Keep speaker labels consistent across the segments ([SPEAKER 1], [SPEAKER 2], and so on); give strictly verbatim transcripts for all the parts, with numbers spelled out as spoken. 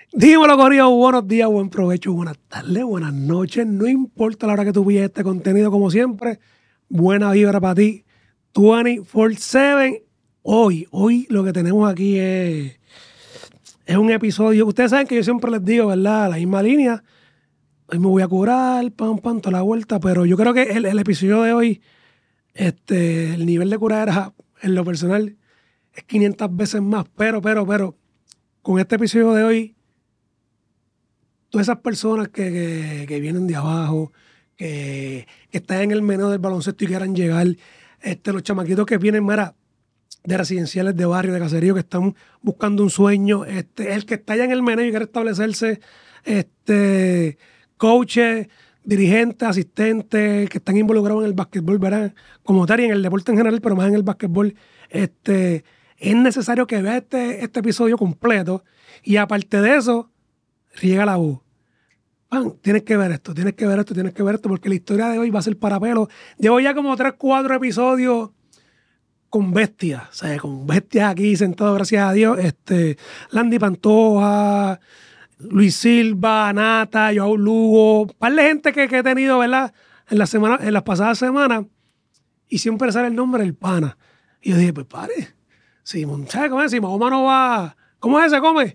[SPEAKER 1] Dímelo, Corillo, buenos días, buen provecho, buenas tardes, buenas noches. No importa la hora que tú veas este contenido, como siempre, buena vibra para ti. veinticuatro siete. Hoy, hoy lo que tenemos aquí es, es un episodio. Ustedes saben que yo siempre les digo, ¿verdad? La misma línea. Hoy me voy a curar, pam, pam, toda la vuelta. Pero yo creo que el, el episodio de hoy, este, el nivel de curadera en lo personal es quinientas veces más. Pero, pero, pero, con este episodio de hoy, todas esas personas que, que, que vienen de abajo, que, que están en el menú del baloncesto y quieran llegar, este, los chamaquitos que vienen, mira, de residenciales de barrio, de caserío, que están buscando un sueño, este, el que está allá en el menú y quiere establecerse, este, coaches, dirigentes, asistentes, que están involucrados en el básquetbol, ¿verdad? Como tal y en el deporte en general, pero más en el básquetbol, este, es necesario que vea este, este episodio completo y aparte de eso, riega la voz. Man, tienes que ver esto, tienes que ver esto, tienes que ver esto, porque la historia de hoy va a ser para pelo. Llevo ya como tres, cuatro episodios con bestias, o sea, con bestias aquí sentados, gracias a Dios. Este, Landy Pantoja, Luis Silva, Nata, Joao Lugo, un par de gente que, que he tenido, ¿verdad? En, la semana, en las pasadas semanas, y siempre sale el nombre del pana. Y yo dije, pues pare, si, ¿sabes cómo es? Si Mahoma no va, ¿cómo es ese come?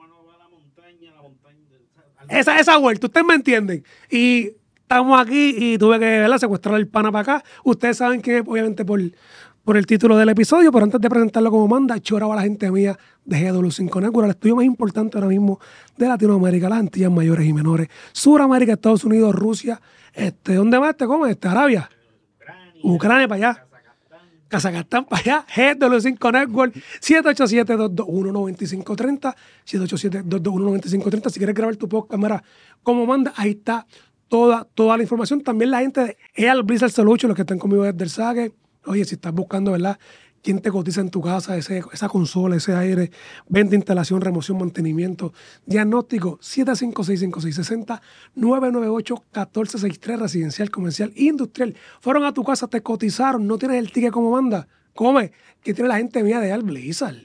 [SPEAKER 1] Esa, esa vuelta, ustedes me entienden. Y estamos aquí y tuve que, ¿verdad?, secuestrar el pana para acá. Ustedes saben que, obviamente, por, por el título del episodio, pero antes de presentarlo como manda, choraba a la gente mía de G W cinco Network, el estudio más importante ahora mismo de Latinoamérica, las Antillas mayores y menores, Suramérica, Estados Unidos, Rusia, este, ¿dónde más te comes? Este, Arabia, Ucrania, Ucrania para allá. Kazajstán para allá, G W cinco Network, siete ocho siete, dos dos uno, nueve cinco tres cero, siete ocho siete, dos dos uno, nueve cinco tres cero. Si quieres grabar tu podcast, mira, como manda, ahí está toda, toda la información. También la gente de E A L Blizzard Solutions, los que están conmigo desde el saque. Oye, si estás buscando, ¿verdad?, quién te cotiza en tu casa, ese, esa consola, ese aire, venta, instalación, remoción, mantenimiento, diagnóstico, siete cinco seis, cinco seis seis cero, nueve nueve ocho, uno cuatro seis tres, residencial, comercial, industrial. Fueron a tu casa, te cotizaron, no tienes el ticket como manda. Come, que tiene la gente mía de Al Blizzard.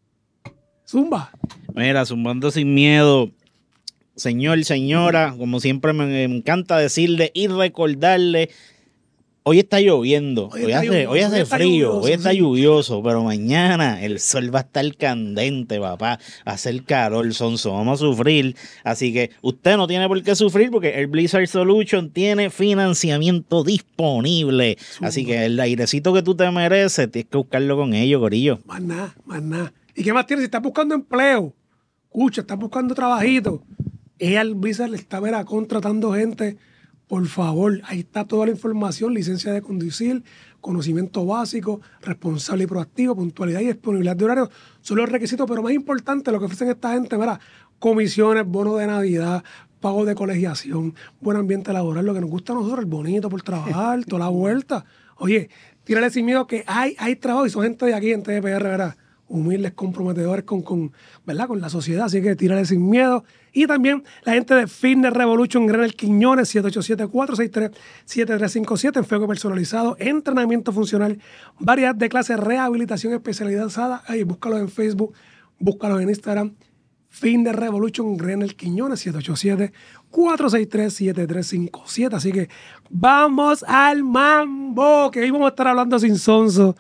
[SPEAKER 1] Zumba.
[SPEAKER 2] Mira, zumbando sin miedo. Señor, señora, como siempre me encanta decirle y recordarle, hoy está lloviendo, hoy, hoy, está hace, lluvioso, hoy hace hoy frío, lluvioso, hoy está sí. lluvioso, pero mañana el sol va a estar candente, papá, va a hacer calor, sonso, vamos a sufrir, así que usted no tiene por qué sufrir porque el Blizzard Solution tiene financiamiento disponible, Suma. Así que el airecito que tú te mereces, tienes que buscarlo con ellos, corillo.
[SPEAKER 1] Más nada, más nada. ¿Y qué más tienes? Si estás buscando empleo, escucha, estás buscando trabajito, el Blizzard le está verá, contratando gente. Por favor, ahí está toda la información, licencia de conducir, conocimiento básico, responsable y proactivo, puntualidad y disponibilidad de horario. Son los requisitos, pero más importante lo que ofrecen esta gente, ¿verdad? Comisiones, bonos de Navidad, pago de colegiación, buen ambiente laboral, lo que nos gusta a nosotros, el bonito por trabajar, toda la vuelta. Oye, tírale sin miedo que hay, hay trabajo y son gente de aquí en T P R, ¿verdad? Humildes, comprometedores con, con, ¿verdad?, con la sociedad, así que tírale sin miedo. Y también la gente de Fitness Revolution, Granel Quiñones, siete ocho siete, cuatro seis tres, siete tres cinco siete, enfoque personalizado, entrenamiento funcional, variedad de clases, rehabilitación especializada. Ahí, búscalos en Facebook, búscalos en Instagram. Fitness Revolution, Granel Quiñones, siete ocho siete, cuatro seis tres, siete tres cinco siete. Así que vamos al mambo, que hoy vamos a estar hablando sin sonso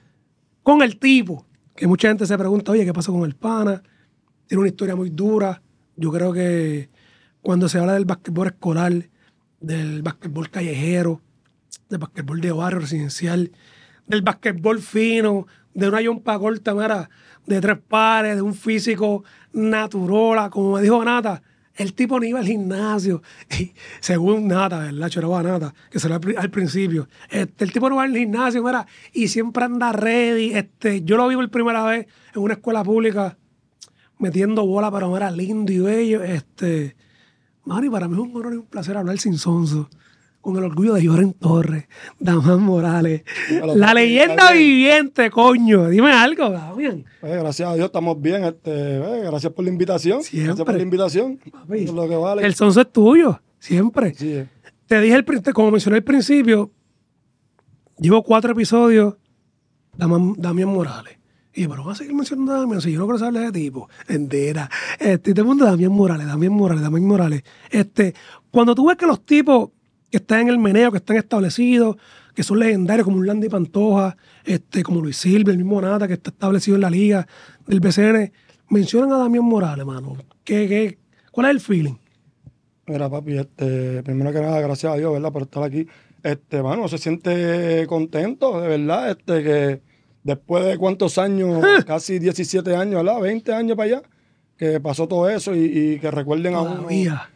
[SPEAKER 1] con el tipo. Que mucha gente se pregunta, oye, ¿qué pasó con el pana? Tiene una historia muy dura. Yo creo que cuando se habla del básquetbol escolar, del básquetbol callejero, del básquetbol de barrio residencial, del básquetbol fino, de una yompa corta, mira, de tres pares, de un físico naturola, como me dijo Nata, el tipo no iba al gimnasio. Y según Nata, ¿verdad? Choraba Nata, que será al, al principio. Este, el tipo no va al gimnasio, mira, y siempre anda ready. Este, yo lo vi por primera vez en una escuela pública, metiendo bola, pero era lindo y bello. Este, mano, y para mí es un honor y un placer hablar sin sonso, con el orgullo de Joren Torres, Damián Morales, bueno, la leyenda viviente, coño. Dime algo, Damián.
[SPEAKER 3] Eh, gracias a Dios estamos bien. Este, eh, gracias por la invitación.
[SPEAKER 1] Siempre.
[SPEAKER 3] Gracias por la invitación.
[SPEAKER 1] Papi,
[SPEAKER 3] eso es lo que vale.
[SPEAKER 1] El sonso es tuyo, siempre.
[SPEAKER 3] Sí, eh.
[SPEAKER 1] Te dije, el, como mencioné al principio, llevo cuatro episodios, Damián, Damián Morales. Y yo, pero vamos a seguir mencionando a Damián, si yo no quiero saber de ese tipo. Entera. Este, y todo el mundo, Damián Morales, Damián Morales, Damián Morales. Este, cuando tú ves que los tipos que están en el meneo, que están establecidos, que son legendarios, como un Landy Pantoja, este, como Luis Silva, el mismo Nata, que está establecido en la liga del B C N, mencionan a Damián Morales, mano. ¿Qué, qué, ¿Cuál es el feeling?
[SPEAKER 3] Mira, papi, este, primero que nada, gracias a Dios, ¿verdad? Por estar aquí. Este, mano, se siente contento, de verdad, este, que después de cuántos años, casi diecisiete años, ¿verdad? veinte años para allá, que pasó todo eso y, y que recuerden a uno.
[SPEAKER 1] Todavía.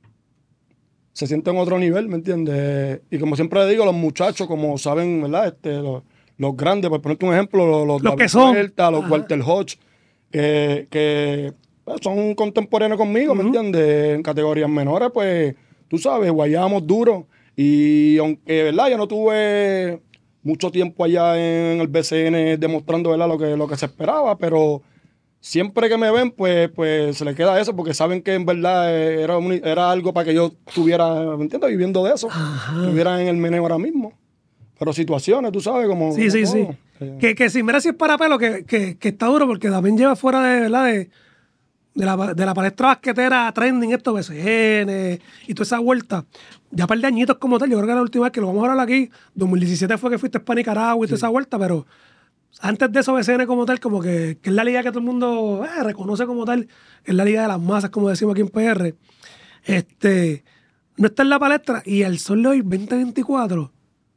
[SPEAKER 3] Se siente en otro nivel, ¿me entiendes? Y como siempre le digo, los muchachos, como saben, ¿verdad? Este, los, los grandes, por ponerte un ejemplo, los, los,
[SPEAKER 1] Los que
[SPEAKER 3] David
[SPEAKER 1] son.
[SPEAKER 3] Huerta, los
[SPEAKER 1] Ajá.
[SPEAKER 3] Walter Hodge, que, que pues, son contemporáneos conmigo, ¿me
[SPEAKER 1] Ujú.
[SPEAKER 3] entiendes? En categorías menores, pues, tú sabes, guayábamos duro. Y aunque, ¿verdad? Yo no tuve mucho tiempo allá en el B C N demostrando, ¿verdad? Lo que, lo que se esperaba, pero siempre que me ven, pues, pues se les queda eso, porque saben que en verdad eh, era, un- era algo para que yo estuviera, ¿me entiendes? Viviendo de eso.
[SPEAKER 1] Ajá.
[SPEAKER 3] Estuviera en el meneo ahora mismo. Pero situaciones, tú sabes, como.
[SPEAKER 1] Sí,
[SPEAKER 3] como
[SPEAKER 1] sí, sí.
[SPEAKER 3] todo. Eh,
[SPEAKER 1] Que, que si mira si es para pelo, que, que, que está duro, porque también lleva fuera de, ¿verdad? De, de, la, de la palestra basquetera trending, esto, B C N y toda esa vuelta. Ya un par de añitos como tal, yo creo que la última vez que lo vamos a hablar aquí, dos mil diecisiete fue que fuiste para Nicaragua y toda esa vuelta, pero antes de eso B C N como tal, como que, que es la liga que todo el mundo eh, reconoce como tal, es la liga de las masas, como decimos aquí en P R. Este, no está en la palestra y el sol de hoy, veinte veinticuatro,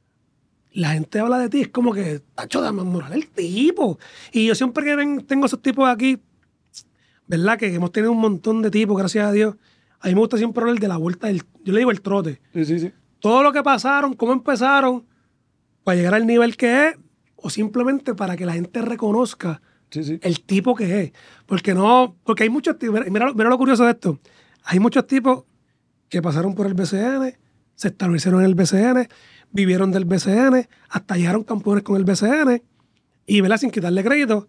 [SPEAKER 1] la gente habla de ti, es como que, tacho, dame moral el tipo. Y yo siempre que ven- tengo esos tipos aquí, ¿verdad? Que hemos tenido un montón de tipos, gracias a Dios. A mí me gusta siempre hablar de la vuelta del, yo le digo el trote.
[SPEAKER 3] sí, sí, sí.
[SPEAKER 1] Todo lo que pasaron, cómo empezaron, para llegar al nivel que es, o simplemente para que la gente reconozca
[SPEAKER 3] Sí, sí.
[SPEAKER 1] el tipo que es. Porque no, porque hay muchos tipos, mira, mira lo- mira lo curioso de esto. Hay muchos tipos que pasaron por el B C N, se establecieron en el B C N, vivieron del B C N, hasta llegaron campeones con el B C N, y ¿verdad? Sin quitarle crédito,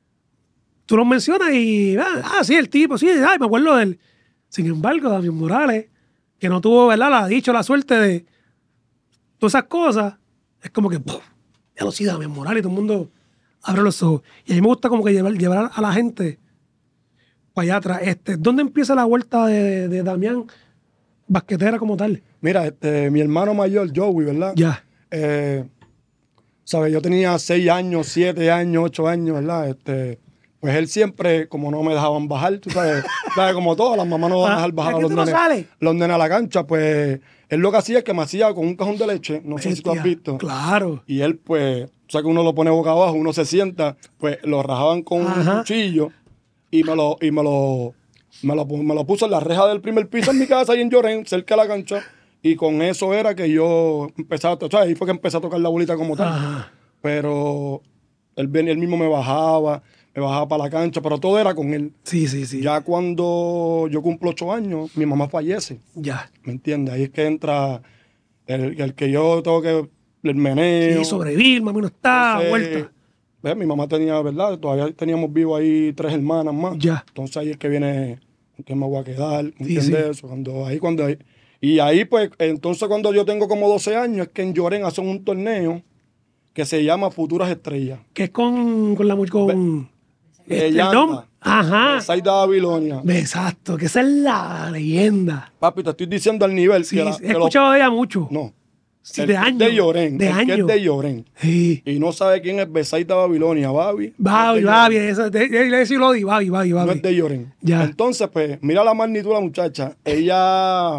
[SPEAKER 1] tú los mencionas y, ah, ah, sí, el tipo, sí, ay, me acuerdo de él. Sin embargo, Damián Morales, que no tuvo, ¿verdad? La dicho, la suerte de todas esas cosas, es como que, ¡puf! Ya lo sí, Damián Morales, y todo el mundo abre los ojos. Y a mí me gusta como que llevar, llevar a la gente para allá atrás. Este, ¿dónde empieza la vuelta de, de, de Damián basquetera como tal?
[SPEAKER 3] Mira, este, mi hermano mayor, Joey, ¿verdad?
[SPEAKER 1] Ya.
[SPEAKER 3] Eh, ¿sabes? Yo tenía seis años, siete años, ocho años, ¿verdad? Este, pues él siempre, como no me dejaban bajar, tú sabes, ¿sabes? Como todas las mamás no van a dejar bajar a
[SPEAKER 1] ¿Aquí
[SPEAKER 3] los
[SPEAKER 1] tú no
[SPEAKER 3] nenes,
[SPEAKER 1] sales?
[SPEAKER 3] los nenes a la cancha, pues él lo que hacía es que me hacía con un cajón de leche, no sé si tú has
[SPEAKER 1] Bestia.
[SPEAKER 3] visto,
[SPEAKER 1] Claro.
[SPEAKER 3] y él pues, o sea que uno lo pone boca abajo, uno se sienta, pues lo rajaban con
[SPEAKER 1] Ajá.
[SPEAKER 3] un cuchillo y me lo, y me lo, me lo, pu- me lo puso en la reja del primer piso en mi casa, ahí en Llorén, cerca de la cancha, y con eso era que yo empezaba, a to- o sea, ahí fue que empecé a tocar la bolita como tal.
[SPEAKER 1] Ajá.
[SPEAKER 3] Pero él, ven- él mismo me bajaba, me bajaba para la cancha, pero todo era con él.
[SPEAKER 1] Sí, sí, sí.
[SPEAKER 3] Ya cuando yo cumplo ocho años, mi mamá fallece,
[SPEAKER 1] Ya.
[SPEAKER 3] ¿me entiendes? Ahí es que entra el, el que yo tengo que, el meneo.
[SPEAKER 1] Sí, sobrevivir, mami no está,
[SPEAKER 3] Entonces,
[SPEAKER 1] vuelta.
[SPEAKER 3] ¿ves? Mi mamá tenía, ¿verdad? Todavía teníamos vivo ahí tres hermanas más.
[SPEAKER 1] Ya.
[SPEAKER 3] Entonces ahí es que viene, ¿con quién me voy a quedar?
[SPEAKER 1] Sí,
[SPEAKER 3] ¿Entiendes
[SPEAKER 1] sí.
[SPEAKER 3] eso? Cuando, ahí, cuando, y ahí pues, entonces cuando yo tengo como doce años, es que en Llorén hacen un torneo que se llama Futuras Estrellas.
[SPEAKER 1] Que es con, con la mu- con este, el
[SPEAKER 3] Yanda,
[SPEAKER 1] nombre. Ajá.
[SPEAKER 3] Saida Babilonia.
[SPEAKER 1] Exacto, que esa es la leyenda.
[SPEAKER 3] Papi, te estoy diciendo al nivel
[SPEAKER 1] Sí,
[SPEAKER 3] que, la-
[SPEAKER 1] he
[SPEAKER 3] que los-
[SPEAKER 1] escuchado de ella mucho.
[SPEAKER 3] No.
[SPEAKER 1] Sí,
[SPEAKER 3] el
[SPEAKER 1] de
[SPEAKER 3] que es
[SPEAKER 1] años.
[SPEAKER 3] de Llorén.
[SPEAKER 1] De
[SPEAKER 3] el que es
[SPEAKER 1] años.
[SPEAKER 3] de Llorén.
[SPEAKER 1] Sí.
[SPEAKER 3] Y no sabe quién es Besaida Babilonia. Babi.
[SPEAKER 1] Babi,
[SPEAKER 3] Es de
[SPEAKER 1] Babi,
[SPEAKER 3] Llorén.
[SPEAKER 1] esa, de, de, de decir Lodi, Babi, Babi,
[SPEAKER 3] No
[SPEAKER 1] Babi.
[SPEAKER 3] es de Llorén.
[SPEAKER 1] Ya.
[SPEAKER 3] Entonces, pues, mira la magnitud de la muchacha. Ella.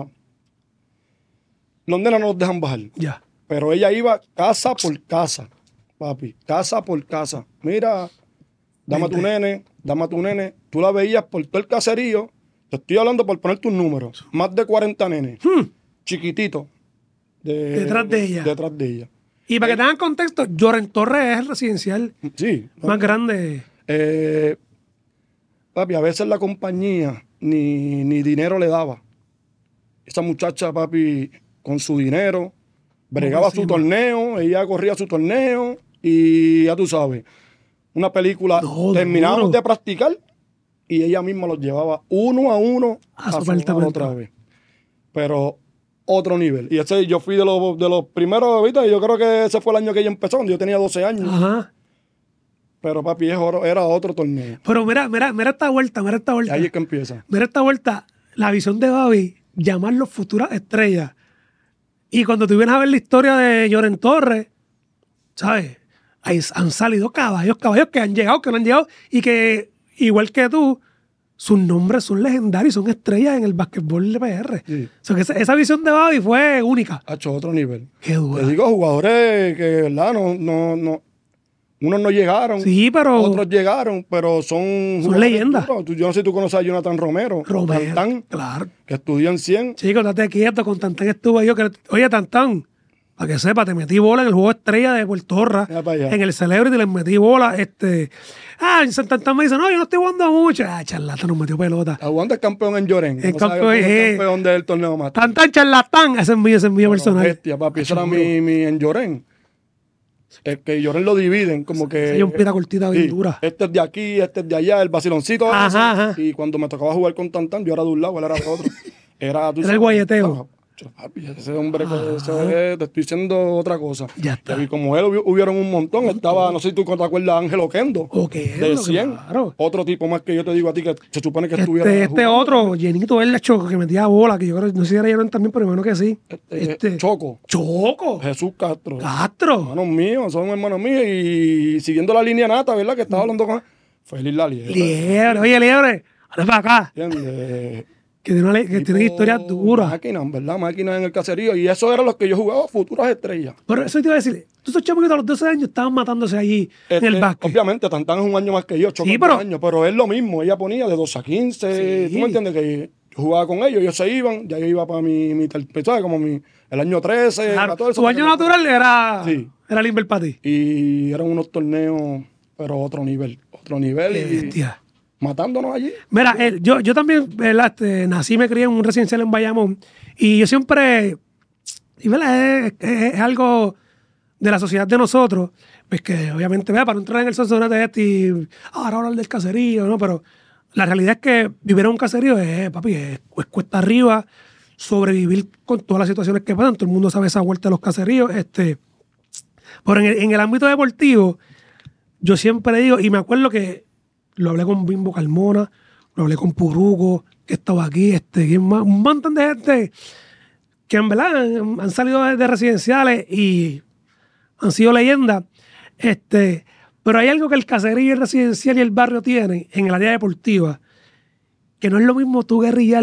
[SPEAKER 3] Los nenas no nos dejan bajar.
[SPEAKER 1] Ya.
[SPEAKER 3] Pero ella iba casa por casa, papi. Casa por casa. Mira, dame a tu
[SPEAKER 1] Vente.
[SPEAKER 3] nene, dame a tu nene. Tú la veías por todo el caserío. Te estoy hablando por ponerte un número. Más de cuarenta nenes.
[SPEAKER 1] Hmm.
[SPEAKER 3] Chiquititos. de-
[SPEAKER 1] Detrás de ella.
[SPEAKER 3] Detrás de ella.
[SPEAKER 1] Y para que tengan contexto, Lloren Torres es el residencial
[SPEAKER 3] Sí.
[SPEAKER 1] más grande.
[SPEAKER 3] Eh, papi, a veces la compañía ni, ni dinero le daba. Esa muchacha, papi, con su dinero, bregaba su
[SPEAKER 1] encima.
[SPEAKER 3] torneo, ella corría su torneo y ya tú sabes, una película,
[SPEAKER 1] No,
[SPEAKER 3] terminábamos
[SPEAKER 1] duro.
[SPEAKER 3] de practicar y ella misma los llevaba uno a uno
[SPEAKER 1] A
[SPEAKER 3] a
[SPEAKER 1] su
[SPEAKER 3] su hogar
[SPEAKER 1] apartamento.
[SPEAKER 3] otra vez. Pero otro nivel. Y ese yo fui de los, de los primeros, ahorita, yo creo que ese fue el año que ella empezó, cuando yo tenía doce años.
[SPEAKER 1] Ajá.
[SPEAKER 3] pero papi, es oro- era otro torneo.
[SPEAKER 1] Pero mira, mira, mira esta vuelta, mira esta
[SPEAKER 3] Y
[SPEAKER 1] vuelta.
[SPEAKER 3] ahí es que empieza.
[SPEAKER 1] Mira esta vuelta, la visión de Babi, llamarlos futuras estrellas. Y cuando tú vienes a ver la historia de Lloren Torres, ¿sabes? Ahí han salido caballos, caballos que han llegado, que no han llegado, y que, igual que tú, sus nombres son legendarios, son estrellas en el básquetbol de P R.
[SPEAKER 3] Sí.
[SPEAKER 1] O sea, que esa, esa visión de Babi fue única.
[SPEAKER 3] Ha hecho otro nivel.
[SPEAKER 1] Qué dura.
[SPEAKER 3] Te digo, jugadores que, ¿verdad? No, no, no. Unos no llegaron.
[SPEAKER 1] Sí, pero
[SPEAKER 3] Otros llegaron, pero son.
[SPEAKER 1] Son
[SPEAKER 3] jugadores
[SPEAKER 1] leyendas.
[SPEAKER 3] duros. Tú- Yo no sé si tú conoces a Jonathan Romero.
[SPEAKER 1] Romero,
[SPEAKER 3] Tantán,
[SPEAKER 1] claro.
[SPEAKER 3] que estudió en cien.
[SPEAKER 1] Chico, date quieto, con Tantán estuve yo. Que, oye, Tantán, para que sepa, te metí bola en el juego estrella de Puerto Rico,
[SPEAKER 3] Mira para allá.
[SPEAKER 1] en el Celebrity les metí bola. Este, ah, y Tantán me dice, no, yo no estoy jugando mucho. Ah, charlatán, nos metió pelota.
[SPEAKER 3] Aguanta el campeón en Lloren.
[SPEAKER 1] El
[SPEAKER 3] No sabe
[SPEAKER 1] campeón,
[SPEAKER 3] quién es
[SPEAKER 1] eh.
[SPEAKER 3] el campeón del torneo más.
[SPEAKER 1] Tantán, charlatán, ese es mío, ese es mío personal.
[SPEAKER 3] Bestia, papi. Eso era mi, mi en Lloren. Es que Lloren lo dividen, como que.
[SPEAKER 1] Hay un pita cortita bien
[SPEAKER 3] sí,
[SPEAKER 1] dura.
[SPEAKER 3] Este es de aquí, este es de allá, el vaciloncito.
[SPEAKER 1] Ajá,
[SPEAKER 3] ese.
[SPEAKER 1] ajá.
[SPEAKER 3] Y cuando me tocaba jugar con Tantán, yo era de un lado, él era de otro. Era, tú
[SPEAKER 1] Era el
[SPEAKER 3] sabes,
[SPEAKER 1] guayeteo.
[SPEAKER 3] ah, papi, ese hombre, que ese es- te estoy diciendo otra cosa.
[SPEAKER 1] Ya está.
[SPEAKER 3] Y como él hubi- hubieron un montón, estaba, no sé si tú te acuerdas, Ángel Oquendo.
[SPEAKER 1] Ok,
[SPEAKER 3] de
[SPEAKER 1] lo
[SPEAKER 3] cien.
[SPEAKER 1] claro.
[SPEAKER 3] Otro tipo más que yo te digo a ti que se supone que estuviera.
[SPEAKER 1] Este, este
[SPEAKER 3] jugando.
[SPEAKER 1] otro, llenito, él choco, que metía bola, que yo creo, no sé si era Lloren también, pero imagino que sí.
[SPEAKER 3] Este,
[SPEAKER 1] Este,
[SPEAKER 3] Choco.
[SPEAKER 1] Choco.
[SPEAKER 3] Jesús Castro.
[SPEAKER 1] Castro.
[SPEAKER 3] Hermanos míos, son hermanos míos. Y siguiendo la línea nata, ¿verdad? Que estaba hablando con Feliz la Liebre.
[SPEAKER 1] Liebre, oye, Liebre, ahora para acá.
[SPEAKER 3] ¿Entiendes?
[SPEAKER 1] Que tiene, una, que tiene
[SPEAKER 3] Tipo
[SPEAKER 1] historias duras.
[SPEAKER 3] Máquinas, ¿verdad? Máquinas en el caserío. Y eso eran los que yo jugaba, futuras estrellas.
[SPEAKER 1] Pero eso te iba a decir, tú esos chamaquitos a los doce años estaban matándose allí en
[SPEAKER 3] Este,
[SPEAKER 1] el básquet.
[SPEAKER 3] Obviamente, Tantán es un año más que yo, Choco
[SPEAKER 1] Sí,
[SPEAKER 3] es
[SPEAKER 1] pero-
[SPEAKER 3] dos años, pero es lo mismo. Ella ponía de doce a quince.
[SPEAKER 1] Sí.
[SPEAKER 3] ¿Tú me entiendes? Que yo jugaba con ellos, ellos se iban, ya yo iba para mi, mi ter- ¿sabes? Como mi, el año trece,
[SPEAKER 1] Claro,
[SPEAKER 3] catorce.
[SPEAKER 1] tu año natural era,
[SPEAKER 3] Sí.
[SPEAKER 1] era Limber para ti.
[SPEAKER 3] Y eran unos torneos, pero otro nivel. Otro nivel.
[SPEAKER 1] Qué
[SPEAKER 3] y
[SPEAKER 1] bestia.
[SPEAKER 3] matándonos allí.
[SPEAKER 1] Mira, eh, yo, yo también, ¿verdad? Este, nací y me crié en un residencial en Bayamón. Y yo siempre, y ¿verdad? Es, es- es algo de la sociedad de nosotros, pues que obviamente, ¿verdad? Para no entrar en el sonsonete este y ahora hablar del caserío, ¿no? Pero la realidad es que vivir en un caserío es, papi, es, es cuesta arriba, sobrevivir con todas las situaciones que pasan. Todo el mundo sabe esa vuelta de los caseríos. Este, pero en el, en el ámbito deportivo, yo siempre digo, y me acuerdo que lo hablé con Bimbo Carmona, lo hablé con Puruco, que estaba aquí, este, ¿quién más? Un montón de gente que en verdad han, han salido de, de residenciales y han sido leyendas. Este, pero hay algo que el caserío, el residencial y el barrio tienen en el área deportiva, que no es lo mismo tú guerrillar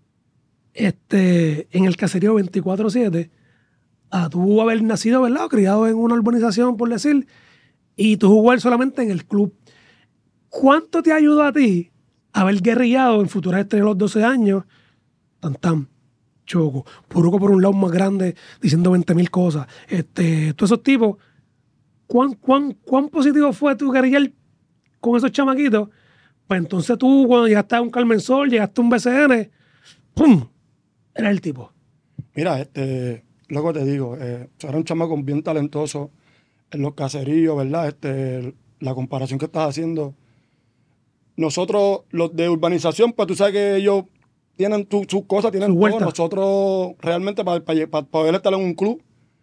[SPEAKER 1] este, en el caserío veinticuatro siete a tú haber nacido, ¿verdad? O criado en una urbanización, por decir, y tú jugar solamente en el club. ¿Cuánto te ayudó a ti haber guerrillado en futuras estrellas a los doce años? Tan tan, Choco, Puruco por un lado más grande, diciendo veinte mil cosas. Este, todos esos tipos. ¿Cuán, cuán, ¿Cuán positivo fue tu guerrillar con esos chamaquitos? Pues entonces tú, cuando llegaste a un Carmen Sol, llegaste a un B C N, ¡pum! Era el tipo.
[SPEAKER 3] Mira, este, luego te digo, eh, era un chamaco bien talentoso en los caseríos, ¿verdad? Este, la comparación que estás haciendo. Nosotros, los de urbanización, pues tú sabes que ellos tienen sus tu cosas, tienen
[SPEAKER 1] Su
[SPEAKER 3] todo.
[SPEAKER 1] vuelta.
[SPEAKER 3] Nosotros realmente para, para, para poder estar en un club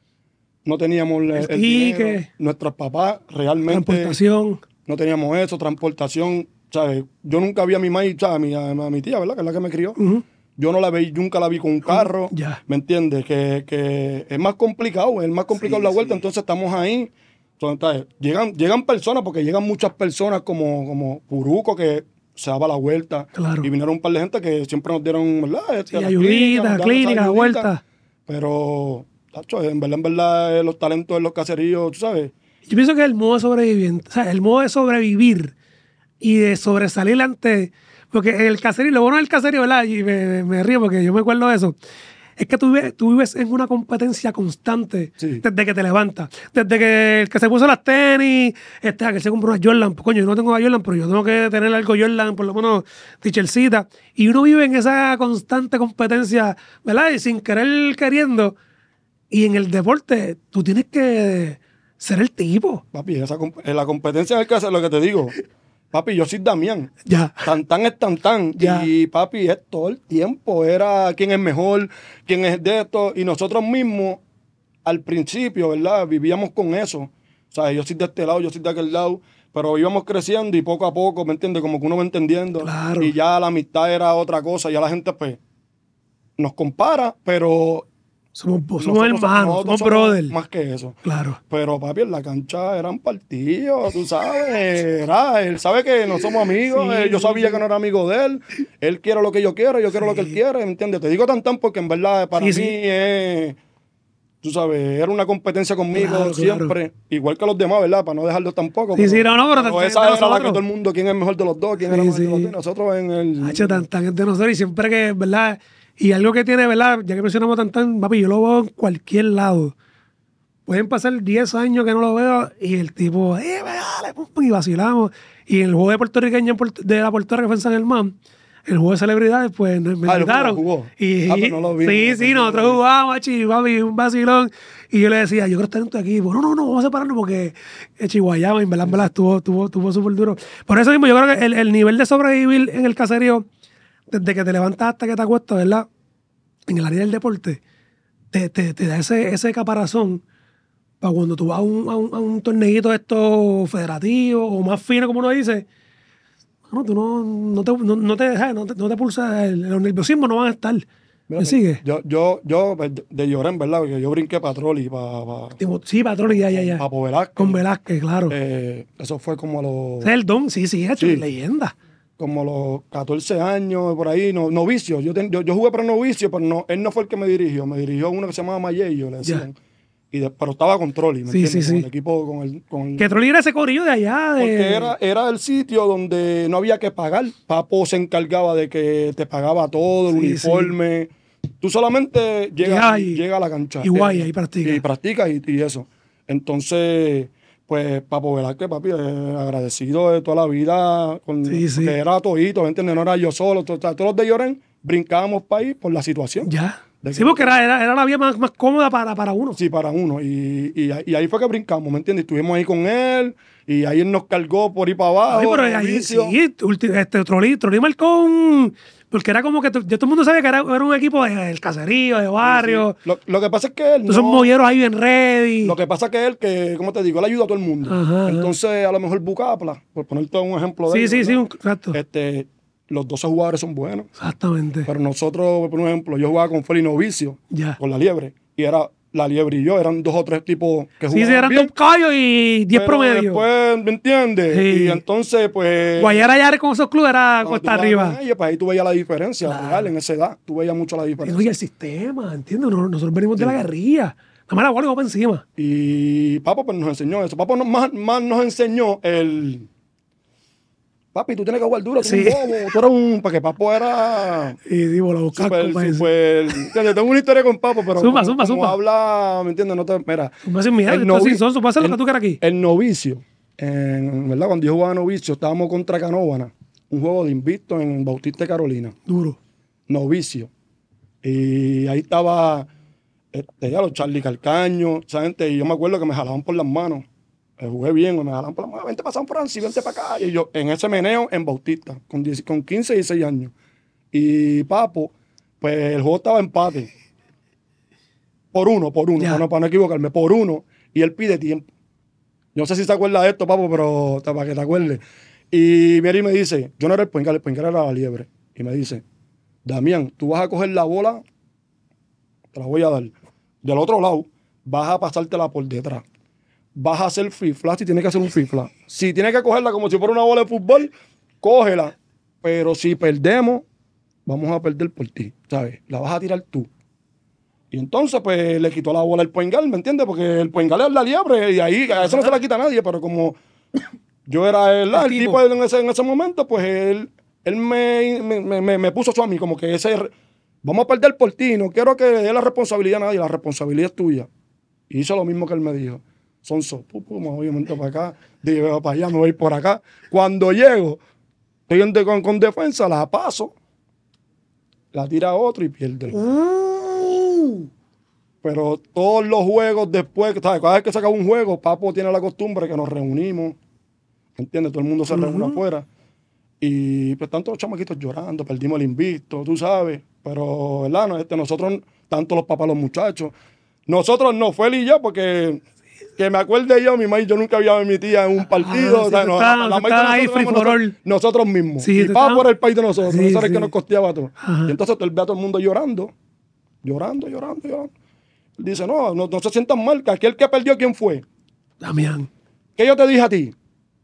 [SPEAKER 3] no teníamos el, el
[SPEAKER 1] ticket.
[SPEAKER 3] dinero. Nuestros papás realmente
[SPEAKER 1] Transportación.
[SPEAKER 3] no teníamos eso, transportación, ¿sabes? Yo nunca vi a mi madre, ¿sabes? A mi, a mi tía, ¿verdad? Que es la que me crió.
[SPEAKER 1] Ujú.
[SPEAKER 3] Yo no la vi, nunca la vi con un carro.
[SPEAKER 1] Ya.
[SPEAKER 3] ¿Me entiendes? Que, que es más complicado, es más complicado
[SPEAKER 1] Sí,
[SPEAKER 3] la vuelta.
[SPEAKER 1] sí.
[SPEAKER 3] Entonces estamos ahí. Entonces, llegan, llegan personas, porque llegan muchas personas como, como Puruco, que se daba la vuelta.
[SPEAKER 1] Claro.
[SPEAKER 3] Y vinieron un par de gente que siempre nos dieron, ¿verdad? Este,
[SPEAKER 1] Sí,
[SPEAKER 3] las
[SPEAKER 1] ayudita,
[SPEAKER 3] clínicas, nos daban
[SPEAKER 1] clínica,
[SPEAKER 3] esa ayudita.
[SPEAKER 1] vuelta.
[SPEAKER 3] Pero, tacho, en verdad, en verdad, eh, los talentos en los caseríos, tú sabes.
[SPEAKER 1] Yo pienso que el modo de sobrevivir, o sea, el modo de sobrevivir y de sobresalir ante. Porque en el caserío, lo bueno del caserío, ¿verdad? Y me, me río porque yo me acuerdo de eso. Es que tú vives, tú vives en una competencia constante
[SPEAKER 3] Sí.
[SPEAKER 1] desde que te levantas. Desde que el que se puso las tenis, este, que se compró una Jordan. Pues, coño, yo no tengo una Jordan, pero yo tengo que tener algo Jordan, por lo menos Tichelcita. Y uno vive en esa constante competencia, ¿verdad? Y sin querer queriendo. Y en el deporte, tú tienes que ser el tipo.
[SPEAKER 3] Papi, esa, comp- en la competencia en el caserío, lo que te digo. Papi, yo soy Damián.
[SPEAKER 1] Ya.
[SPEAKER 3] Tan tan es tan tan.
[SPEAKER 1] Ya.
[SPEAKER 3] Y papi, es todo el tiempo. Era quién es mejor, quién es de esto. Y nosotros mismos, al principio, ¿verdad? Vivíamos con eso. O sea, yo soy de este lado, yo soy de aquel lado. pero íbamos creciendo y poco a poco, ¿me entiendes? Como que uno va entendiendo.
[SPEAKER 1] Claro.
[SPEAKER 3] Y ya la amistad era otra cosa, ya la gente, pues, nos compara, pero...
[SPEAKER 1] Somos, somos hermanos, somos brothers.
[SPEAKER 3] Más que eso.
[SPEAKER 1] Claro.
[SPEAKER 3] Pero, papi, en la cancha eran partidos, tú sabes. Era, él sabe que no somos amigos. Sí, eh, yo sabía sí. que no era amigo de él. Él quiere lo que yo quiero, yo quiero sí. lo que él quiere, ¿me entiendes? Te digo tan tan porque en verdad para sí, mí sí. es... Tú sabes, era una competencia conmigo claro, siempre, claro. igual que los demás, ¿verdad? Para no dejarlo tampoco.
[SPEAKER 1] Sí,
[SPEAKER 3] pero,
[SPEAKER 1] sí, no, no, pero,
[SPEAKER 3] pero esa era la que todo el mundo, quién es el mejor de los dos, quién sí, era el mejor sí. de los dos. Nosotros en el...
[SPEAKER 1] Hacho, tan, tan de nosotros y siempre que, ¿verdad? Y algo que tiene, ¿verdad? Ya que mencionamos tan tan, papi, yo lo veo en cualquier lado. Pueden pasar diez años que no lo veo y el tipo, eh, dale, pum, pum, y vacilamos. Y en el juego de puertorriqueño de la Puerto que fue en San Germán, el juego de celebridades, pues me
[SPEAKER 3] ah,
[SPEAKER 1] invitaron.
[SPEAKER 3] Jugó.
[SPEAKER 1] Y,
[SPEAKER 3] ah, no lo vi,
[SPEAKER 1] sí,
[SPEAKER 3] no,
[SPEAKER 1] sí,
[SPEAKER 3] no,
[SPEAKER 1] nosotros
[SPEAKER 3] no,
[SPEAKER 1] jugábamos, machi, papi, un vacilón. Y yo le decía, yo quiero estar en tu equipo. No, no, no, vamos a separarnos porque el Chihuahua, en verdad, en verdad, estuvo, estuvo, estuvo súper duro. Por eso mismo, yo creo que el, el nivel de sobrevivir en el caserío, desde que te levantas hasta que te acuestas, ¿verdad? En el área del deporte, te, te, te da ese, ese caparazón para cuando tú vas a un, a un, a un torneito de estos federativos o más fino, como uno dice. No, tú no, no te, no, no te dejas, no te, no te pulsas, el, los nerviosismos no van a estar. ¿Me sigue?
[SPEAKER 3] Yo, yo, yo, de Llorén, ¿verdad? Porque yo brinqué Patroli para... Pa,
[SPEAKER 1] sí, Patroli, ya, ya, ya.
[SPEAKER 3] Para Velázquez.
[SPEAKER 1] Con Velázquez, claro.
[SPEAKER 3] Eh, eso fue como a los...
[SPEAKER 1] Ese es el don, sí, sí, hecho, sí. leyenda.
[SPEAKER 3] Como a los catorce años, por ahí, no, novicio. Yo, ten, yo, yo jugué para novicio, pero no, él no fue el que me dirigió. Me dirigió uno que se llamaba Mayello, le decían. Y de, pero estaba con Trolli, ¿me
[SPEAKER 1] sí,
[SPEAKER 3] entiendes?
[SPEAKER 1] Sí,
[SPEAKER 3] con
[SPEAKER 1] sí.
[SPEAKER 3] el equipo, con el... Con el
[SPEAKER 1] que Trolli era ese corillo de allá. De...
[SPEAKER 3] Porque era, era el sitio donde no había que pagar. Papo se encargaba de que te pagaba todo, el sí, uniforme. Sí. Tú solamente llegas y, llega a la cancha.
[SPEAKER 1] Y guay, ahí practicas.
[SPEAKER 3] Y practicas y, y eso. Entonces, pues, Papo Velázquez, papi, eh, agradecido de toda la vida. Con,
[SPEAKER 1] sí, sí.
[SPEAKER 3] Que era todito, ¿entiendes? No era yo solo. Todos, todos los de Llorén brincábamos para ahí por la situación.
[SPEAKER 1] Ya. Sí, porque era, era, era la vía más, más cómoda para, para uno.
[SPEAKER 3] Sí, para uno. Y, y, y ahí fue que brincamos, ¿me entiendes? Estuvimos ahí con él y ahí él nos cargó por ahí para abajo.
[SPEAKER 1] Ay, pero ahí, sí, este, Trolli, Trolli marcó un... Porque era como que todo el mundo sabía que era, era un equipo del caserío, de barrio.
[SPEAKER 3] Sí, sí. Lo, lo que pasa es que él...
[SPEAKER 1] Entonces, no, movieron ahí bien ready.
[SPEAKER 3] Lo que pasa es que él, que, como te digo, él ayuda a todo el mundo.
[SPEAKER 1] Ajá,
[SPEAKER 3] Entonces, a lo mejor Bucapla, por ponerte un ejemplo de
[SPEAKER 1] Sí,
[SPEAKER 3] él,
[SPEAKER 1] sí,
[SPEAKER 3] ¿verdad?
[SPEAKER 1] sí, un, exacto.
[SPEAKER 3] Este... Los doce jugadores son buenos.
[SPEAKER 1] Exactamente.
[SPEAKER 3] Pero nosotros, por ejemplo, yo jugaba con Feli Novicio,
[SPEAKER 1] ya.
[SPEAKER 3] con la Liebre. Y era la Liebre y yo, eran dos o tres tipos que jugaban.
[SPEAKER 1] Sí, sí, eran
[SPEAKER 3] bien,
[SPEAKER 1] dos callos y diez promedios.
[SPEAKER 3] Después, ¿me entiendes? Sí. Y entonces, pues.
[SPEAKER 1] Guayara ya con esos clubes era costa arriba.
[SPEAKER 3] Ellos, pues ahí tú veías la diferencia,
[SPEAKER 1] claro.
[SPEAKER 3] real, en esa edad. Tú veías mucho la diferencia.
[SPEAKER 1] Y el sistema, ¿entiendes? Nosotros venimos sí. de la guerrilla. Nada más la bola y vamos para encima.
[SPEAKER 3] Y Papo, pues nos enseñó eso. Papo nos, más, más nos enseñó el. Papi, tú tienes que jugar duro, tú sí. eres un bobo, tú eres un... Porque Papo era...
[SPEAKER 1] Y digo, lo buscas,
[SPEAKER 3] super, super, ¿entiendes? Tengo una historia con Papo, pero...
[SPEAKER 1] Suma,
[SPEAKER 3] como,
[SPEAKER 1] suma,
[SPEAKER 3] como
[SPEAKER 1] suma.
[SPEAKER 3] habla, ¿me entiendes? No te... Mira...
[SPEAKER 1] Suma sin miedo, entonces son, tú puedes hacer lo que tú quieras aquí.
[SPEAKER 3] El novicio, en, ¿verdad? Cuando yo jugaba novicio, estábamos contra Canóvana, un juego de invicto en Bautista de Carolina.
[SPEAKER 1] Duro.
[SPEAKER 3] Novicio. Y ahí estaba... Este, ya los Charlie Calcaño, esa gente, y yo me acuerdo que me jalaban por las manos. Jugué bien, me jalaban por la mano, vente para San Francisco, vente para acá. Y yo, en ese meneo, en Bautista, con, diez, con quince y dieciséis años. Y Papo, pues el juego estaba empate. Por uno, por uno, para no, para no equivocarme, por uno. Y él pide tiempo. Yo no sé si se acuerda de esto, Papo, pero para que te acuerdes. Y viene y me dice, yo no era el Poingal, el Poingal era la Liebre. Y me dice, Damián, tú vas a coger la bola, te la voy a dar. Del otro lado, vas a pasártela por detrás. Vas a hacer free flash si tienes que hacer un free flash. Si tienes que cogerla como si fuera una bola de fútbol, cógela. Pero si perdemos, vamos a perder por ti, ¿sabes? La vas a tirar tú. Y entonces, pues, le quitó la bola al Poingal, ¿me entiendes? Porque el Poingal es la Liebre y ahí a eso no se la quita nadie, pero como yo era el, el, el tipo en ese, en ese momento, pues él, él me, me, me, me puso eso a mí, como que ese, vamos a perder por ti, no quiero que le dé la responsabilidad a nadie, la responsabilidad es tuya. Y hizo lo mismo que él me dijo. Sonso, pum, pum, me voy un momento para acá, digo, para allá, me voy por acá. Cuando llego, estoy con, con defensa, la paso, la tira otro y pierde. Uh. Pero todos los juegos después, ¿sabes? Cada vez que se acaba un juego, Papo tiene la costumbre que nos reunimos, ¿entiendes? Todo el mundo se uh-huh. reúne afuera. Y pues tanto los chamaquitos llorando, perdimos el invicto, tú sabes. Pero, ¿verdad? No, este, nosotros, tanto los papás, los muchachos, nosotros no, fue él y yo, porque... que me acuerde yo, mi mamá y yo nunca había a mi tía en un partido.
[SPEAKER 1] Ah,
[SPEAKER 3] o sea,
[SPEAKER 1] sí,
[SPEAKER 3] no,
[SPEAKER 1] está-
[SPEAKER 3] la maíz de
[SPEAKER 1] está ahí
[SPEAKER 3] nosotros, éramos
[SPEAKER 1] free for
[SPEAKER 3] nosotros,
[SPEAKER 1] all.
[SPEAKER 3] nosotros mismos.
[SPEAKER 1] Sí,
[SPEAKER 3] y
[SPEAKER 1] te
[SPEAKER 3] pagaba
[SPEAKER 1] estaba-
[SPEAKER 3] por el país de nosotros.
[SPEAKER 1] Sí,
[SPEAKER 3] Eso era el
[SPEAKER 1] sí.
[SPEAKER 3] que nos costeaba todo.
[SPEAKER 1] Ajá.
[SPEAKER 3] Y entonces él ve a todo el mundo llorando. Llorando, llorando, llorando. Él dice, no, no, no se sientan mal, que aquel que perdió, ¿quién fue?
[SPEAKER 1] Damián.
[SPEAKER 3] ¿Qué yo te dije a ti?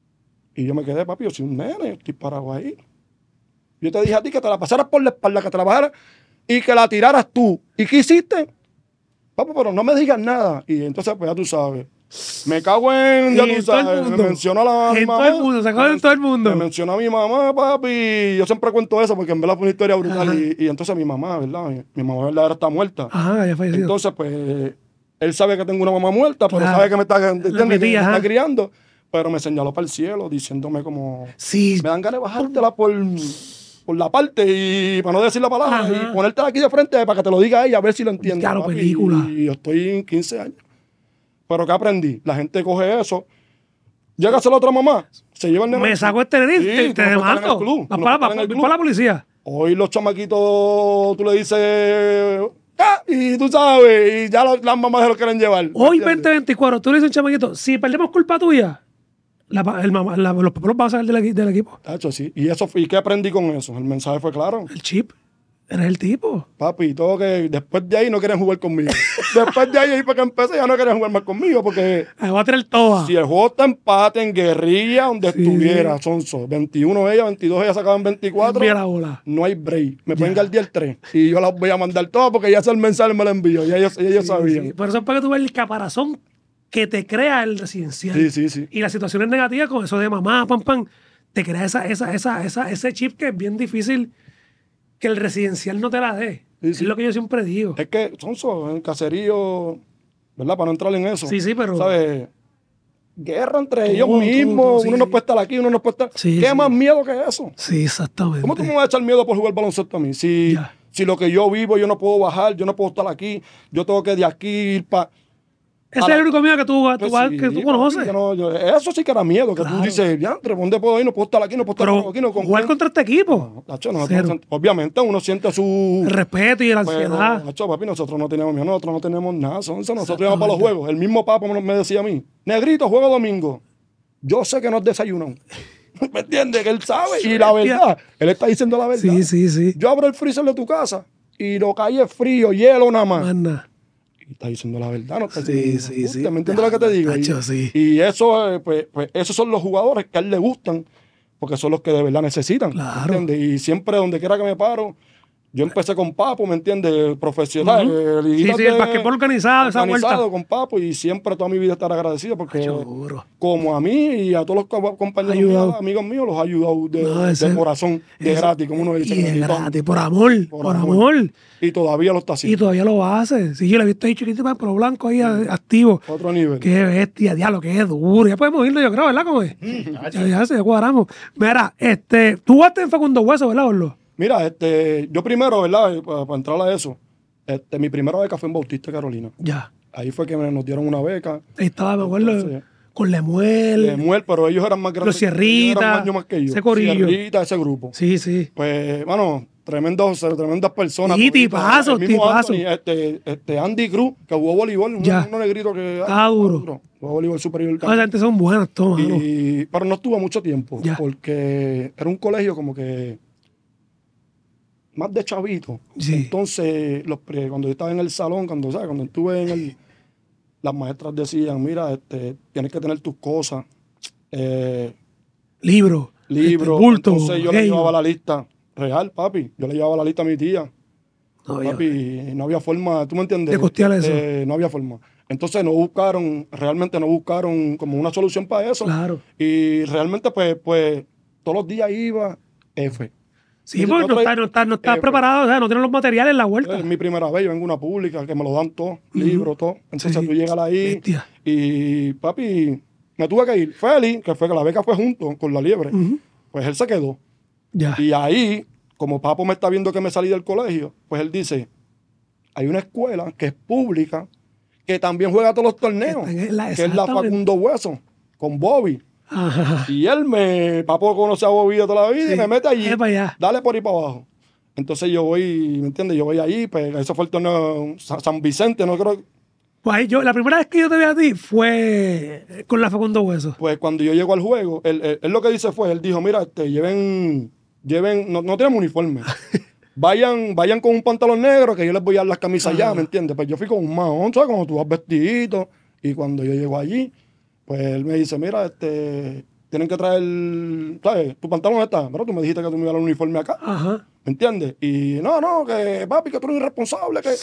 [SPEAKER 3] Y yo me quedé, papi, yo soy un nene, yo estoy parado ahí. Yo te dije a ti que te la pasaras por la espalda, que te la bajaras y que la tiraras tú. ¿Y qué hiciste? Papi, pero no me digas nada. Y entonces, pues ya tú sabes. Me cago en, ya
[SPEAKER 1] Y
[SPEAKER 3] tú
[SPEAKER 1] en todo el
[SPEAKER 3] sabes, me
[SPEAKER 1] mundo.
[SPEAKER 3] mencionó a la mi
[SPEAKER 1] En
[SPEAKER 3] mamá.
[SPEAKER 1] todo el mundo, se acabó en todo el mundo.
[SPEAKER 3] Me mencionó a mi mamá, papi. Yo siempre cuento eso porque en verdad fue una historia brutal.
[SPEAKER 1] Ajá.
[SPEAKER 3] Y, y entonces mi mamá, ¿verdad? Mi, mi mamá, ¿verdad? Ahora está muerta.
[SPEAKER 1] Ajá, ya fallecido.
[SPEAKER 3] Entonces, pues, él sabe que tengo una mamá muerta, pero
[SPEAKER 1] Claro.
[SPEAKER 3] sabe que me está, ¿entiendes?
[SPEAKER 1] mi tía,
[SPEAKER 3] me está
[SPEAKER 1] ajá.
[SPEAKER 3] criando. Pero me señaló para el cielo diciéndome como...
[SPEAKER 1] Sí.
[SPEAKER 3] Me dan ganas de bajártela por, por la parte y para no decir la palabra
[SPEAKER 1] Ajá.
[SPEAKER 3] y ponértela aquí de frente para que te lo diga ella a ver si lo entiende.
[SPEAKER 1] Claro,
[SPEAKER 3] papi.
[SPEAKER 1] película.
[SPEAKER 3] Y yo estoy en quince años. Pero ¿qué aprendí? La gente coge eso, llega a ser la otra mamá, se lleva el nene.
[SPEAKER 1] Me saco este nene,
[SPEAKER 3] Sí,
[SPEAKER 1] te,
[SPEAKER 3] tú
[SPEAKER 1] te
[SPEAKER 3] no puedes estar en el
[SPEAKER 1] demando.
[SPEAKER 3] club, tú
[SPEAKER 1] Vas
[SPEAKER 3] no
[SPEAKER 1] para,
[SPEAKER 3] puedes estar en el
[SPEAKER 1] para-
[SPEAKER 3] club.
[SPEAKER 1] para la policía.
[SPEAKER 3] Hoy los chamaquitos, tú le dices, ¡ah! Y tú sabes, y ya los- las mamás se lo quieren llevar.
[SPEAKER 1] Hoy,
[SPEAKER 3] ¿entiendes?
[SPEAKER 1] veinte veinticuatro, tú le dices a un chamaquito, si perdemos culpa tuya, la, pa- el mamá- la- los papás los van a sacar del, equi- del equipo.
[SPEAKER 3] Tacho, sí. ¿Y, eso, fue- ¿Y qué aprendí con eso? El mensaje fue claro.
[SPEAKER 1] El chip. Eres el tipo.
[SPEAKER 3] Papi, todo que después de ahí no quieren jugar conmigo. Después de ahí, ahí para que empecé, ya no quieren jugar más conmigo porque
[SPEAKER 1] Ahí va a tener toda.
[SPEAKER 3] si el juego está empate en guerrilla, donde
[SPEAKER 1] Sí.
[SPEAKER 3] estuviera, Sonso, veintiuno ella, veintidós ella sacaban veinticuatro,
[SPEAKER 1] Envía la bola.
[SPEAKER 3] no hay break. Me pueden dar el tres y yo las voy a mandar todas porque ya sé el mensaje me lo envió. Ya ellos, ellos
[SPEAKER 1] Sí,
[SPEAKER 3] sabían.
[SPEAKER 1] sí. Por eso es para que tú veas el caparazón que te crea el residencial.
[SPEAKER 3] Sí, sí, sí.
[SPEAKER 1] Y las situaciones negativas con eso de mamá, pam, pam, te crea esa, esa, esa, esa, ese chip que es bien difícil que el residencial no te la dé.
[SPEAKER 3] Sí,
[SPEAKER 1] Es
[SPEAKER 3] sí.
[SPEAKER 1] lo que yo siempre digo.
[SPEAKER 3] Es que, Sonso, en caserío, ¿verdad? Para no entrar en eso.
[SPEAKER 1] Sí, sí, pero-
[SPEAKER 3] ¿Sabes? Guerra entre
[SPEAKER 1] Todo,
[SPEAKER 3] ellos
[SPEAKER 1] todo,
[SPEAKER 3] mismos.
[SPEAKER 1] todo, sí,
[SPEAKER 3] uno no
[SPEAKER 1] sí.
[SPEAKER 3] puede estar aquí, uno no puede estar.
[SPEAKER 1] Sí,
[SPEAKER 3] ¿Qué
[SPEAKER 1] sí.
[SPEAKER 3] más miedo que eso?
[SPEAKER 1] Sí, exactamente.
[SPEAKER 3] ¿Cómo tú me vas a echar miedo por jugar baloncesto a mí? Si,
[SPEAKER 1] Ya.
[SPEAKER 3] si lo que yo vivo, yo no puedo bajar, yo no puedo estar aquí, yo tengo que de aquí ir para...
[SPEAKER 1] Ese es el único miedo que tú, tú, vas- que tú conoces.
[SPEAKER 3] eso sí que era miedo, que
[SPEAKER 1] Claro.
[SPEAKER 3] tú dices, ya, ¿dónde puedo ir? No puedo estar aquí, no puedo estar
[SPEAKER 1] Pero
[SPEAKER 3] aquí. No, ¿con
[SPEAKER 1] jugar
[SPEAKER 3] quién?"
[SPEAKER 1] contra este equipo.
[SPEAKER 3] Nacho, nosotros
[SPEAKER 1] Cero.
[SPEAKER 3] sent- obviamente uno siente su...
[SPEAKER 1] El respeto y la
[SPEAKER 3] Pero,
[SPEAKER 1] ansiedad.
[SPEAKER 3] Nacho, papi, nosotros no teníamos miedo, nosotros no tenemos nada. Sonso, nosotros íbamos para los juegos. El mismo papá me decía a mí, Negrito, juego domingo. Yo sé que no es desayuno. ¿Me entiendes? Que él sabe. Y la verdad, él está diciendo la verdad.
[SPEAKER 1] Sí, sí, sí.
[SPEAKER 3] Yo abro el freezer de tu casa y lo que hay es frío, hielo nada más.
[SPEAKER 1] Más nada.
[SPEAKER 3] Y está diciendo la verdad, no está
[SPEAKER 1] Sí,
[SPEAKER 3] diciendo
[SPEAKER 1] sí,
[SPEAKER 3] embuste,
[SPEAKER 1] sí.
[SPEAKER 3] ¿me entiendes lo que te digo?
[SPEAKER 1] Nacho,
[SPEAKER 3] y,
[SPEAKER 1] sí.
[SPEAKER 3] y eso, eh, pues, pues, esos son los jugadores que a él le gustan, porque son los que de verdad necesitan.
[SPEAKER 1] Claro.
[SPEAKER 3] ¿Me entiendes? Y siempre, donde quiera que me paro, yo empecé con Papo, ¿me entiendes? Profesional.
[SPEAKER 1] Ujú.
[SPEAKER 3] eh,
[SPEAKER 1] Sí,
[SPEAKER 3] liguitas
[SPEAKER 1] sí, el
[SPEAKER 3] de-
[SPEAKER 1] basquetbol organizado, esa
[SPEAKER 3] organizado
[SPEAKER 1] vuelta.
[SPEAKER 3] con Papo, y siempre toda mi vida estar agradecido, porque
[SPEAKER 1] Seguro.
[SPEAKER 3] como a mí y a todos los co- compañeros
[SPEAKER 1] Ayudado.
[SPEAKER 3] míos, amigos míos, los ha ayudado de,
[SPEAKER 1] No,
[SPEAKER 3] de
[SPEAKER 1] ese-
[SPEAKER 3] corazón, de
[SPEAKER 1] Eso-
[SPEAKER 3] gratis, como uno dice.
[SPEAKER 1] Y de
[SPEAKER 3] Y todo-
[SPEAKER 1] gratis, por amor, por,
[SPEAKER 3] por
[SPEAKER 1] amor.
[SPEAKER 3] amor. Y todavía lo está
[SPEAKER 1] Y
[SPEAKER 3] haciendo.
[SPEAKER 1] todavía lo hace. Sí, yo le he visto ahí chiquitito, pero blanco ahí a- activo.
[SPEAKER 3] Otro nivel.
[SPEAKER 1] Qué bestia, diablo, qué duro. Ya podemos irlo, yo creo, ¿verdad? ¿Cómo es? ya, ya se ya cuadramos. Mira, este, tú jugaste en Facundo Hueso, ¿verdad, Orlo?
[SPEAKER 3] Mira, este, yo primero, ¿verdad? Para, para entrar a eso, este, mi primera beca fue en Bautista, Carolina.
[SPEAKER 1] Ya.
[SPEAKER 3] Ahí fue que me- nos dieron una beca.
[SPEAKER 1] Ahí estaba, me acuerdo,
[SPEAKER 3] Entonces,
[SPEAKER 1] con Lemuel.
[SPEAKER 3] de Muel, pero ellos eran más grandes.
[SPEAKER 1] Los Sierrita,
[SPEAKER 3] ellos eran años más que yo.
[SPEAKER 1] ese corillo.
[SPEAKER 3] Sierrita, ese grupo.
[SPEAKER 1] Sí, sí.
[SPEAKER 3] Pues, bueno, tremendos, tremendas personas.
[SPEAKER 1] Sí,
[SPEAKER 3] toditos.
[SPEAKER 1] tipazos,
[SPEAKER 3] El mismo
[SPEAKER 1] tipazos.
[SPEAKER 3] Anthony, este, este Andy Cruz, que jugó voleibol, un,
[SPEAKER 1] Ya.
[SPEAKER 3] un negrito que...
[SPEAKER 1] Está duro.
[SPEAKER 3] Jugó voleibol superior.
[SPEAKER 1] Toda esa gente son buenas, todos, mano.
[SPEAKER 3] Y, pero no estuvo mucho tiempo,
[SPEAKER 1] Ya.
[SPEAKER 3] porque era un colegio como que más de chavito.
[SPEAKER 1] Sí.
[SPEAKER 3] Entonces, los, pre- cuando yo estaba en el salón, cuando, ¿sabes? Cuando estuve en el... Las maestras decían, mira, este, tienes que tener tus cosas, eh,
[SPEAKER 1] Libro.
[SPEAKER 3] libros.
[SPEAKER 1] este, bulto,
[SPEAKER 3] Entonces yo le
[SPEAKER 1] aquello.
[SPEAKER 3] llevaba la lista real, papi. Yo le llevaba la lista a mi tía.
[SPEAKER 1] No, ya.
[SPEAKER 3] Papi, y no había forma, ¿tú me entiendes?
[SPEAKER 1] De costear eso.
[SPEAKER 3] Eh, no había forma. Entonces no buscaron, realmente no buscaron como una solución para eso.
[SPEAKER 1] Claro.
[SPEAKER 3] Y realmente, pues, pues, todos los días iba F.
[SPEAKER 1] Sí,
[SPEAKER 3] Y
[SPEAKER 1] porque no
[SPEAKER 3] otra-
[SPEAKER 1] estás no está, no está
[SPEAKER 3] eh,
[SPEAKER 1] preparado, o sea, no tienen los materiales en la vuelta.
[SPEAKER 3] Es mi primera vez, yo vengo a una pública que me lo dan todo, libros, todo. Entonces
[SPEAKER 1] Sí.
[SPEAKER 3] tú llegas ahí
[SPEAKER 1] Bestia.
[SPEAKER 3] y, papi, me tuve que ir. Feli, que fue que la beca fue junto con la liebre,
[SPEAKER 1] Ujú.
[SPEAKER 3] pues él se quedó.
[SPEAKER 1] Ya.
[SPEAKER 3] Y ahí, como Papo me está viendo que me salí del colegio, pues él dice, hay una escuela que es pública, que también juega todos los torneos,
[SPEAKER 1] Está en la-
[SPEAKER 3] que es la
[SPEAKER 1] exactamente.
[SPEAKER 3] Facundo Hueso, con Bobby.
[SPEAKER 1] Ajá.
[SPEAKER 3] Y él me, Papo conoce a Bobby de toda la vida
[SPEAKER 1] Sí.
[SPEAKER 3] y me mete allí.
[SPEAKER 1] Es para allá.
[SPEAKER 3] Dale por ahí para abajo. Entonces yo voy, ¿me entiendes? Yo voy ahí, pues eso fue el torneo San San Vicente, no creo,
[SPEAKER 1] Pues ahí yo, la primera vez que yo te vi a ti fue con la Facundo Hueso.
[SPEAKER 3] Pues cuando yo llego al juego, él, él, él lo que dice fue, él dijo, mira, este, lleven, lleven, no, no tenemos uniforme. Vayan, vayan con un pantalón negro que yo les voy a dar las camisas
[SPEAKER 1] Ah.
[SPEAKER 3] ya, ¿me entiendes? Pues yo fui con un mahón, ¿sabes? Como tú vas vestidito. Y cuando yo llego allí, pues él me dice, mira, este, tienen que traer, ¿sabes? Tu pantalón está, pero tú me dijiste que tú me ibas a dar un uniforme acá.
[SPEAKER 1] Ajá.
[SPEAKER 3] ¿Me entiendes? Y no, no, que papi, que tú eres irresponsable, que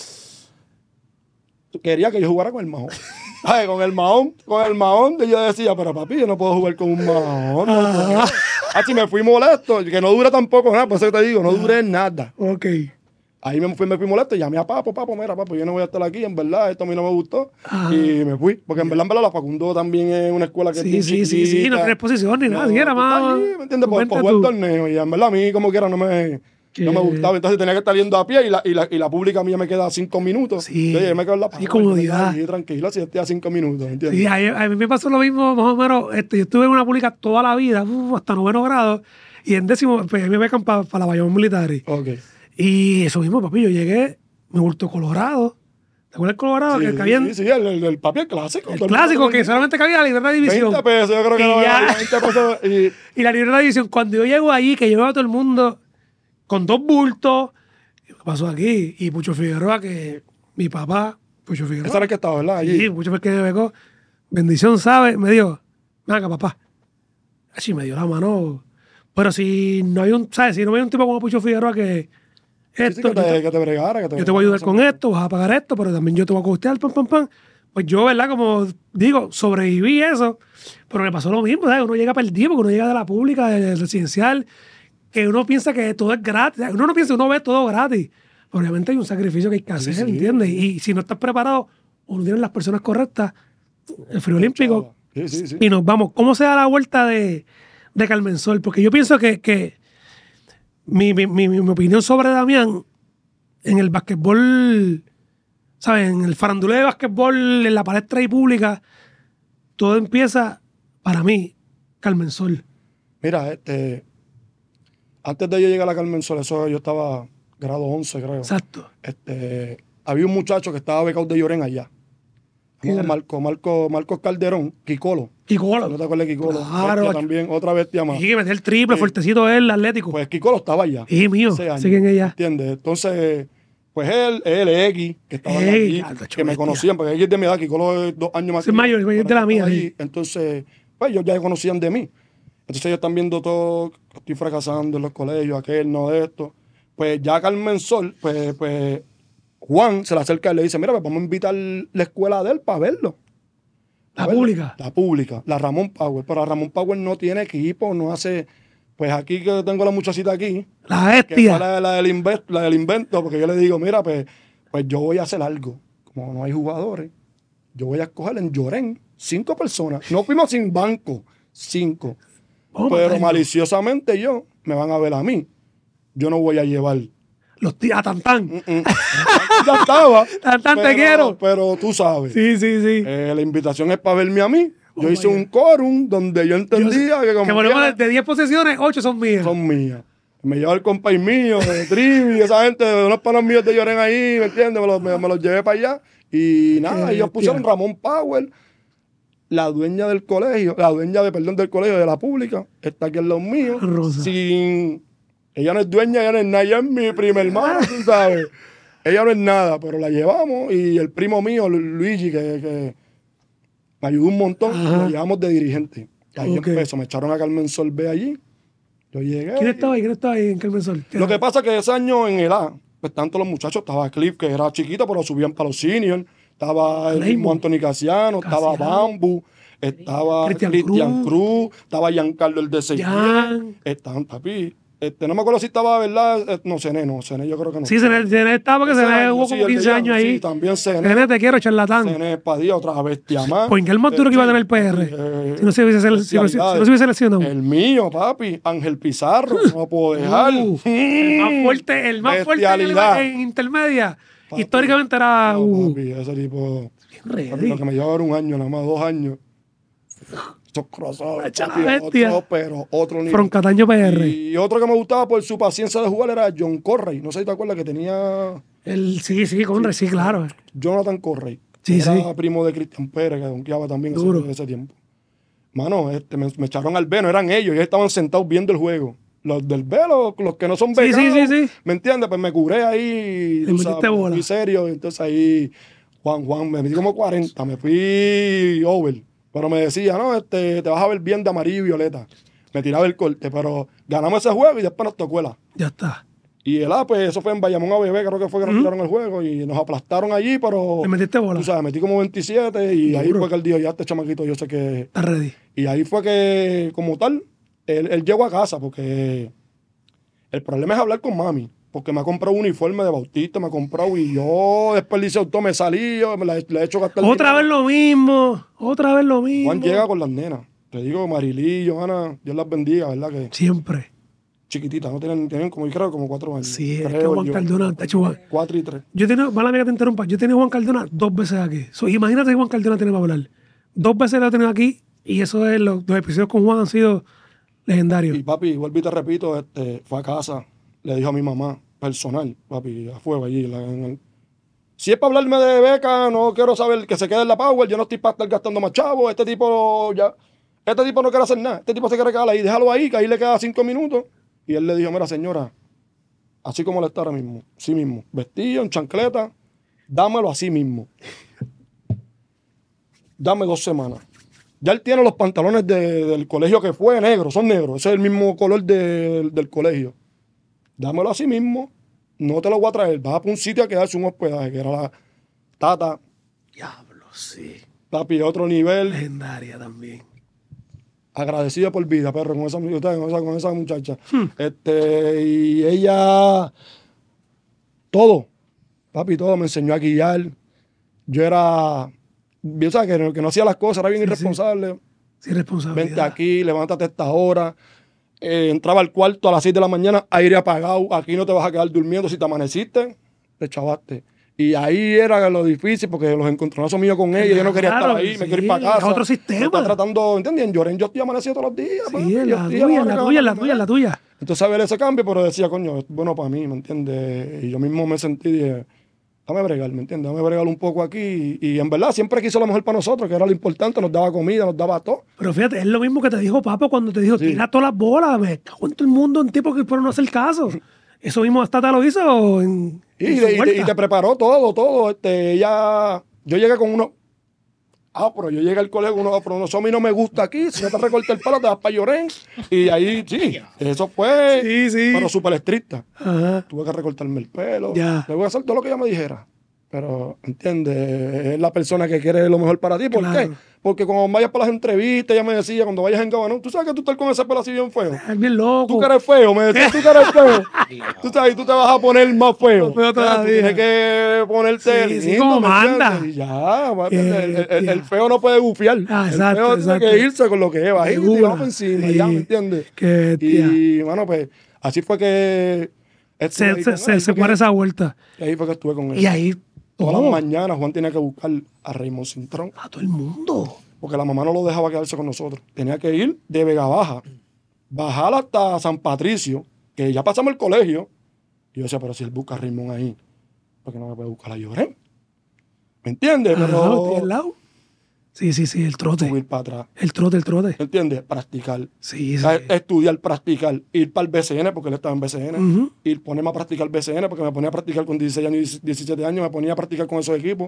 [SPEAKER 3] quería que yo jugara con el mahón. Ay, con el mahón, con el mahón, y yo decía, pero papi, yo no puedo jugar con un mahón. No, así me fui molesto, que no dura tampoco nada, por eso te digo, no duré nada.
[SPEAKER 1] Ok.
[SPEAKER 3] Ahí me fui, me fui molesto, llamé a Papo, Papo, mira, Papo, yo no voy a estar aquí, en verdad, esto a mí no me gustó.
[SPEAKER 1] Ajá.
[SPEAKER 3] Y me fui, porque en verdad, en verdad, la Facundo también es una escuela que
[SPEAKER 1] Sí,
[SPEAKER 3] es
[SPEAKER 1] sí, sí, sí, no tiene exposición ni nada, sí, era
[SPEAKER 3] tú estás
[SPEAKER 1] más.
[SPEAKER 3] allí, ¿me entiendes? Por,
[SPEAKER 1] vente
[SPEAKER 3] por jugar
[SPEAKER 1] tú.
[SPEAKER 3] torneo, y en verdad a mí como quiera no me...
[SPEAKER 1] Que-
[SPEAKER 3] No me gustaba, entonces tenía que estar yendo a pie y la, y la, y la pública mía me queda cinco minutos.
[SPEAKER 1] Sí.
[SPEAKER 3] Entonces yo me quedo en la
[SPEAKER 1] Hay comodidad.
[SPEAKER 3] Y tranquilo, si estoy a cinco minutos, ¿entiendes?
[SPEAKER 1] Sí, a, mí- a mí me pasó lo mismo, más o menos. Este, yo estuve en una pública toda la vida, uf, hasta noveno grado, y en décimo, pues, me becan para la Bayamón Militar.
[SPEAKER 3] Ok.
[SPEAKER 1] Y eso mismo, papi, yo llegué, me vuelto Colorado. ¿Te acuerdas del Colorado?
[SPEAKER 3] Sí,
[SPEAKER 1] que cabían
[SPEAKER 3] sí, sí, el, el, el papi el clásico.
[SPEAKER 1] el
[SPEAKER 3] todo el
[SPEAKER 1] clásico,
[SPEAKER 3] mundo
[SPEAKER 1] que
[SPEAKER 3] lo
[SPEAKER 1] solamente cabía la libreta de división.
[SPEAKER 3] veinte pesos, yo creo que
[SPEAKER 1] Y
[SPEAKER 3] no
[SPEAKER 1] ya.
[SPEAKER 3] era veinte pesos. Y,
[SPEAKER 1] Y la libreta de división, cuando yo llego allí, que yo veo a todo el mundo con dos bultos, ¿qué pasó aquí? Y Pucho Figueroa, que mi papá, Pucho Figueroa.
[SPEAKER 3] esa era el que estaba, ¿verdad? Allí.
[SPEAKER 1] Sí, Pucho fue el que me becó. Bendición, ¿sabe? Me dijo, venga, papá. Así me dio la mano. Pero si no hay un, ¿sabes? Si no hay un tipo como Pucho Figueroa que
[SPEAKER 3] Sí, sí,
[SPEAKER 1] esto,
[SPEAKER 3] que
[SPEAKER 1] yo,
[SPEAKER 3] te,
[SPEAKER 1] te,
[SPEAKER 3] que te bregara. Que te
[SPEAKER 1] yo te voy a ayudar
[SPEAKER 3] bregara,
[SPEAKER 1] con esto, vas a pagar esto, pero también yo te voy a costear, pam, pam, pam. Pues yo, ¿verdad? Como digo, sobreviví eso, pero me pasó lo mismo, ¿sabes? Uno llega perdido porque uno llega de la pública, del residencial, que uno piensa que todo es gratis. Uno no piensa, uno ve todo gratis. Obviamente hay un sacrificio que hay que hacer,
[SPEAKER 3] sí.
[SPEAKER 1] ¿entiendes? Y si no estás preparado, uno tiene las personas correctas, el frío olímpico,
[SPEAKER 3] Sí, sí, sí.
[SPEAKER 1] y nos vamos. ¿Cómo se da la vuelta de, de Carmen Sol? Porque yo pienso que, que mi, mi, mi, mi opinión sobre Damián en el basquetbol, ¿sabes? En el faranduleo de basquetbol, en la palestra y pública, todo empieza, para mí, Carmen Sol.
[SPEAKER 3] Mira, este, antes de yo llegar a Carmen Sol, eso yo estaba grado once, creo.
[SPEAKER 1] Exacto.
[SPEAKER 3] Este, había un muchacho que estaba becado de Llorén allá.
[SPEAKER 1] ¿Quién era?
[SPEAKER 3] Marco, Marco, Marcos Calderón, Kikolo.
[SPEAKER 1] Kikolo.
[SPEAKER 3] ¿No te acuerdas de Kikolo?
[SPEAKER 1] Claro.
[SPEAKER 3] Bestia también, otra bestia más.
[SPEAKER 1] Y que meter el triple,
[SPEAKER 3] Sí.
[SPEAKER 1] fuertecito él, atlético.
[SPEAKER 3] Pues Kikolo estaba allá.
[SPEAKER 1] y mío,
[SPEAKER 3] ese año,
[SPEAKER 1] sé quién es ella.
[SPEAKER 3] ¿Entiendes? Entonces, pues él, él, X, que estaba
[SPEAKER 1] Egui,
[SPEAKER 3] allí,
[SPEAKER 1] ah, tacho,
[SPEAKER 3] que me
[SPEAKER 1] bestia.
[SPEAKER 3] conocían, porque X es de mi edad, Kikolo es dos años más
[SPEAKER 1] Sí,
[SPEAKER 3] que yo,
[SPEAKER 1] mayor, mayor
[SPEAKER 3] pero
[SPEAKER 1] de la
[SPEAKER 3] él
[SPEAKER 1] mía,
[SPEAKER 3] estaba
[SPEAKER 1] sí.
[SPEAKER 3] allí. Entonces, pues ellos ya conocían de mí. Entonces ellos están viendo todo, que estoy fracasando en los colegios, aquel, no de esto. Pues ya Carmen Sol, pues, pues Juan se le acerca y le dice, mira, pues vamos a invitar la escuela de él para verlo.
[SPEAKER 1] La
[SPEAKER 3] A verlo.
[SPEAKER 1] pública.
[SPEAKER 3] La pública, la Ramón Power. Pero la Ramón Power no tiene equipo, no hace... Pues aquí que tengo la muchachita aquí,
[SPEAKER 1] La
[SPEAKER 3] que fue
[SPEAKER 1] bestia.
[SPEAKER 3] la, la del invento, la del invento, porque yo le digo, mira, pues, pues yo voy a hacer algo. Como no hay jugadores, yo voy a escoger en Llorén cinco personas. No fuimos sin banco, cinco.
[SPEAKER 1] Vamos a
[SPEAKER 3] Pero
[SPEAKER 1] matarlo.
[SPEAKER 3] maliciosamente yo, me van a ver a mí. Yo no voy a llevar.
[SPEAKER 1] Los tíos, a Tantán.
[SPEAKER 3] Mm, mm. Ya estaba.
[SPEAKER 1] Tantán, te
[SPEAKER 3] pero-
[SPEAKER 1] quiero.
[SPEAKER 3] Pero tú sabes.
[SPEAKER 1] Sí, sí, sí.
[SPEAKER 3] Eh, la invitación es para verme a mí. Yo
[SPEAKER 1] Oh,
[SPEAKER 3] hice
[SPEAKER 1] my
[SPEAKER 3] un quórum donde yo entendía que como
[SPEAKER 1] Que por lo menos
[SPEAKER 3] quiera,
[SPEAKER 1] de diez posesiones, ocho son mías.
[SPEAKER 3] son mías. Me lleva el compay mío, de Trivi, esa gente, de unos panos míos de Llorén ahí, ¿me entiendes? Me los, me, me los llevé para allá. Y nada,
[SPEAKER 1] Qué
[SPEAKER 3] ellos pusieron
[SPEAKER 1] bestia.
[SPEAKER 3] Ramón Power, la dueña del colegio, la dueña de, perdón, del colegio de la pública, está aquí en los míos.
[SPEAKER 1] Rosa.
[SPEAKER 3] Sin, ella no es dueña, ella no es nada, ella es mi prima hermana, tú sabes. Ella no es nada, pero la llevamos y el primo mío, Lu- Luigi, que, que me ayudó un montón,
[SPEAKER 1] Ajá.
[SPEAKER 3] lo llevamos de dirigente. Y ahí
[SPEAKER 1] Ok.
[SPEAKER 3] empezó, me echaron a Carmen Solvé allí. Yo llegué.
[SPEAKER 1] ¿Quién
[SPEAKER 3] y-
[SPEAKER 1] estaba ahí? ¿Quién estaba ahí en Carmen Sol?
[SPEAKER 3] Lo que pasa es que ese año en el A, pues tanto los muchachos, estaba Cliff, que era chiquito, pero subían para los seniors, estaba el mismo
[SPEAKER 1] Raymond.
[SPEAKER 3] Anthony Casiano, estaba
[SPEAKER 1] Casiano.
[SPEAKER 3] Bambu, estaba
[SPEAKER 1] Cristian
[SPEAKER 3] Cristian
[SPEAKER 1] Cruz.
[SPEAKER 3] Cruz, estaba Giancarlo el de Seguía,
[SPEAKER 1] Jan.
[SPEAKER 3] estaban papi. Este, no me acuerdo si estaba, ¿verdad? Eh, No, Cené, no, Cené yo creo que no.
[SPEAKER 1] Sí, Cené, Cené estaba porque
[SPEAKER 3] Ese
[SPEAKER 1] Cené
[SPEAKER 3] año,
[SPEAKER 1] jugó
[SPEAKER 3] sí,
[SPEAKER 1] como
[SPEAKER 3] el de
[SPEAKER 1] quince
[SPEAKER 3] Jan,
[SPEAKER 1] años ahí.
[SPEAKER 3] Sí, también Cené.
[SPEAKER 1] Cené, te quiero, charlatán.
[SPEAKER 3] Cené Padilla, otra bestia más.
[SPEAKER 1] Pues el más duro que iba a tener el P R.
[SPEAKER 3] Eh,
[SPEAKER 1] Si no se hubiese, sele- si no, si no se hubiese seleccionado.
[SPEAKER 3] El mío, papi, Ángel Pizarro, no lo puedo dejar.
[SPEAKER 1] Uh, el más fuerte, el más fuerte en, el-
[SPEAKER 3] Bestialidad.
[SPEAKER 1] en intermedia.
[SPEAKER 3] Papi.
[SPEAKER 1] Históricamente era
[SPEAKER 3] No,
[SPEAKER 1] uh,
[SPEAKER 3] papi, ese tipo.
[SPEAKER 1] bien
[SPEAKER 3] Papi,
[SPEAKER 1] ready.
[SPEAKER 3] lo que me lleva ahora un año, nada más dos años. Esos crossovers,
[SPEAKER 1] Echa la
[SPEAKER 3] papi,
[SPEAKER 1] bestia.
[SPEAKER 3] otro, pero otro nivel.
[SPEAKER 1] From Cataño P R.
[SPEAKER 3] Y otro que me gustaba por su paciencia de jugar era John Corray. No sé si te acuerdas que tenía
[SPEAKER 1] El, sí, sí, Conrad, sí, claro.
[SPEAKER 3] Jonathan Corray.
[SPEAKER 1] Sí,
[SPEAKER 3] era
[SPEAKER 1] sí.
[SPEAKER 3] primo de Cristian Pérez, que donkeaba también
[SPEAKER 1] Duro.
[SPEAKER 3] ese, ese tiempo. Mano, este, me, me echaron al B, no eran ellos, ellos estaban sentados viendo el juego. Los del B, los, los que no son
[SPEAKER 1] Sí, sí,
[SPEAKER 3] becados,
[SPEAKER 1] sí, sí.
[SPEAKER 3] ¿me entiendes? Pues me curé ahí,
[SPEAKER 1] Le
[SPEAKER 3] tú
[SPEAKER 1] metiste
[SPEAKER 3] sabes,
[SPEAKER 1] bola.
[SPEAKER 3] fui serio, entonces ahí, Juan, Juan, me metí como cuarenta, me fui over. Pero me decía, no, este, te vas a ver bien de amarillo y violeta. Me tiraba el corte, pero ganamos ese juego y después nos tocó el A.
[SPEAKER 1] Ya está.
[SPEAKER 3] Y el A, pues eso fue en Bayamón A B B, creo que fue que nos
[SPEAKER 1] Ujú.
[SPEAKER 3] tiraron el juego y nos aplastaron allí, pero
[SPEAKER 1] Le metiste bola.
[SPEAKER 3] tú sabes, metí como veintisiete y ahí
[SPEAKER 1] Duro.
[SPEAKER 3] fue que él dijo, ya este chamaquito yo sé que...
[SPEAKER 1] Está ready.
[SPEAKER 3] Y ahí fue que, como tal, él, él llegó a casa porque el problema es hablar con mami. Porque me ha comprado un uniforme de Bautista, me ha comprado y yo después le hice auto, me salí, yo me la, le he hecho gastar el
[SPEAKER 1] Otra vez
[SPEAKER 3] dinero.
[SPEAKER 1] lo mismo. Otra vez lo mismo.
[SPEAKER 3] Juan llega con las nenas. Te digo, Marilí, Johanna, Dios las bendiga, ¿verdad? Que
[SPEAKER 1] Siempre.
[SPEAKER 3] chiquititas, no tienen, tienen como, yo creo, como cuatro años.
[SPEAKER 1] Sí, es que
[SPEAKER 3] creo
[SPEAKER 1] Juan
[SPEAKER 3] yo.
[SPEAKER 1] Cardona, de hecho, Juan-
[SPEAKER 3] Cuatro y tres.
[SPEAKER 1] Yo he tenido, mala mía que te interrumpa, yo he tenido a Juan Cardona dos veces aquí. So, imagínate que Juan Cardona tiene para hablar. Dos veces lo he tenido aquí y eso es, los, los episodios con Juan han sido legendarios.
[SPEAKER 3] Y papi, vuelvo y te repito, este, fue a casa, le dijo a mi mamá, personal, papi, a fuego allí. la- en el- Si es para hablarme de beca, no quiero saber que se quede en la Power, yo no estoy para estar gastando más chavo, este tipo ya, este tipo no quiere hacer nada, este tipo se quiere quedar ahí, déjalo ahí, que ahí le queda cinco minutos. Y él le dijo, mira señora, así como le está ahora mismo, sí mismo, vestido, en chancleta, dámelo así mismo. Dame dos semanas. Ya él tiene los pantalones de- del colegio que fue negro, son negros, ese es el mismo color de- del colegio. Dámelo así mismo, no te lo voy a traer, vas a un sitio a quedarse un hospedaje, que era la Tata,
[SPEAKER 1] Diablo, sí.
[SPEAKER 3] papi, otro nivel,
[SPEAKER 1] Legendaria también.
[SPEAKER 3] agradecido por vida, perro, con esa, con esa, con esa muchacha. Este, y ella, todo, papi, todo, me enseñó a guiar. Yo era, yo sabes que, que no hacía las cosas, era bien
[SPEAKER 1] Sí, sí.
[SPEAKER 3] irresponsable.
[SPEAKER 1] Sin responsabilidad.
[SPEAKER 3] Vente aquí, levántate a esta hora. Eh, entraba al cuarto a las seis de la mañana, aire apagado, aquí no te vas a quedar durmiendo. Si te amaneciste, te chavaste. Y ahí era lo difícil porque los encontronazos míos con ella, yo no quería
[SPEAKER 1] Claro,
[SPEAKER 3] estar ahí, me
[SPEAKER 1] sí,
[SPEAKER 3] quiero ir para casa.
[SPEAKER 1] es otro sistema.
[SPEAKER 3] Me está tratando, ¿entendían? Lloré, yo estoy amanecido todos los días. papi,
[SPEAKER 1] Sí, es
[SPEAKER 3] yo
[SPEAKER 1] la
[SPEAKER 3] estoy
[SPEAKER 1] tuya,
[SPEAKER 3] ahora
[SPEAKER 1] la
[SPEAKER 3] que
[SPEAKER 1] tuya,
[SPEAKER 3] van a
[SPEAKER 1] la tuya,
[SPEAKER 3] comer.
[SPEAKER 1] la tuya.
[SPEAKER 3] Entonces, a ver ese cambio, pero decía, coño, es bueno para mí, ¿me entiendes? Y yo mismo me sentí, dije, dame bregar, ¿me entiendes? Dame bregar un poco aquí. Y, y en verdad, siempre quiso lo mejor para nosotros, que era lo importante, nos daba comida, nos daba todo.
[SPEAKER 1] Pero fíjate, es lo mismo que te dijo Papo cuando te dijo,
[SPEAKER 3] Sí.
[SPEAKER 1] tira todas las bolas, me cago en todo el mundo en tipo que por no hacer caso. Eso mismo hasta te lo hizo en,
[SPEAKER 3] Y,
[SPEAKER 1] en
[SPEAKER 3] y
[SPEAKER 1] su
[SPEAKER 3] te- y te,
[SPEAKER 1] vuelta.
[SPEAKER 3] y te preparó todo, todo. Este, ella, yo llegué con uno. Ah, pero yo llegué al colegio con uno, pero no, eso a mí no me gusta aquí. Si no te recorta el pelo, te vas para llorar. Y ahí, sí, eso fue.
[SPEAKER 1] Sí, sí.
[SPEAKER 3] Pero súper estricta.
[SPEAKER 1] Ajá.
[SPEAKER 3] Tuve que recortarme el pelo.
[SPEAKER 1] Ya.
[SPEAKER 3] Le voy a hacer todo lo que ella me dijera. Pero, ¿entiendes? Es la persona que quiere lo mejor para ti. ¿Por
[SPEAKER 1] Claro.
[SPEAKER 3] qué? Porque cuando vayas para las entrevistas, ella me decía, cuando vayas en Gabanón, tú sabes que tú estás con ese pelo así bien feo.
[SPEAKER 1] Es bien loco.
[SPEAKER 3] Tú que eres feo, me decías, tú que eres feo. Tú sabes, tú te vas a poner más feo.
[SPEAKER 1] Más feo
[SPEAKER 3] Ya, tú
[SPEAKER 1] todavía.
[SPEAKER 3] tienes que ponerte
[SPEAKER 1] Sí, sí,
[SPEAKER 3] lindo,
[SPEAKER 1] como
[SPEAKER 3] ¿me
[SPEAKER 1] manda.
[SPEAKER 3] entiendes? Y ya, papi, el, el- el-
[SPEAKER 1] Bestia.
[SPEAKER 3] el feo no puede bufiar.
[SPEAKER 1] Ah,
[SPEAKER 3] el
[SPEAKER 1] exacto,
[SPEAKER 3] feo
[SPEAKER 1] exacto.
[SPEAKER 3] tiene que irse con lo que es bajito y
[SPEAKER 1] Segura.
[SPEAKER 3] vamos encima,
[SPEAKER 1] Sí.
[SPEAKER 3] ya, ¿me entiendes?
[SPEAKER 1] Qué bestia.
[SPEAKER 3] Y, bueno, pues, así fue que estuve
[SPEAKER 1] Se,
[SPEAKER 3] ahí
[SPEAKER 1] se,
[SPEAKER 3] con
[SPEAKER 1] se,
[SPEAKER 3] él,
[SPEAKER 1] se
[SPEAKER 3] porque-
[SPEAKER 1] cuadra esa vuelta.
[SPEAKER 3] ahí fue que estuve con él.
[SPEAKER 1] Y ahí
[SPEAKER 3] Todas
[SPEAKER 1] todo.
[SPEAKER 3] las mañanas Juan tenía que buscar a Raymond Cintrón.
[SPEAKER 1] A todo el mundo.
[SPEAKER 3] Porque la mamá no lo dejaba quedarse con nosotros. Tenía que ir de Vega Baja, bajar hasta San Patricio, que ya pasamos el colegio. Y yo decía, pero si él busca a Raymond ahí, ¿por qué no me puede buscar a Llorén? ¿Me entiendes?
[SPEAKER 1] Ajá,
[SPEAKER 3] Pero
[SPEAKER 1] ¿estoy al lado? Sí, sí, sí, el trote.
[SPEAKER 3] subir para atrás.
[SPEAKER 1] El trote, el trote.
[SPEAKER 3] ¿Me entiendes? Practicar.
[SPEAKER 1] Sí, sí.
[SPEAKER 3] A- Estudiar, practicar. Ir para el B C N, porque él estaba en B C N.
[SPEAKER 1] Ujú.
[SPEAKER 3] Ir ponerme a practicar B C N, porque me ponía a practicar con dieciséis años, diecisiete años, me ponía a practicar con esos equipos.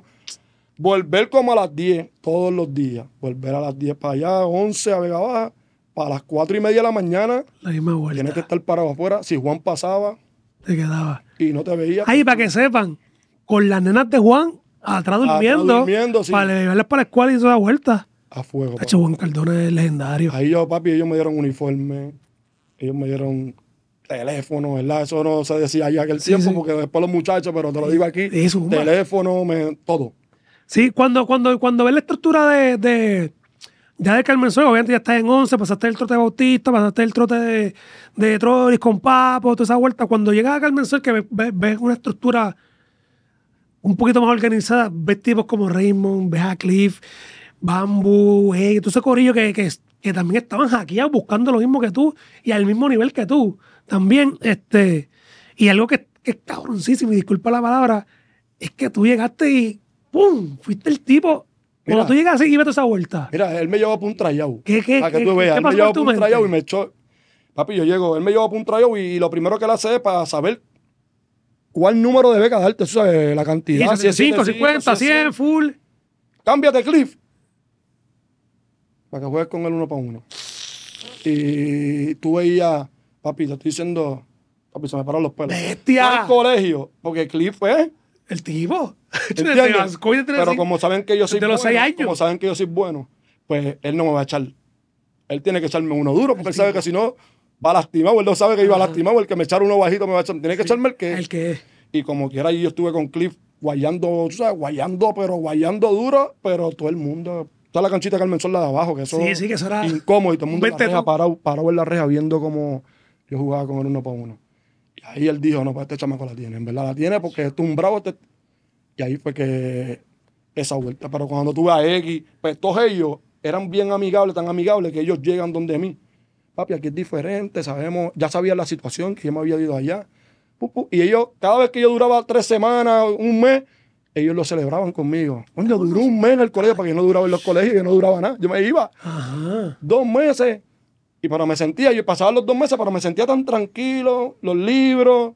[SPEAKER 3] Volver como a las diez, todos los días. Volver a las diez para allá, once a Vega Baja. Para las cuatro y media de la mañana,
[SPEAKER 1] La misma vuelta.
[SPEAKER 3] tienes que estar parado afuera. Si Juan pasaba
[SPEAKER 1] Te quedaba.
[SPEAKER 3] y no te veía,
[SPEAKER 1] Ahí, para que sepan, con las nenas de Juan, atrás durmiendo,
[SPEAKER 3] durmiendo, sí.
[SPEAKER 1] para llevarlas para la escuela y toda la vuelta.
[SPEAKER 3] a fuego.
[SPEAKER 1] De
[SPEAKER 3] papi.
[SPEAKER 1] hecho, Juan Cardona es legendario.
[SPEAKER 3] Ahí yo, papi, ellos me dieron uniforme, ellos me dieron teléfono, ¿verdad? Eso no se decía ya aquel
[SPEAKER 1] Sí,
[SPEAKER 3] tiempo,
[SPEAKER 1] sí.
[SPEAKER 3] porque después los muchachos, pero te lo digo aquí,
[SPEAKER 1] Sí, zumba.
[SPEAKER 3] teléfono, me- todo.
[SPEAKER 1] Sí, cuando, cuando, cuando ves la estructura de, de ya de Carmen Soy, obviamente ya estás en once, pasaste el trote de Bautista, pasaste el trote de, de Troris con Papo, toda esa vuelta. Cuando llegas a Carmen Soy, que ves, ves- ves una estructura un poquito más organizada, ves tipos como Raymond, ves a Cliff, Bamboo, hey, todo ese corillo que, que, que también estaban hackeados buscando lo mismo que tú y al mismo nivel que tú. También, este, y algo que, que es cabroncísimo, y disculpa la palabra, es que tú llegaste y ¡pum! Fuiste el tipo. Cuando
[SPEAKER 3] Mira,
[SPEAKER 1] tú llegas así y ves esa vuelta.
[SPEAKER 3] Mira, él me llevó para un tryout.
[SPEAKER 1] ¿Qué, qué,
[SPEAKER 3] para que
[SPEAKER 1] qué,
[SPEAKER 3] tú veas,
[SPEAKER 1] qué
[SPEAKER 3] él me
[SPEAKER 1] pasó
[SPEAKER 3] llevó
[SPEAKER 1] por tu
[SPEAKER 3] para un
[SPEAKER 1] mente?
[SPEAKER 3] tryout y me echó. Papi, yo llego, él me llevó para un tryout y, y lo primero que él hace es para saber cuál número de beca darte, tú sabes, la cantidad.
[SPEAKER 1] setenta y cinco, cincuenta, cien, full.
[SPEAKER 3] Cámbiate, Cliff. Para que juegues con él uno para uno. Y tú veías, papi, te estoy diciendo, papi, se me pararon los pelos.
[SPEAKER 1] ¡Bestia!
[SPEAKER 3] Al colegio, porque Cliff fue.
[SPEAKER 1] El tipo.
[SPEAKER 3] ¿Entiendes? Pero como saben que yo soy
[SPEAKER 1] de los
[SPEAKER 3] bueno,
[SPEAKER 1] seis años.
[SPEAKER 3] como saben que yo soy bueno, pues él no me va a echar. Él tiene que echarme uno duro, porque él sabe que si no va lastimado. Él no sabe que iba lastimado. El que me echara uno bajito me va a echar. Tiene que
[SPEAKER 1] Sí,
[SPEAKER 3] echarme el que.
[SPEAKER 1] El que es.
[SPEAKER 3] Y como quiera, yo estuve con Cliff guayando, tú sabes, guayando, pero guayando duro, pero todo el mundo. Toda la canchita de Carmen Sol, la de abajo, que eso
[SPEAKER 1] Sí, sí, que eso era
[SPEAKER 3] incómodo. Y todo el mundo en la
[SPEAKER 1] vete
[SPEAKER 3] reja
[SPEAKER 1] tú.
[SPEAKER 3] parado, parado en la reja viendo cómo yo jugaba con él uno para uno. Y ahí él dijo, no, pues este chamaco la tiene. En verdad la tiene porque esto es un bravo. Este... Y ahí fue que esa vuelta. Pero cuando tuve a X, pues todos ellos eran bien amigables, tan amigables que ellos llegan donde mí. Papi, aquí es diferente, sabemos, ya sabían la situación, que yo me había ido allá. Pu, pu, y ellos, cada vez que yo duraba tres semanas, un mes, ellos lo celebraban conmigo. Coño, duró un mes en el colegio, porque yo no duraba en los colegios, yo no duraba nada. Yo me iba
[SPEAKER 1] Ajá.
[SPEAKER 3] dos meses, y pero me sentía, yo pasaba los dos meses, pero me sentía tan tranquilo, los libros,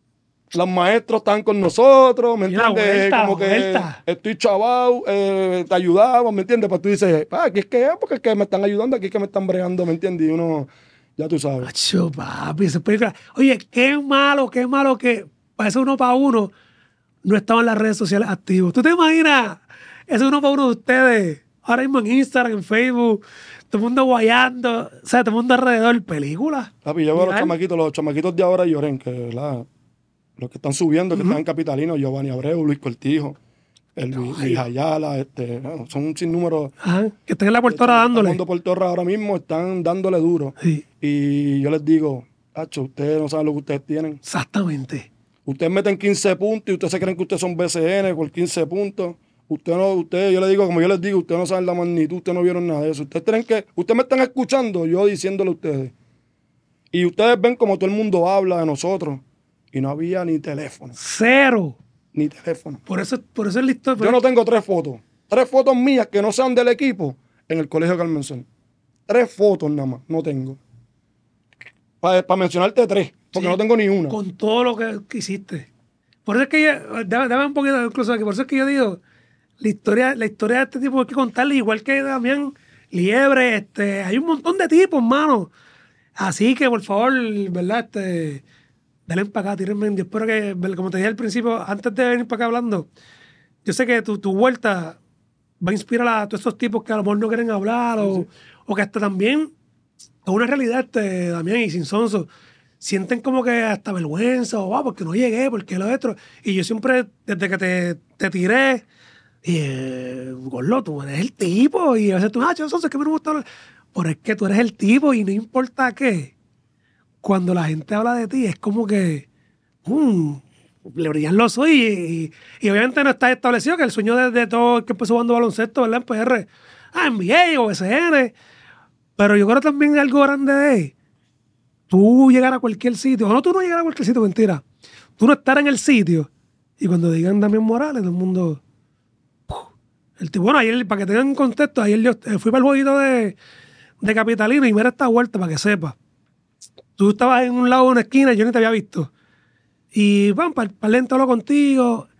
[SPEAKER 3] los maestros estaban con nosotros, ¿me
[SPEAKER 1] Y la
[SPEAKER 3] entiendes?
[SPEAKER 1] vuelta,
[SPEAKER 3] Como
[SPEAKER 1] la
[SPEAKER 3] que
[SPEAKER 1] vuelta.
[SPEAKER 3] estoy chaval, eh, te ayudamos, ¿me entiendes? Pues tú dices, ah, aquí es que es, porque es que me están ayudando, aquí es que me están bregando, ¿me entiendes? Y uno, ya tú sabes.
[SPEAKER 1] Acho, papi, esa película. Oye, qué malo, qué malo que para ese uno para uno no estaba en las redes sociales activos. ¿Tú te imaginas ese uno para uno de ustedes? Ahora mismo en Instagram, en Facebook, todo el mundo guayando, o sea, todo el mundo alrededor, películas.
[SPEAKER 3] Papi, yo veo a los
[SPEAKER 1] Viral.
[SPEAKER 3] chamaquitos, los chamaquitos de ahora lloren, que ¿verdad? Los que están subiendo, que están en Capitalino, Giovanni Abreu, Luis Cortijo, el Luis, Luis Ayala, este, bueno, son un sinnúmero.
[SPEAKER 1] Ajá, que estén en la puertora dándole.
[SPEAKER 3] Mundo Puertorra ahora mismo están dándole duro.
[SPEAKER 1] Sí,
[SPEAKER 3] Y yo les digo, Hacho, ustedes no saben lo que ustedes tienen.
[SPEAKER 1] exactamente.
[SPEAKER 3] Ustedes meten quince puntos y ustedes se creen que ustedes son B C N por quince puntos. Ustedes no, ustedes, yo les digo, como yo les digo, ustedes no saben la magnitud, ustedes no vieron nada de eso. Ustedes creen que, ustedes me están escuchando, yo diciéndole a ustedes. Y ustedes ven como todo el mundo habla de nosotros. Y no había ni teléfono,
[SPEAKER 1] Cero.
[SPEAKER 3] ni teléfono.
[SPEAKER 1] Por eso, por eso es la historia.
[SPEAKER 3] Yo no tengo tres fotos. Tres fotos mías que no sean del equipo en el colegio Carmen Sol. Tres fotos nada más, no tengo. Para mencionarte tres, porque
[SPEAKER 1] Sí,
[SPEAKER 3] no tengo ni una.
[SPEAKER 1] Con todo lo que, que hiciste. Por eso es que yo, dame, dame un poquito incluso aquí, por eso es que yo digo, la historia, la historia de este tipo hay que contarla, igual que también Liebre, este, hay un montón de tipos, mano. Así que por favor, ¿verdad? Este, denle para acá, tírenme. Yo espero que, como te dije al principio, antes de venir para acá hablando, yo sé que tu, tu vuelta va a inspirar a todos esos tipos que a lo mejor no quieren hablar, o, o que hasta también, es una realidad, este, Damián y sin sonso, sienten como que hasta vergüenza, o va, porque no llegué, porque lo otro. Y yo siempre, desde que te, te tiré, dije, Gorlo, tú eres el tipo. Y a veces tú, ah, yo sonso, es que me gusta hablar. Pero es que tú eres el tipo y no importa qué. Cuando la gente habla de ti, es como que, mm, le brillan los ojos y, y, y obviamente no está establecido que el sueño de, de todo el que empezó jugando baloncesto, ¿verdad? En P R, ah, N B A o S N. Pero yo creo también algo grande de tú llegar a cualquier sitio, o no, tú no llegar a cualquier sitio, mentira. Tú no estar en el sitio y cuando digan Damián Morales, todo el mundo. ¡puf! El tipo, bueno, ayer, para que tengan contexto, ayer yo eh, fui para el jueguito de, de Capitalino y mira esta vuelta para que sepas. Tú estabas en un lado de una esquina y yo ni te había visto. Y van, para el lento hablo contigo.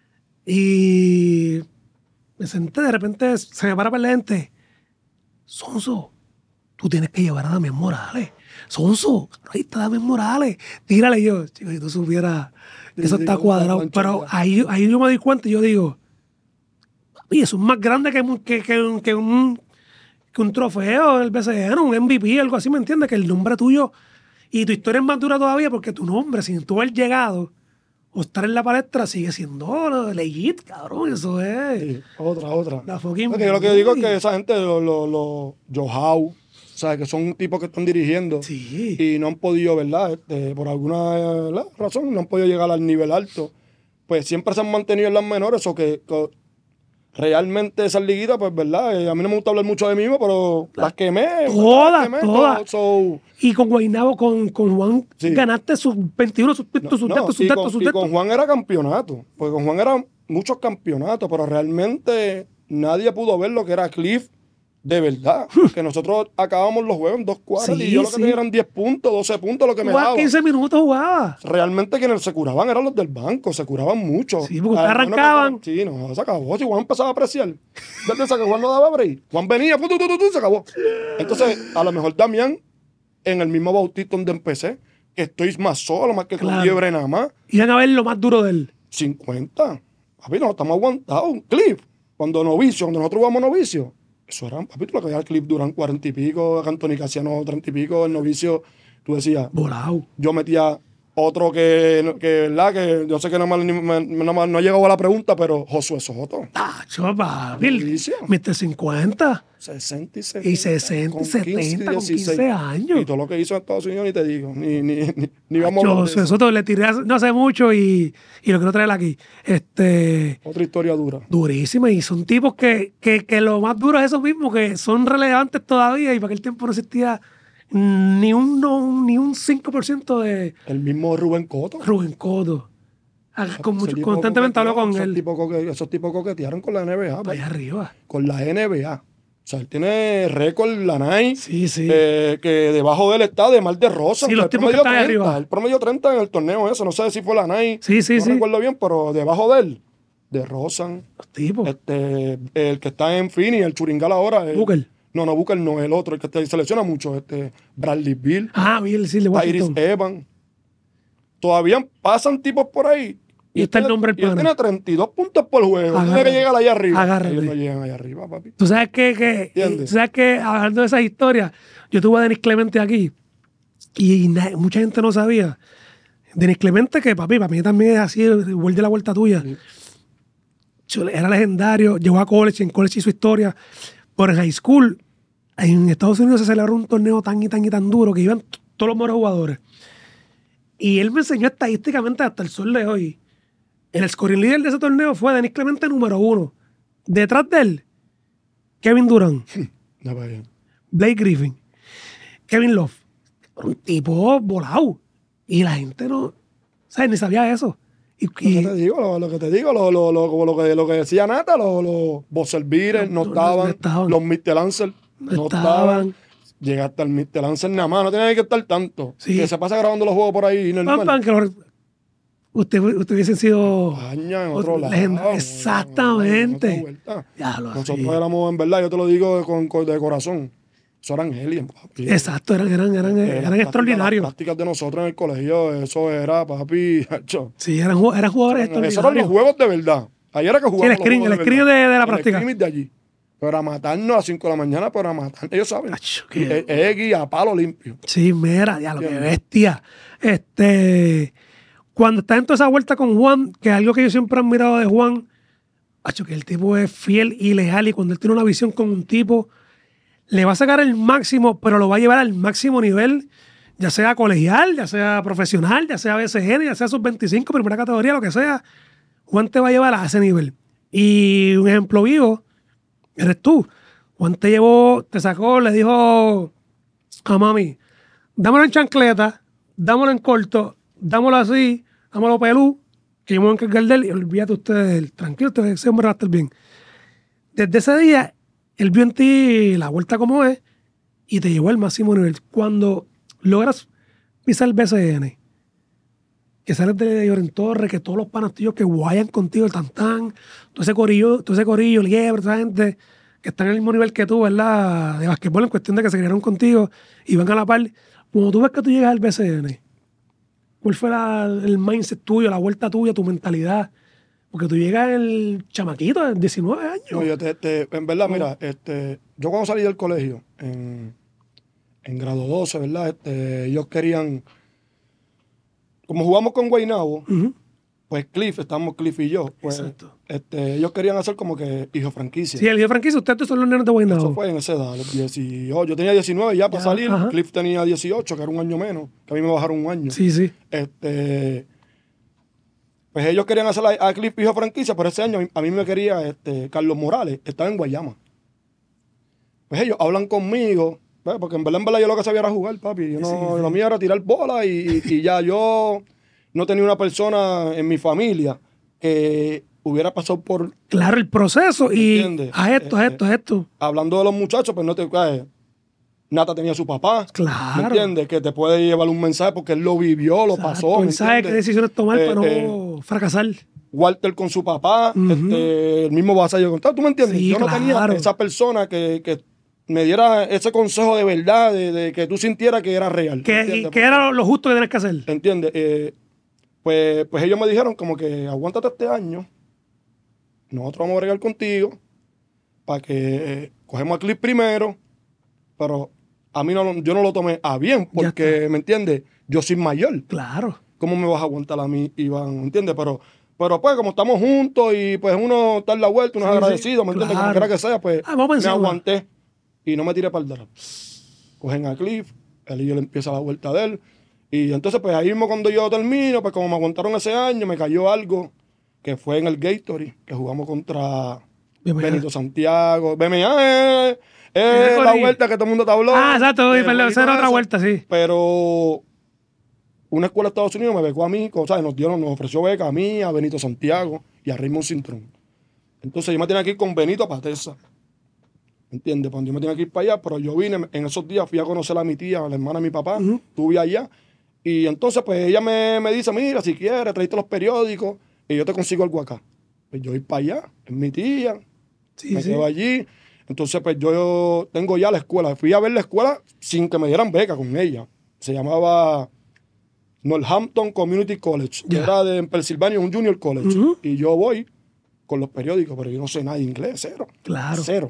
[SPEAKER 1] Y me senté, de repente se me para para el lente. Sonso, tú tienes que llevar a Damián Morales. Sonso, ahí está Damián Morales. Tírale yo. Chico, si tú supieras que eso
[SPEAKER 3] Sí,
[SPEAKER 1] está
[SPEAKER 3] sí,
[SPEAKER 1] cuadrado.
[SPEAKER 3] con
[SPEAKER 1] Pero
[SPEAKER 3] Pancho,
[SPEAKER 1] ahí, ahí yo me di cuenta y yo digo, oye, eso es más grande que, un- que, que, un- que un, que un trofeo del B C N, un M V P, algo así, ¿me entiendes? Que el nombre tuyo y tu historia es más dura todavía porque tu nombre, sin tú haber llegado o estar en la palestra, sigue siendo legit, cabrón. Eso es
[SPEAKER 3] Sí, otra, otra.
[SPEAKER 1] la fucking
[SPEAKER 3] Porque yo lo que digo es
[SPEAKER 1] movie.
[SPEAKER 3] que esa gente, los lo, lo, Johau, o sea, que son tipos que están dirigiendo
[SPEAKER 1] Sí.
[SPEAKER 3] y no han podido, ¿verdad? Este, por alguna ¿verdad? razón, no han podido llegar al nivel alto. Pues siempre se han mantenido en las menores, o que, que realmente esas liguitas, pues, ¿verdad? Eh, a mí no me gusta hablar mucho de mí mismo, pero las quemé. ¿verdad?
[SPEAKER 1] Todas,
[SPEAKER 3] Las quemé,
[SPEAKER 1] todas.
[SPEAKER 3] todo. So,
[SPEAKER 1] Y con Guaynabo, con, con Juan,
[SPEAKER 3] Sí.
[SPEAKER 1] ganaste sus veintiuno, sus
[SPEAKER 3] no,
[SPEAKER 1] sus
[SPEAKER 3] no,
[SPEAKER 1] textos, sus
[SPEAKER 3] y
[SPEAKER 1] textos,
[SPEAKER 3] con-
[SPEAKER 1] sus
[SPEAKER 3] y con
[SPEAKER 1] textos.
[SPEAKER 3] Juan era campeonato, porque con Juan era muchos campeonatos, pero realmente nadie pudo ver lo que era Cliff de verdad. Que nosotros acabamos los juegos en dos cuadras
[SPEAKER 1] Sí,
[SPEAKER 3] y yo lo que
[SPEAKER 1] sí.
[SPEAKER 3] tenía eran diez puntos, doce puntos, lo que me
[SPEAKER 1] Jugaba
[SPEAKER 3] daba.
[SPEAKER 1] quince minutos jugaba.
[SPEAKER 3] Realmente quienes se curaban eran los del banco, se curaban mucho.
[SPEAKER 1] Sí, porque ustedes
[SPEAKER 3] Ah,
[SPEAKER 1] arrancaban.
[SPEAKER 3] bueno, sí, no, se acabó. Si Juan empezaba a apreciar, desde esa que Juan no daba break, Juan venía, pu, tu, tu, tu, tu, se acabó. Entonces, a lo mejor Damián, en el mismo Bautista donde empecé, que estoy más solo, más que con
[SPEAKER 1] Claro.
[SPEAKER 3] fiebre nada más,
[SPEAKER 1] Iban a ver lo más duro de él.
[SPEAKER 3] cincuenta. Papi, no estamos aguantados. Un clip. Cuando novicio, cuando nosotros jugamos novicio, eso era, papi, tú lo que veías el clip duran cuarenta y pico, Anthony Casiano treinta y pico, el novicio, tú decías,
[SPEAKER 1] Volado.
[SPEAKER 3] yo metía otro que, que verdad, que yo sé que no, me, me- no, me- no ha llegado a la pregunta, pero Josué Soto,
[SPEAKER 1] Tacho, papi. el
[SPEAKER 3] Novicio.
[SPEAKER 1] mister cincuenta.
[SPEAKER 3] sesenta y setenta.
[SPEAKER 1] Y sesenta y
[SPEAKER 3] con
[SPEAKER 1] setenta, con
[SPEAKER 3] dieciséis.
[SPEAKER 1] quince años.
[SPEAKER 3] Y todo lo que hizo en Estados Unidos, ni te digo, ni, ni, ni, ni vamos a
[SPEAKER 1] Yo,
[SPEAKER 3] hablar de eso.
[SPEAKER 1] eso le tiré hace- no hace mucho y, y lo quiero traer aquí. Este,
[SPEAKER 3] Otra historia dura.
[SPEAKER 1] durísima. Y son tipos que, que, que lo más duro es eso mismo, que son relevantes todavía y para aquel tiempo no existía ni un, no, ni un cinco por ciento de
[SPEAKER 3] El mismo Rubén Cotto.
[SPEAKER 1] Rubén Cotto. Ah, con
[SPEAKER 3] Ese
[SPEAKER 1] mucho-
[SPEAKER 3] tipo
[SPEAKER 1] constantemente hablo
[SPEAKER 3] coqueteó,
[SPEAKER 1] con
[SPEAKER 3] esos
[SPEAKER 1] él.
[SPEAKER 3] tipos coque- esos tipos coquetearon con la N B A.
[SPEAKER 1] Para allá arriba.
[SPEAKER 3] Con la N B A. O sea, él tiene récord, la N I,
[SPEAKER 1] Sí, sí.
[SPEAKER 3] eh, que debajo de él está de Mar de Rosa.
[SPEAKER 1] Sí,
[SPEAKER 3] O sea,
[SPEAKER 1] los
[SPEAKER 3] el
[SPEAKER 1] tipos que
[SPEAKER 3] promedio
[SPEAKER 1] están
[SPEAKER 3] treinta,
[SPEAKER 1] arriba.
[SPEAKER 3] El promedio treinta en el torneo eso. No sé si fue la N I.
[SPEAKER 1] Sí, sí,
[SPEAKER 3] no
[SPEAKER 1] sí.
[SPEAKER 3] recuerdo bien, pero debajo de él, de Rosan.
[SPEAKER 1] Los tipos.
[SPEAKER 3] Este, el que está en Fini, el Churingal ahora. el-
[SPEAKER 1] Booker.
[SPEAKER 3] No, no, Booker no, el otro, el que te selecciona mucho. Este, Bradley Bill,
[SPEAKER 1] Ah, Bill, sí, de
[SPEAKER 3] Tyrese
[SPEAKER 1] Washington.
[SPEAKER 3] Evans. Todavía pasan tipos por ahí.
[SPEAKER 1] Y está el
[SPEAKER 3] tiene-
[SPEAKER 1] nombre del
[SPEAKER 3] y él
[SPEAKER 1] pana.
[SPEAKER 3] tiene treinta y dos puntos por juego. Tiene
[SPEAKER 1] Agárrate.
[SPEAKER 3] que llegar allá arriba.
[SPEAKER 1] Agárrate.
[SPEAKER 3] Ellos no llegan allá arriba, papi.
[SPEAKER 1] Tú sabes que, que
[SPEAKER 3] ¿Entiendes?
[SPEAKER 1] tú sabes que hablando de esas historias, yo tuve a Denis Clemente aquí y na- mucha gente no sabía. Denis Clemente, que papi, para mí también es así, vuelve la vuelta tuya.
[SPEAKER 3] Sí.
[SPEAKER 1] Chule- Era legendario, llegó a college, en college hizo historia, pero en high school, en Estados Unidos se celebró un torneo tan y tan y tan duro que iban t- todos los mejores jugadores. Y él me enseñó estadísticamente hasta el sol de hoy. El scoring leader de ese torneo fue Denis Clemente número uno. Detrás de él, Kevin Durant,
[SPEAKER 3] No, vaya.
[SPEAKER 1] Blake Griffin, Kevin Love. Un tipo volado. Y la gente no, ¿sabes? Ni sabía eso. Y,
[SPEAKER 3] Lo que
[SPEAKER 1] y-
[SPEAKER 3] te digo, lo, lo que te digo, lo, lo, lo, como lo, que, lo que decía Nata, los lo, Bosser Beaters no,
[SPEAKER 1] No, no,
[SPEAKER 3] estaban,
[SPEAKER 1] no estaban.
[SPEAKER 3] los mister Lancer
[SPEAKER 1] No
[SPEAKER 3] no,
[SPEAKER 1] estaban.
[SPEAKER 3] estaban. Llegaste al mister Lancer nada más, no tenía que estar tanto.
[SPEAKER 1] Sí.
[SPEAKER 3] Que se pasa grabando los juegos por ahí normal.
[SPEAKER 1] pam, pam, que los- usted, usted hubiesen sido
[SPEAKER 3] España, en otro lado.
[SPEAKER 1] legenda-
[SPEAKER 3] en
[SPEAKER 1] Exactamente.
[SPEAKER 3] otra vuelta.
[SPEAKER 1] Ya lo
[SPEAKER 3] Nosotros
[SPEAKER 1] sí.
[SPEAKER 3] éramos, en verdad, yo te lo digo con, con- de corazón. Eso eran aliens, papi.
[SPEAKER 1] Exacto, eran, eran, eran,
[SPEAKER 3] Eh,
[SPEAKER 1] eran
[SPEAKER 3] las prácticas-
[SPEAKER 1] extraordinarios.
[SPEAKER 3] Las prácticas de nosotros en el colegio, eso era, papi. Hacho.
[SPEAKER 1] Sí, eran, ju- eran jugadores
[SPEAKER 3] Esos eran los
[SPEAKER 1] extraordinarios.
[SPEAKER 3] juegos de verdad. Ayer era que jugábamos.
[SPEAKER 1] el
[SPEAKER 3] los
[SPEAKER 1] screen-
[SPEAKER 3] juegos
[SPEAKER 1] el screen
[SPEAKER 3] verdad.
[SPEAKER 1] de- de la
[SPEAKER 3] El
[SPEAKER 1] práctica.
[SPEAKER 3] scrimmage de allí. Pero a matarnos a las cinco de la mañana, pero a matar. Ellos saben.
[SPEAKER 1] Acho, qué-
[SPEAKER 3] Eh, Eggy a palo limpio.
[SPEAKER 1] Sí, mira, ya lo que
[SPEAKER 3] Entiendo.
[SPEAKER 1] bestia. Este, cuando está en toda esa vuelta con Juan, que es algo que yo siempre he admirado de Juan, acho, que el tipo es fiel y leal y cuando él tiene una visión con un tipo, le va a sacar el máximo, pero lo va a llevar al máximo nivel, ya sea colegial, ya sea profesional, ya sea B C N, ya sea sub veinticinco, primera categoría, lo que sea. Juan te va a llevar a ese nivel. Y un ejemplo vivo, eres tú. Juan te llevó, te sacó, le dijo a mami, dámelo en chancleta, dámelo en corto, dámelo así, dámelo pelú, que yo me voy a encargar de él y olvídate ustedes de él. Tranquilo, usted- ese hombre va a estar bien. Desde ese día, él vio en ti la vuelta como es y te llevó al máximo nivel. Cuando logras pisar el B C N, que sales de Lloren Torres, que todos los panas tuyos que guayan contigo, el Tantán, todo ese corillo, todo ese corillo, el Liebre, esa gente que están en el mismo nivel que tú, ¿verdad? De basquetbol, en cuestión de que se criaron contigo y van a la par. Cuando tú ves que tú llegas al B C N, ¿cuál fue la- el mindset tuyo, la vuelta tuya, tu mentalidad? Porque tú llegas el chamaquito de diecinueve años.
[SPEAKER 3] No, yo te, te- en verdad, mira, este, yo cuando salí del colegio, en, en grado doce, ¿verdad? Este, ellos querían, como jugamos con Guaynabo,
[SPEAKER 1] Ujú.
[SPEAKER 3] pues Cliff, estamos Cliff y yo, pues
[SPEAKER 1] Exacto.
[SPEAKER 3] este, ellos querían hacer como que hijo franquicia.
[SPEAKER 1] Sí, el día franquicia, ustedes son los nenes de
[SPEAKER 3] Eso
[SPEAKER 1] Guaynabo.
[SPEAKER 3] fue en esa edad, los dieciocho. Yo tenía diecinueve ya para
[SPEAKER 1] Ya,
[SPEAKER 3] salir,
[SPEAKER 1] ajá.
[SPEAKER 3] Cliff tenía dieciocho, que era un año menos, que a mí me bajaron un año.
[SPEAKER 1] Sí, sí.
[SPEAKER 3] Este, pues ellos querían hacer a, a Cliff hijo franquicia, pero ese año a mí, a mí me quería este, Carlos Morales, estaba en Guayama. Pues ellos hablan conmigo, ¿ves? Porque en verdad, en verdad yo lo que sabía era jugar, papi. Yo no,
[SPEAKER 1] Sí, sí.
[SPEAKER 3] Lo mío era tirar bola y, y- y ya yo no tenía una persona en mi familia que hubiera pasado por...
[SPEAKER 1] Claro, el proceso y
[SPEAKER 3] ¿entiendes?
[SPEAKER 1] a esto, a
[SPEAKER 3] Eh,
[SPEAKER 1] esto, a esto.
[SPEAKER 3] Hablando de los muchachos, pues no te... Eh, Nata tenía a su papá.
[SPEAKER 1] Claro.
[SPEAKER 3] ¿Me entiendes? Que te puede llevar un mensaje porque él lo vivió, lo
[SPEAKER 1] Exacto,
[SPEAKER 3] pasó. ¿me
[SPEAKER 1] él sabe
[SPEAKER 3] entiendes?
[SPEAKER 1] qué decisiones tomar
[SPEAKER 3] Eh,
[SPEAKER 1] para no
[SPEAKER 3] eh,
[SPEAKER 1] fracasar.
[SPEAKER 3] Walter con su papá,
[SPEAKER 1] Ujú.
[SPEAKER 3] este, el mismo Vasallo contado. ¿Tú me entiendes?
[SPEAKER 1] Sí,
[SPEAKER 3] Yo no
[SPEAKER 1] claro.
[SPEAKER 3] tenía esa persona que, que me diera ese consejo de verdad, de, de que tú sintieras que era real.
[SPEAKER 1] Que, y
[SPEAKER 3] ¿entiendes?
[SPEAKER 1] que era lo justo que tenías que hacer.
[SPEAKER 3] ¿Entiendes? Eh, pues, pues ellos me dijeron como que aguántate este año, nosotros vamos a bregar contigo para que eh, cogemos a Clip primero, pero a mí no, lo- yo no lo tomé a bien
[SPEAKER 1] Ya
[SPEAKER 3] porque, ¿me entiendes? Yo soy mayor.
[SPEAKER 1] Claro.
[SPEAKER 3] ¿Cómo me vas a aguantar a mí, Iván? ¿Me entiendes? Pero, pero pues como estamos juntos y pues uno está en la vuelta, uno
[SPEAKER 1] Sí,
[SPEAKER 3] es
[SPEAKER 1] sí,
[SPEAKER 3] agradecido, ¿me entiendes? Como
[SPEAKER 1] claro.
[SPEAKER 3] quiera que sea, pues
[SPEAKER 1] Ah, vamos
[SPEAKER 3] me
[SPEAKER 1] encima.
[SPEAKER 3] aguanté y no me tiré para el derecho. Cogen a Cliff, él y yo le empieza la vuelta de él. Y entonces, pues ahí mismo cuando yo termino, pues como me aguantaron ese año, me cayó algo que fue en el Gatorade, que jugamos contra
[SPEAKER 1] B M A.
[SPEAKER 3] Benito Santiago. B M A es, es
[SPEAKER 1] Eh,
[SPEAKER 3] la
[SPEAKER 1] Cori.
[SPEAKER 3] vuelta que todo el mundo te habló.
[SPEAKER 1] Ah, exacto,
[SPEAKER 3] Eh,
[SPEAKER 1] y perdón,
[SPEAKER 3] jueguito
[SPEAKER 1] esa era otra
[SPEAKER 3] ese.
[SPEAKER 1] vuelta, sí.
[SPEAKER 3] Pero una escuela de Estados Unidos me becó a mí, o sea, nos, dieron, nos ofreció beca a mí, a Benito Santiago y a Raymond Cintrón. Entonces yo me tenía que ir con Benito para Texas. ¿Entiendes? Cuando yo me tenía que ir para allá, pero yo vine en esos días, fui a conocer a mi tía, a la hermana de mi papá,
[SPEAKER 1] Ujú.
[SPEAKER 3] estuve allá. Y entonces, pues ella me, me dice: mira, si quieres, tráete los periódicos y yo te consigo algo acá. Pues yo voy para allá, es mi tía,
[SPEAKER 1] Sí,
[SPEAKER 3] me
[SPEAKER 1] sí.
[SPEAKER 3] quedo allí. Entonces, pues yo tengo ya la escuela. Fui a ver la escuela sin que me dieran beca con ella. Se llamaba Northampton Community College, que
[SPEAKER 1] Ya.
[SPEAKER 3] era de en Pensilvania, un junior college.
[SPEAKER 1] Ujú.
[SPEAKER 3] Y yo voy con los periódicos, pero yo no sé nada de inglés, cero.
[SPEAKER 1] Claro.
[SPEAKER 3] Cero.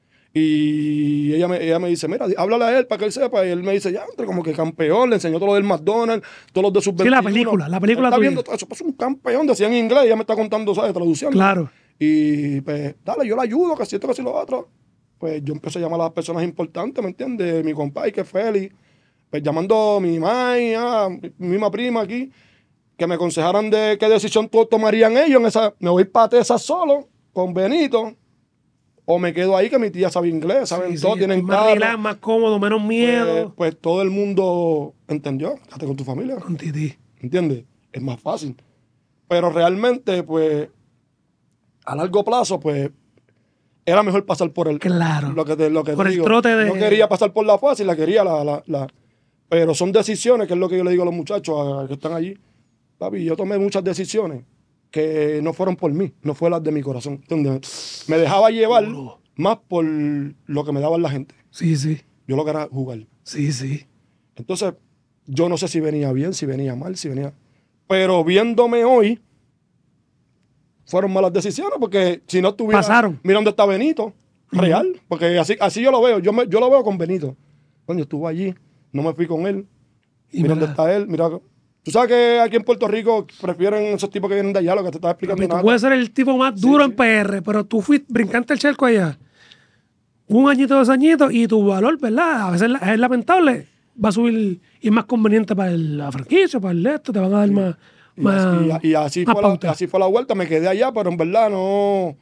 [SPEAKER 3] Y ella me, ella me dice: mira, háblale a él para que él sepa. Y él me dice: ya, entre como que campeón, le enseñó todo lo del McDonald's, todos los de sus
[SPEAKER 1] Sí, la película, la película
[SPEAKER 3] Está
[SPEAKER 1] tuya.
[SPEAKER 3] viendo todo eso, pues un campeón, decía en inglés, ella me está contando, ¿sabes? Traduciendo.
[SPEAKER 1] Claro.
[SPEAKER 3] Y pues, dale, yo le ayudo, que si esto, que si lo otro. Pues yo empecé a llamar a las personas importantes, ¿me entiendes? Mi compadre, que es Félix. Pues llamando a mi mamá, a mi misma prima aquí, que me aconsejaran de qué decisión to- tomarían ellos en esa. Me voy para Texas solo, con Benito, o me quedo ahí, que mi tía sabe inglés, saben
[SPEAKER 1] Sí,
[SPEAKER 3] todo,
[SPEAKER 1] sí,
[SPEAKER 3] tienen
[SPEAKER 1] estoy más
[SPEAKER 3] carro.
[SPEAKER 1] relax, más cómodo, menos
[SPEAKER 3] Pues,
[SPEAKER 1] miedo.
[SPEAKER 3] pues todo el mundo entendió, quédate con tu familia.
[SPEAKER 1] Con Titi.
[SPEAKER 3] ¿Entiendes? Es más fácil. Pero realmente, pues, a largo plazo, pues, era mejor pasar por el...
[SPEAKER 1] Claro.
[SPEAKER 3] Lo que te, lo que
[SPEAKER 1] Por
[SPEAKER 3] te
[SPEAKER 1] el
[SPEAKER 3] digo.
[SPEAKER 1] trote de-
[SPEAKER 3] No quería pasar por la fácil, la quería la, la, la... Pero son decisiones, que es lo que yo le digo a los muchachos a- que están allí. Papi, yo tomé muchas decisiones que no fueron por mí, no fue las de mi corazón. ¿Entiendes? Me dejaba llevar
[SPEAKER 1] Duro.
[SPEAKER 3] más por lo que me daban la gente.
[SPEAKER 1] Sí, sí.
[SPEAKER 3] Yo lo que era jugar.
[SPEAKER 1] Sí, sí.
[SPEAKER 3] Entonces, yo no sé si venía bien, si venía mal, si venía... Pero viéndome hoy, fueron malas decisiones, porque si no estuviera...
[SPEAKER 1] Pasaron.
[SPEAKER 3] Mira dónde está Benito, real, porque así, así yo lo veo, yo, me- yo lo veo con Benito. Coño, estuvo allí, no me fui con él.
[SPEAKER 1] Y
[SPEAKER 3] Mira dónde
[SPEAKER 1] mira,
[SPEAKER 3] está él, mira... Tú sabes que aquí en Puerto Rico prefieren esos tipos que vienen de allá, lo que te estaba explicando.
[SPEAKER 1] papi, tú
[SPEAKER 3] nada.
[SPEAKER 1] puedes ser el tipo más duro
[SPEAKER 3] sí.
[SPEAKER 1] en P R, pero tú fuiste, brincaste el charco allá. Un añito, dos añitos, y tu valor, ¿verdad? A veces la- es lamentable. Va a subir y es más conveniente para el- la franquicia, para el esto, te van a dar más,
[SPEAKER 3] Y,
[SPEAKER 1] más,
[SPEAKER 3] así, y así
[SPEAKER 1] más
[SPEAKER 3] fue la,
[SPEAKER 1] pauta.
[SPEAKER 3] así fue la vuelta, me quedé allá, pero en verdad no...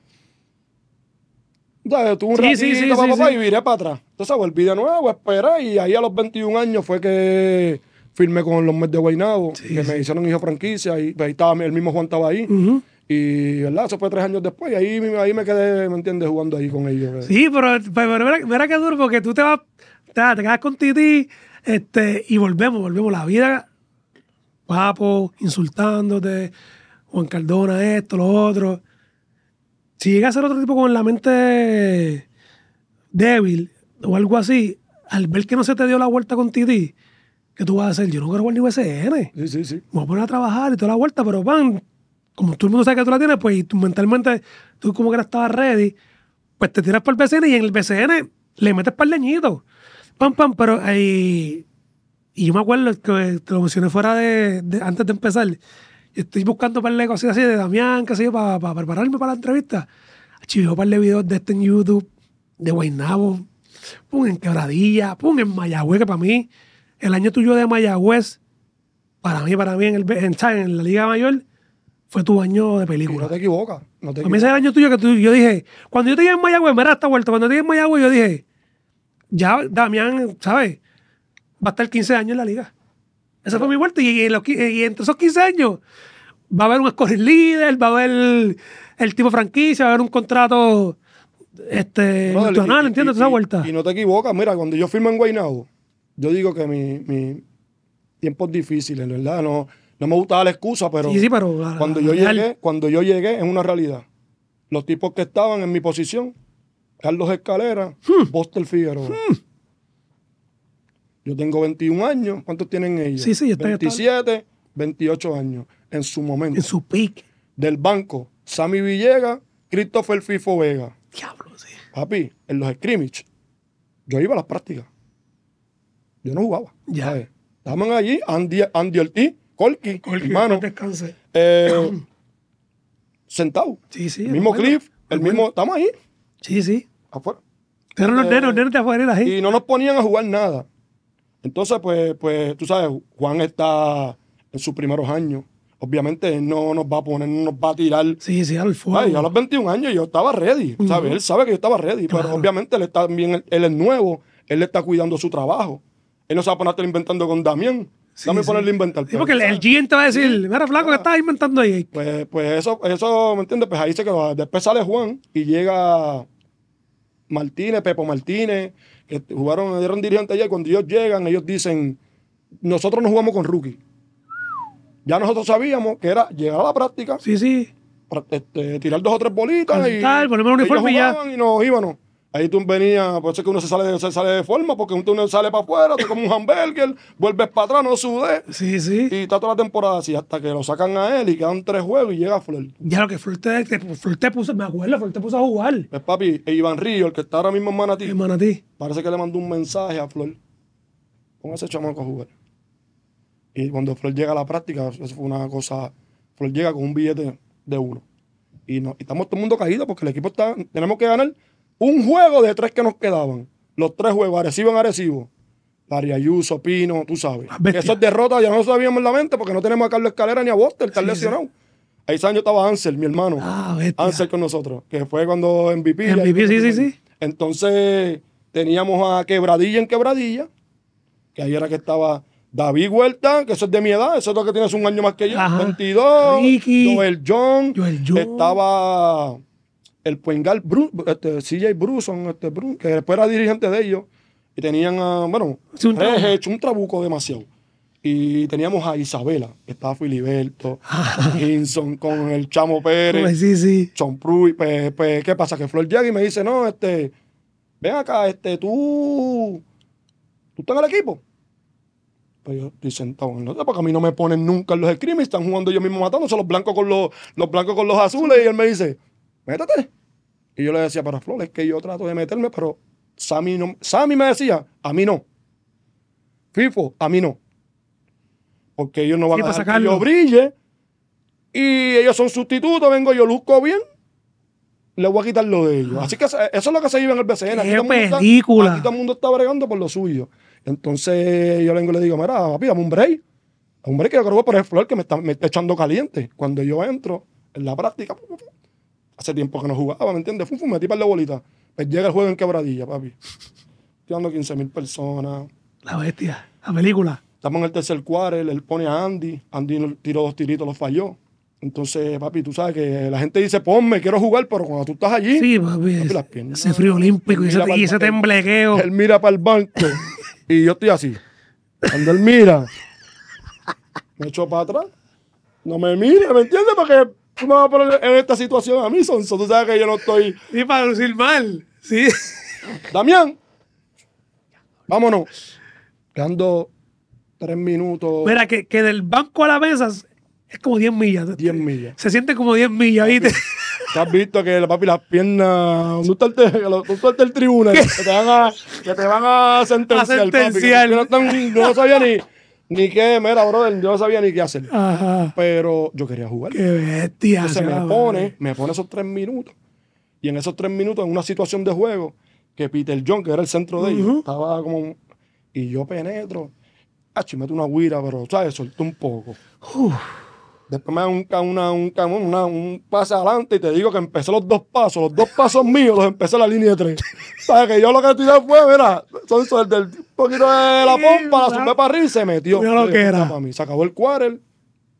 [SPEAKER 3] ¿Sabes? Tuve un
[SPEAKER 1] Sí,
[SPEAKER 3] ratito
[SPEAKER 1] sí, sí,
[SPEAKER 3] pa,
[SPEAKER 1] sí,
[SPEAKER 3] pa, pa,
[SPEAKER 1] sí.
[SPEAKER 3] y viré para atrás. Entonces volví de nuevo, esperé, y ahí a los veintiún años fue que firmé con los Mets de Guaynabo,
[SPEAKER 1] Sí,
[SPEAKER 3] que
[SPEAKER 1] sí.
[SPEAKER 3] me hicieron hijo franquicia, y pues, ahí estaba, el mismo Juan estaba ahí.
[SPEAKER 1] Ujú.
[SPEAKER 3] Y, ¿verdad? Eso fue tres años después, y ahí, ahí me quedé, ¿me entiendes? Jugando ahí con ellos.
[SPEAKER 1] Sí, pero, pero mira, mira qué duro, porque tú te vas, te, te quedas con Titi, este, y volvemos, volvemos. La vida, papo, insultándote, Juan Cardona, esto, lo otro. Si llega a ser otro tipo con la mente débil o algo así, al ver que no se te dio la vuelta con Titi, ¿qué tú vas a hacer? Yo no quiero jugar ni U S N.
[SPEAKER 3] Sí, sí, sí.
[SPEAKER 1] Me voy a poner a trabajar y toda la vuelta, pero van, como todo el mundo sabe que tú la tienes, pues y tú mentalmente, tú como que no estabas ready, pues te tiras por el B C N y en el B C N le metes par leñitos. Pam, pam, pero ahí. Y yo me acuerdo que te lo mencioné fuera de, de- antes de empezar. Yo estoy buscando par de cosas así de Damián, qué sé yo, para, para prepararme para la entrevista. Chivo, par de videos de este en YouTube, de Guaynabo, pum, en Quebradilla, pum, en Mayagüez, que para mí, el año tuyo de Mayagüez, para mí, para mí, en, el, en, en la Liga Mayor, fue tu año de
[SPEAKER 3] Y
[SPEAKER 1] película.
[SPEAKER 3] no te equivocas. No te
[SPEAKER 1] A mí ese es el
[SPEAKER 3] equivocas.
[SPEAKER 1] año tuyo que tú, yo dije, cuando yo te llegué en Mayagüez, mira esta vuelta, cuando te llegué en Mayagüez, yo dije, ya Damián, ¿sabes? Va a estar quince años en la liga. Esa fue mi vuelta. Y, y en los qui- y entre esos quince años, va a haber un scoring líder, va a haber el, el tipo franquicia, va a haber un contrato este, nacional, ¿entiendes? Esa vuelta.
[SPEAKER 3] Y no te equivocas, mira, cuando yo firmo en Guaynabo, yo digo que mi, mi tiempos difíciles, ¿verdad? No, no me gusta dar la excusa, pero,
[SPEAKER 1] sí, sí, pero la,
[SPEAKER 3] cuando,
[SPEAKER 1] la,
[SPEAKER 3] yo
[SPEAKER 1] la,
[SPEAKER 3] llegué, cuando yo llegué es una realidad. Los tipos que estaban en mi posición, Carlos Escalera, hmm. Buster Figueroa. Hmm. Yo tengo veintiún años. ¿Cuántos tienen ellos?
[SPEAKER 1] Sí, sí, está,
[SPEAKER 3] veintisiete, está. veintiocho años. En su momento.
[SPEAKER 1] En su pick.
[SPEAKER 3] Del banco, Sammy Villegas, Christopher Fifo Vega.
[SPEAKER 1] Diablo, sí.
[SPEAKER 3] Papi, en los scrimmage, yo iba a las prácticas. Yo no jugaba.
[SPEAKER 1] Ya.
[SPEAKER 3] ¿sabes? Estaban allí, Andy, Andy Ortiz, Colqui,
[SPEAKER 1] Colqui,
[SPEAKER 3] hermano.
[SPEAKER 1] Descanse.
[SPEAKER 3] Eh, sentado.
[SPEAKER 1] Sí, sí.
[SPEAKER 3] El mismo
[SPEAKER 1] bueno,
[SPEAKER 3] Cliff, el
[SPEAKER 1] bueno.
[SPEAKER 3] mismo. Estamos ahí.
[SPEAKER 1] Sí, sí.
[SPEAKER 3] Afuera.
[SPEAKER 1] Pero los
[SPEAKER 3] Eh,
[SPEAKER 1] nenos, nenos de afuera ahí.
[SPEAKER 3] Y no nos ponían a jugar nada. Entonces, pues, pues, tú sabes, Juan está en sus primeros años. Obviamente, él no nos va a poner, no nos va a tirar.
[SPEAKER 1] Sí, sí, al fuego.
[SPEAKER 3] Ay, a los veintiún años yo estaba ready,
[SPEAKER 1] Uh-huh.
[SPEAKER 3] ¿sabes? Él sabe que yo estaba ready,
[SPEAKER 1] Claro.
[SPEAKER 3] pero obviamente él está bien, él, él es nuevo, él está cuidando su trabajo. Él no se va a poner a estar inventando con Damián.
[SPEAKER 1] Sí,
[SPEAKER 3] Dame
[SPEAKER 1] sí.
[SPEAKER 3] ponerle a inventar.
[SPEAKER 1] Sí, porque el, el G M te va a decir,
[SPEAKER 3] Sí.
[SPEAKER 1] mira, flaco, ¿qué estás inventando ahí?
[SPEAKER 3] Pues, pues eso, eso, ¿me entiendes? Pues ahí se quedó. Después sale Juan y llega Martínez, Pepo Martínez, que jugaron, eran dirigentes allá, y cuando ellos llegan, ellos dicen, nosotros no jugamos con rookie. Ya nosotros sabíamos que era llegar a la práctica,
[SPEAKER 1] Sí, sí.
[SPEAKER 3] pra- este, tirar dos o tres bolitas
[SPEAKER 1] Calentar,
[SPEAKER 3] y
[SPEAKER 1] ponerme un
[SPEAKER 3] ellos
[SPEAKER 1] uniforme y ya.
[SPEAKER 3] jugaban y nos íbamos. Ahí tú venías, por eso es que uno se sale, se sale de forma, porque uno sale para afuera, te como un hamburger, vuelves para atrás, no sudé.
[SPEAKER 1] Sí, sí.
[SPEAKER 3] Y está toda la temporada así, hasta que lo sacan a él y quedan tres juegos y llega Flor.
[SPEAKER 1] Ya lo que Flor te, te, Flor te puso, me acuerdo, Flor te puso a jugar.
[SPEAKER 3] Pues papi, e Iván Río, el que está ahora mismo en Manatí,
[SPEAKER 1] El Manatí.
[SPEAKER 3] parece que le mandó un mensaje a Flor. Pon a ese chamaco a jugar. Y cuando Flor llega a la práctica, eso fue una cosa. Flor llega con un billete de uno. Y, no, y estamos todo el mundo caído porque el equipo está. Tenemos que ganar un juego de tres que nos quedaban. Los tres juegos, Arecibo en Arecibo. Larry Ayuso, Pino, tú sabes.
[SPEAKER 1] Bestia.
[SPEAKER 3] Esas derrotas ya no sabíamos en la mente porque no tenemos a Carlos Escalera ni a Buster, está
[SPEAKER 1] Sí,
[SPEAKER 3] lesionado. Sí. Ahí ese año estaba Ansel, mi hermano.
[SPEAKER 1] Ah, bestia.
[SPEAKER 3] Ansel con nosotros, que fue cuando M V P.
[SPEAKER 1] M V P, sí, sí, sí.
[SPEAKER 3] Entonces teníamos a Quebradilla en Quebradilla, que ahí era que estaba David Huerta, que eso es de mi edad, eso es lo que tienes un año más que yo,
[SPEAKER 1] Ajá.
[SPEAKER 3] veintidós,
[SPEAKER 1] Ricky.
[SPEAKER 3] Joel John,
[SPEAKER 1] Joel John.
[SPEAKER 3] estaba el Puengal, Bru, este, C J Bruson, este, Bru, que después era dirigente de ellos, y tenían, a, bueno,
[SPEAKER 1] Sí, un trabuco.
[SPEAKER 3] Regech, un trabuco demasiado. Y teníamos a Isabela, que estaba Filiberto, Hinson, con el Chamo Pérez,
[SPEAKER 1] Pues sí, sí.
[SPEAKER 3] John Pruitt. Pues, pues, ¿qué pasa? Que Flor llega y me dice, no, este, ven acá, este, tú, tú estás en el equipo. Pues yo estoy sentado en los, porque a mí no me ponen nunca en los scrimmage, están jugando ellos mismos matándose, los blancos con los, los blancos con los azules, y él me dice, métete. Y yo le decía, para Flor, es que yo trato de meterme, pero Sammy, no, Sammy me decía, a mí no. Fifo, a mí no. Porque ellos no van
[SPEAKER 1] Sí,
[SPEAKER 3] a
[SPEAKER 1] para
[SPEAKER 3] dejar que
[SPEAKER 1] sacarlo.
[SPEAKER 3] yo brille. Y ellos son sustitutos, vengo yo, luzco bien, le voy a quitar lo de ellos. Así que eso es lo que se vive en el B C N. Aquí
[SPEAKER 1] ¡Qué
[SPEAKER 3] todo el mundo está-
[SPEAKER 1] película!
[SPEAKER 3] aquí todo el mundo está bregando por lo suyo. Entonces yo vengo y le digo, mira, papi, dame un break. Un break que yo creo que por el Flor que me está, me está echando caliente. Cuando yo entro en la práctica, fu, fu, fu, hace tiempo que no jugaba, ¿me entiendes? Fu, fu, metí para la bolita. Pues llega el juego en Quebradilla, papi. Estoy dando quince mil personas.
[SPEAKER 1] La bestia. La película.
[SPEAKER 3] Estamos en el tercer quarter, él pone a Andy. Andy tiró dos tiritos, los falló. Entonces, papi, tú sabes que la gente dice, ponme, quiero jugar, pero cuando tú estás allí,
[SPEAKER 1] Sí, papi.
[SPEAKER 3] papi, las piernas.
[SPEAKER 1] Ese frío olímpico y ese,
[SPEAKER 3] Mira pa'l-
[SPEAKER 1] y ese temblequeo.
[SPEAKER 3] Él mira para el banco y yo estoy así. Cuando él mira, me echo para atrás. No me mira, ¿me entiendes? Porque tú me vas a poner en esta situación a mí, Sonso. Tú sabes que yo no estoy.
[SPEAKER 1] Sí, para lucir mal. Sí.
[SPEAKER 3] Damián, vámonos. Quedando tres minutos,
[SPEAKER 1] Mira, que, que del banco a la mesa es como diez millas.
[SPEAKER 3] diez millas.
[SPEAKER 1] Se siente como diez millas, ¿viste?
[SPEAKER 3] ¿Te has visto que papi las piernas, no está el, te- no está el tribunal, que te van a, que te van a sentenciar,
[SPEAKER 1] A sentenciar.
[SPEAKER 3] papi, que no están- yo no sabía ni, ni qué, mira, brother, yo no sabía ni qué hacer.
[SPEAKER 1] Ajá.
[SPEAKER 3] Pero yo quería jugar.
[SPEAKER 1] Qué bestia.
[SPEAKER 3] Entonces me
[SPEAKER 1] chaval.
[SPEAKER 3] pone, me pone esos tres minutos. Y en esos tres minutos, en una situación de juego, que Peter John, que era el centro de ellos,
[SPEAKER 1] Ujú.
[SPEAKER 3] estaba como. Y yo penetro. Ah, meto una guira, pero, ¿sabes? Solté un poco.
[SPEAKER 1] Uf.
[SPEAKER 3] Después me da un, ca- una, un, ca- una- un pase adelante y te digo que empecé los dos pasos. Los dos pasos míos los empecé en la línea de tres. ¿Sabes? Que yo lo que tiré fue, mira, son son del, del poquito de la
[SPEAKER 1] Sí,
[SPEAKER 3] pompa, la
[SPEAKER 1] ¿verdad?
[SPEAKER 3] sumé para arriba y se metió.
[SPEAKER 1] Mira lo
[SPEAKER 3] Y
[SPEAKER 1] que
[SPEAKER 3] yo,
[SPEAKER 1] era.
[SPEAKER 3] para mí. Se acabó el quarter.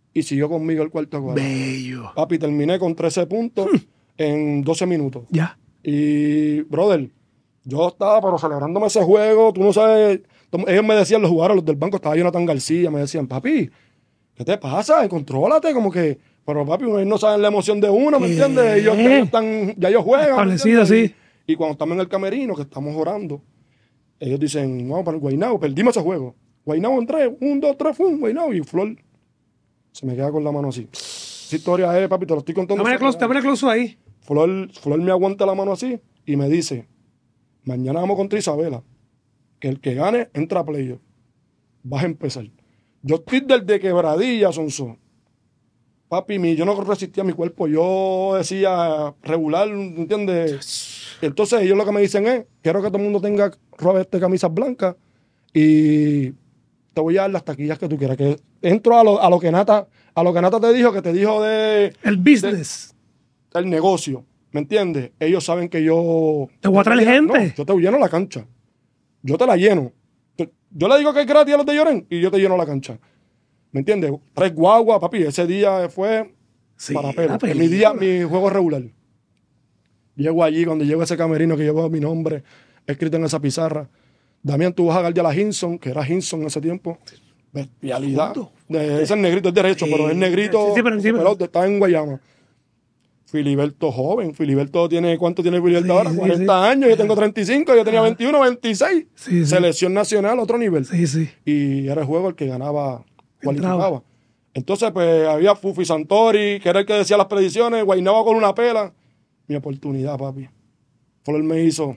[SPEAKER 3] y siguió conmigo el cuarto cuadro.
[SPEAKER 1] Bello.
[SPEAKER 3] Papi, terminé con trece puntos en doce minutos.
[SPEAKER 1] Ya.
[SPEAKER 3] Y, brother, yo estaba pero celebrándome ese juego. Tú no sabes. Ellos me decían, los jugadores, los del banco, estaba Jonathan García, me decían, papi, ¿qué te pasa? Contrólate, como que. Pero, papi, ellos no saben la emoción de uno, ¿me entiendes? Ellos, ya, ellos están, ya ellos juegan.
[SPEAKER 1] Establecido, sí.
[SPEAKER 3] Y, y cuando estamos en el camerino, que estamos orando, ellos dicen, vamos para el Guaynabo, perdimos ese juego. Guaynabo en tres, un, dos, tres, fum, Guaynabo. Y Flor se me queda con la mano así. Esa historia es, papi, te lo estoy contando.
[SPEAKER 1] Dame el close ahí.
[SPEAKER 3] Flor, Flor me aguanta la mano así y me dice, mañana vamos contra Isabela, que el que gane entra a playoff. Vas a empezar. Yo estoy desde Quebradilla, Sonso. Papi, mi, yo no resistía a mi cuerpo. Yo decía regular, ¿entiendes? Entonces ellos lo que me dicen es, quiero que todo el mundo tenga ropa de camisas blancas y te voy a dar las taquillas que tú quieras. Que entro a lo, a lo que Nata, a lo que Nata te dijo, que te dijo de...
[SPEAKER 1] El business.
[SPEAKER 3] De, el negocio. ¿Me entiendes? Ellos saben que yo...
[SPEAKER 1] ¿Te voy a traer gente?
[SPEAKER 3] No, yo te lleno la cancha. Yo te la lleno. Yo le digo que es gratis a los de Lloren y yo te lleno la cancha. ¿Me entiendes? Tres guaguas, papi. Ese día fue
[SPEAKER 1] sí,
[SPEAKER 3] para pelo. Mi día, mi juego regular. Llego allí, cuando llego a ese camerino que llevo mi nombre escrito en esa pizarra. Damián, tú vas a guardiar a Hinson, que era Hinson en ese tiempo. Bestialidad. De, ese es negrito, es derecho, sí, pero es negrito. Sí, sí, pero, sí, pero. Está en Guayama. Filiberto joven. Filiberto tiene, ¿cuánto tiene Filiberto sí, ahora? cuarenta sí. años, yo tengo treinta y cinco, yo tenía veintiuno, veintiséis. Sí, sí. Selección nacional, otro nivel.
[SPEAKER 1] Sí, sí.
[SPEAKER 3] Y era el juego el que ganaba, cualificaba. Entraba. Entonces, pues, había Fufi Santori, que era el que decía las predicciones, Guaynabo con una pela. Mi oportunidad, papi. Flor me hizo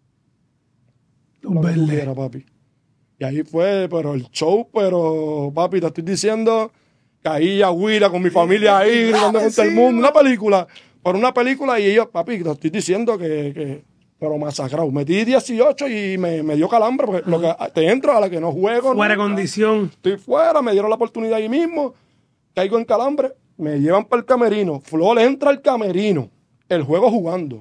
[SPEAKER 3] lo que tú quieras, papi. Y ahí fue, pero el show, pero, papi, te estoy diciendo, caí a Huila con mi familia ahí, gritando con todo el mundo. Una película, pero una película y ellos, papi, te estoy diciendo que, que pero masacrado. Metí dieciocho y me, me dio calambre, porque lo que te entro a la que no juego.
[SPEAKER 1] Fuera condición.
[SPEAKER 3] Estoy fuera, me dieron la oportunidad ahí mismo, caigo en calambre, me llevan para el camerino. Flor entra al camerino, el juego jugando.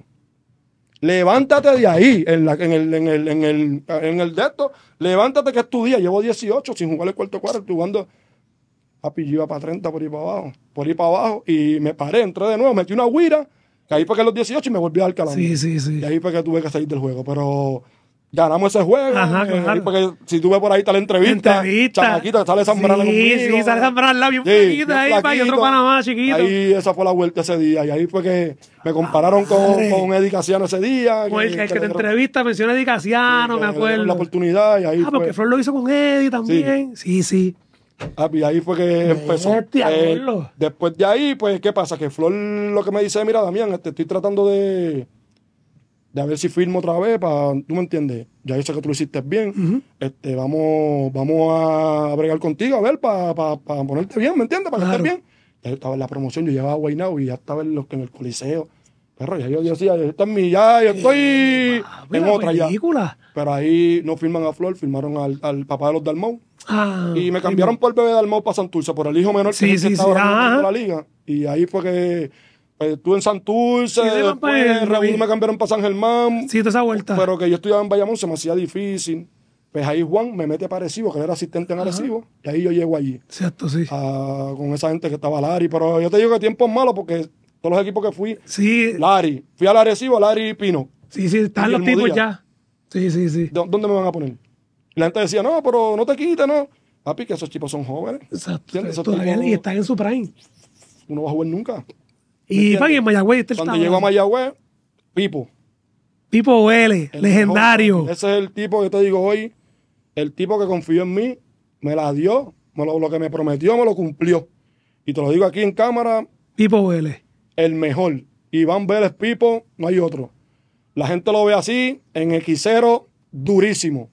[SPEAKER 3] Levántate de ahí, en, la, en, el, en, el, en, el, en el de esto, levántate que es tu día. Llevo dieciocho sin jugar el cuarto cuarto, estoy jugando. Papi, yo iba para treinta por ahí para abajo, por ahí para abajo, y me paré, entré de nuevo, metí una guira, caí para que los dieciocho y me volví a dar calambre.
[SPEAKER 1] Sí, sí, sí.
[SPEAKER 3] Y ahí fue que tuve que salir del juego, pero ganamos ese juego.
[SPEAKER 1] Ajá,
[SPEAKER 3] eh,
[SPEAKER 1] claro.
[SPEAKER 3] Porque si tú ves por ahí está la entrevista,
[SPEAKER 1] entrevista.
[SPEAKER 3] chamaquita que sale Zambrana
[SPEAKER 1] sí,
[SPEAKER 3] conmigo.
[SPEAKER 1] Sí, sale Zambrana al lado, bien
[SPEAKER 3] sí,
[SPEAKER 1] flaquita ahí, pa, y otro Panamá chiquito.
[SPEAKER 3] Ahí esa fue la vuelta ese día, y ahí fue que me compararon
[SPEAKER 1] ah,
[SPEAKER 3] con, con Eddie Casiano ese día.
[SPEAKER 1] Con el que, que, que te entrevista menciona Eddie Casiano, sí, me acuerdo.
[SPEAKER 3] La oportunidad y ahí
[SPEAKER 1] Ah,
[SPEAKER 3] fue.
[SPEAKER 1] porque Flor lo hizo con Eddie también. Sí, sí. sí.
[SPEAKER 3] Ah, y ahí fue que empezó. Eh, después de ahí, pues, ¿qué pasa? Que Flor lo que me dice, mira, Damián, este, estoy tratando de, de a ver si firmo otra vez, para, tú me entiendes, ya yo sé que tú lo hiciste bien, uh-huh. este, vamos, vamos a bregar contigo, a ver, para pa, pa ponerte bien, ¿me entiendes? Para claro. que estés bien. Ya yo estaba en la promoción, yo llevaba a Guaynabo y ya estaba en, los, en el Coliseo. Pero ya yo decía, esta es mi, ya yo estoy eh, en otra película. Ya. Pero ahí no firman a Flor, firmaron al, al papá de los Dalmau.
[SPEAKER 1] Ah,
[SPEAKER 3] y me cambiaron por el bebé Dalmau para Santurce, por el hijo menor
[SPEAKER 1] sí,
[SPEAKER 3] que,
[SPEAKER 1] sí,
[SPEAKER 3] que estaba
[SPEAKER 1] sí.
[SPEAKER 3] en la liga. Y ahí fue que pues, estuve en Santurce, sí, después Raúl me cambiaron para San Germán.
[SPEAKER 1] Sí, toda esa vuelta.
[SPEAKER 3] Pero que yo estudiaba en Bayamón, se me hacía difícil. Pues ahí Juan me mete para Arecibo, que él era asistente en Arecibo, y ahí yo llego allí.
[SPEAKER 1] Cierto, sí.
[SPEAKER 3] A, con esa gente que estaba Lari. Pero yo te digo que tiempos malos, porque todos los equipos que fui,
[SPEAKER 1] sí.
[SPEAKER 3] Lari. Fui al Arecibo, Lari y Pino.
[SPEAKER 1] Sí, sí, están los tipos ya. Sí, sí, sí.
[SPEAKER 3] ¿Dónde me van a poner? Y la gente decía, no, pero no te quites, no. Papi, que esos tipos son jóvenes.
[SPEAKER 1] Exacto. Todavía tipos, y están en su prime.
[SPEAKER 3] Uno va a jugar nunca.
[SPEAKER 1] Y van en Mayagüez. Este
[SPEAKER 3] Cuando llego a Mayagüez, Pipo.
[SPEAKER 1] Pipo Vélez, legendario.
[SPEAKER 3] Mejor. Ese es el tipo que te digo hoy. El tipo que confió en mí, me la dio. Me lo, lo que me prometió, me lo cumplió. Y te lo digo aquí en cámara.
[SPEAKER 1] Pipo Vélez.
[SPEAKER 3] El mejor. Iván Vélez, Pipo, no hay otro. La gente lo ve así, en Xero, durísimo.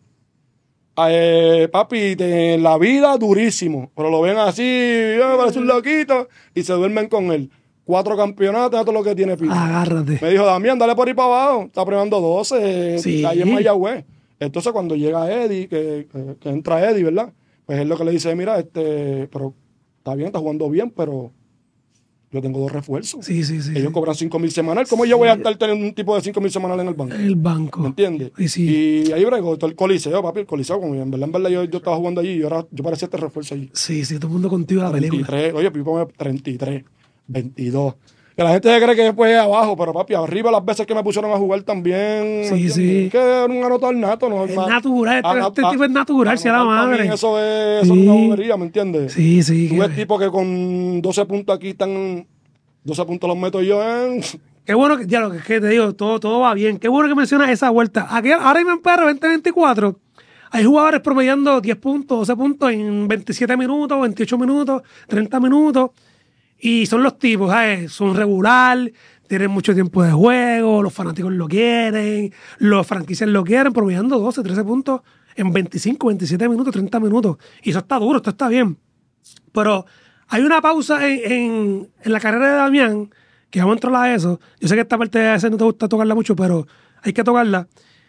[SPEAKER 3] Eh, papi, de la vida durísimo, pero lo ven así, eh, parece un loquito, y se duermen con él. Cuatro campeonatos, todo lo que tiene Pipo.
[SPEAKER 1] Agárrate.
[SPEAKER 3] Me dijo, Damián, dale por ahí para abajo, está premiando doce,
[SPEAKER 1] sí.
[SPEAKER 3] ahí en Mayagüez. Entonces cuando llega Eddie, que, que, que entra Eddie, ¿verdad? Pues él lo que le dice, mira, este, pero está bien, está jugando bien, pero yo tengo dos refuerzos.
[SPEAKER 1] Sí, sí, sí.
[SPEAKER 3] Ellos
[SPEAKER 1] sí.
[SPEAKER 3] cobran cinco mil semanal. ¿Cómo sí. yo voy a estar teniendo un tipo de cinco mil semanal en el banco?
[SPEAKER 1] El banco.
[SPEAKER 3] ¿Me entiendes?
[SPEAKER 1] Sí, sí.
[SPEAKER 3] Y ahí bregó todo el coliseo, papi, el coliseo. Como en verdad, en verdad yo, yo estaba jugando allí y yo, era, yo parecía este refuerzo allí.
[SPEAKER 1] Sí, sí, todo el mundo contigo en la película.
[SPEAKER 3] treinta y tres, oye, Pipo, treinta y tres, veintidós. Que la gente se cree que después es abajo, pero papi, arriba las veces que me pusieron a jugar también.
[SPEAKER 1] Sí, sí.
[SPEAKER 3] Que era un anotador nato, ¿no?
[SPEAKER 1] Es natural, este,
[SPEAKER 3] a,
[SPEAKER 1] este
[SPEAKER 3] a,
[SPEAKER 1] tipo es natural, si a la madre.
[SPEAKER 3] Eso es, eso
[SPEAKER 1] sí.
[SPEAKER 3] es una bobería, ¿me entiendes?
[SPEAKER 1] Sí, sí.
[SPEAKER 3] Tú ves tipos que con doce puntos aquí están, doce puntos los meto yo en...
[SPEAKER 1] Qué bueno que, ya lo que, que te digo, todo, todo va bien. Qué bueno que mencionas esa vuelta. Aquí, ahora mismo en P R veinte veinticuatro hay jugadores promediando diez puntos, doce puntos en veintisiete minutos, veintiocho minutos, treinta minutos. Y son los tipos, ¿sabes? Son regular, tienen mucho tiempo de juego, los fanáticos lo quieren, los franquicias lo quieren, promediando doce, trece puntos en veinticinco, veintisiete minutos, treinta minutos. Y eso está duro, esto está bien. Pero hay una pausa en, en, en la carrera de Damián, que vamos a entrar a eso. Yo sé que esta parte de ese no te gusta tocarla mucho, pero hay que tocarla.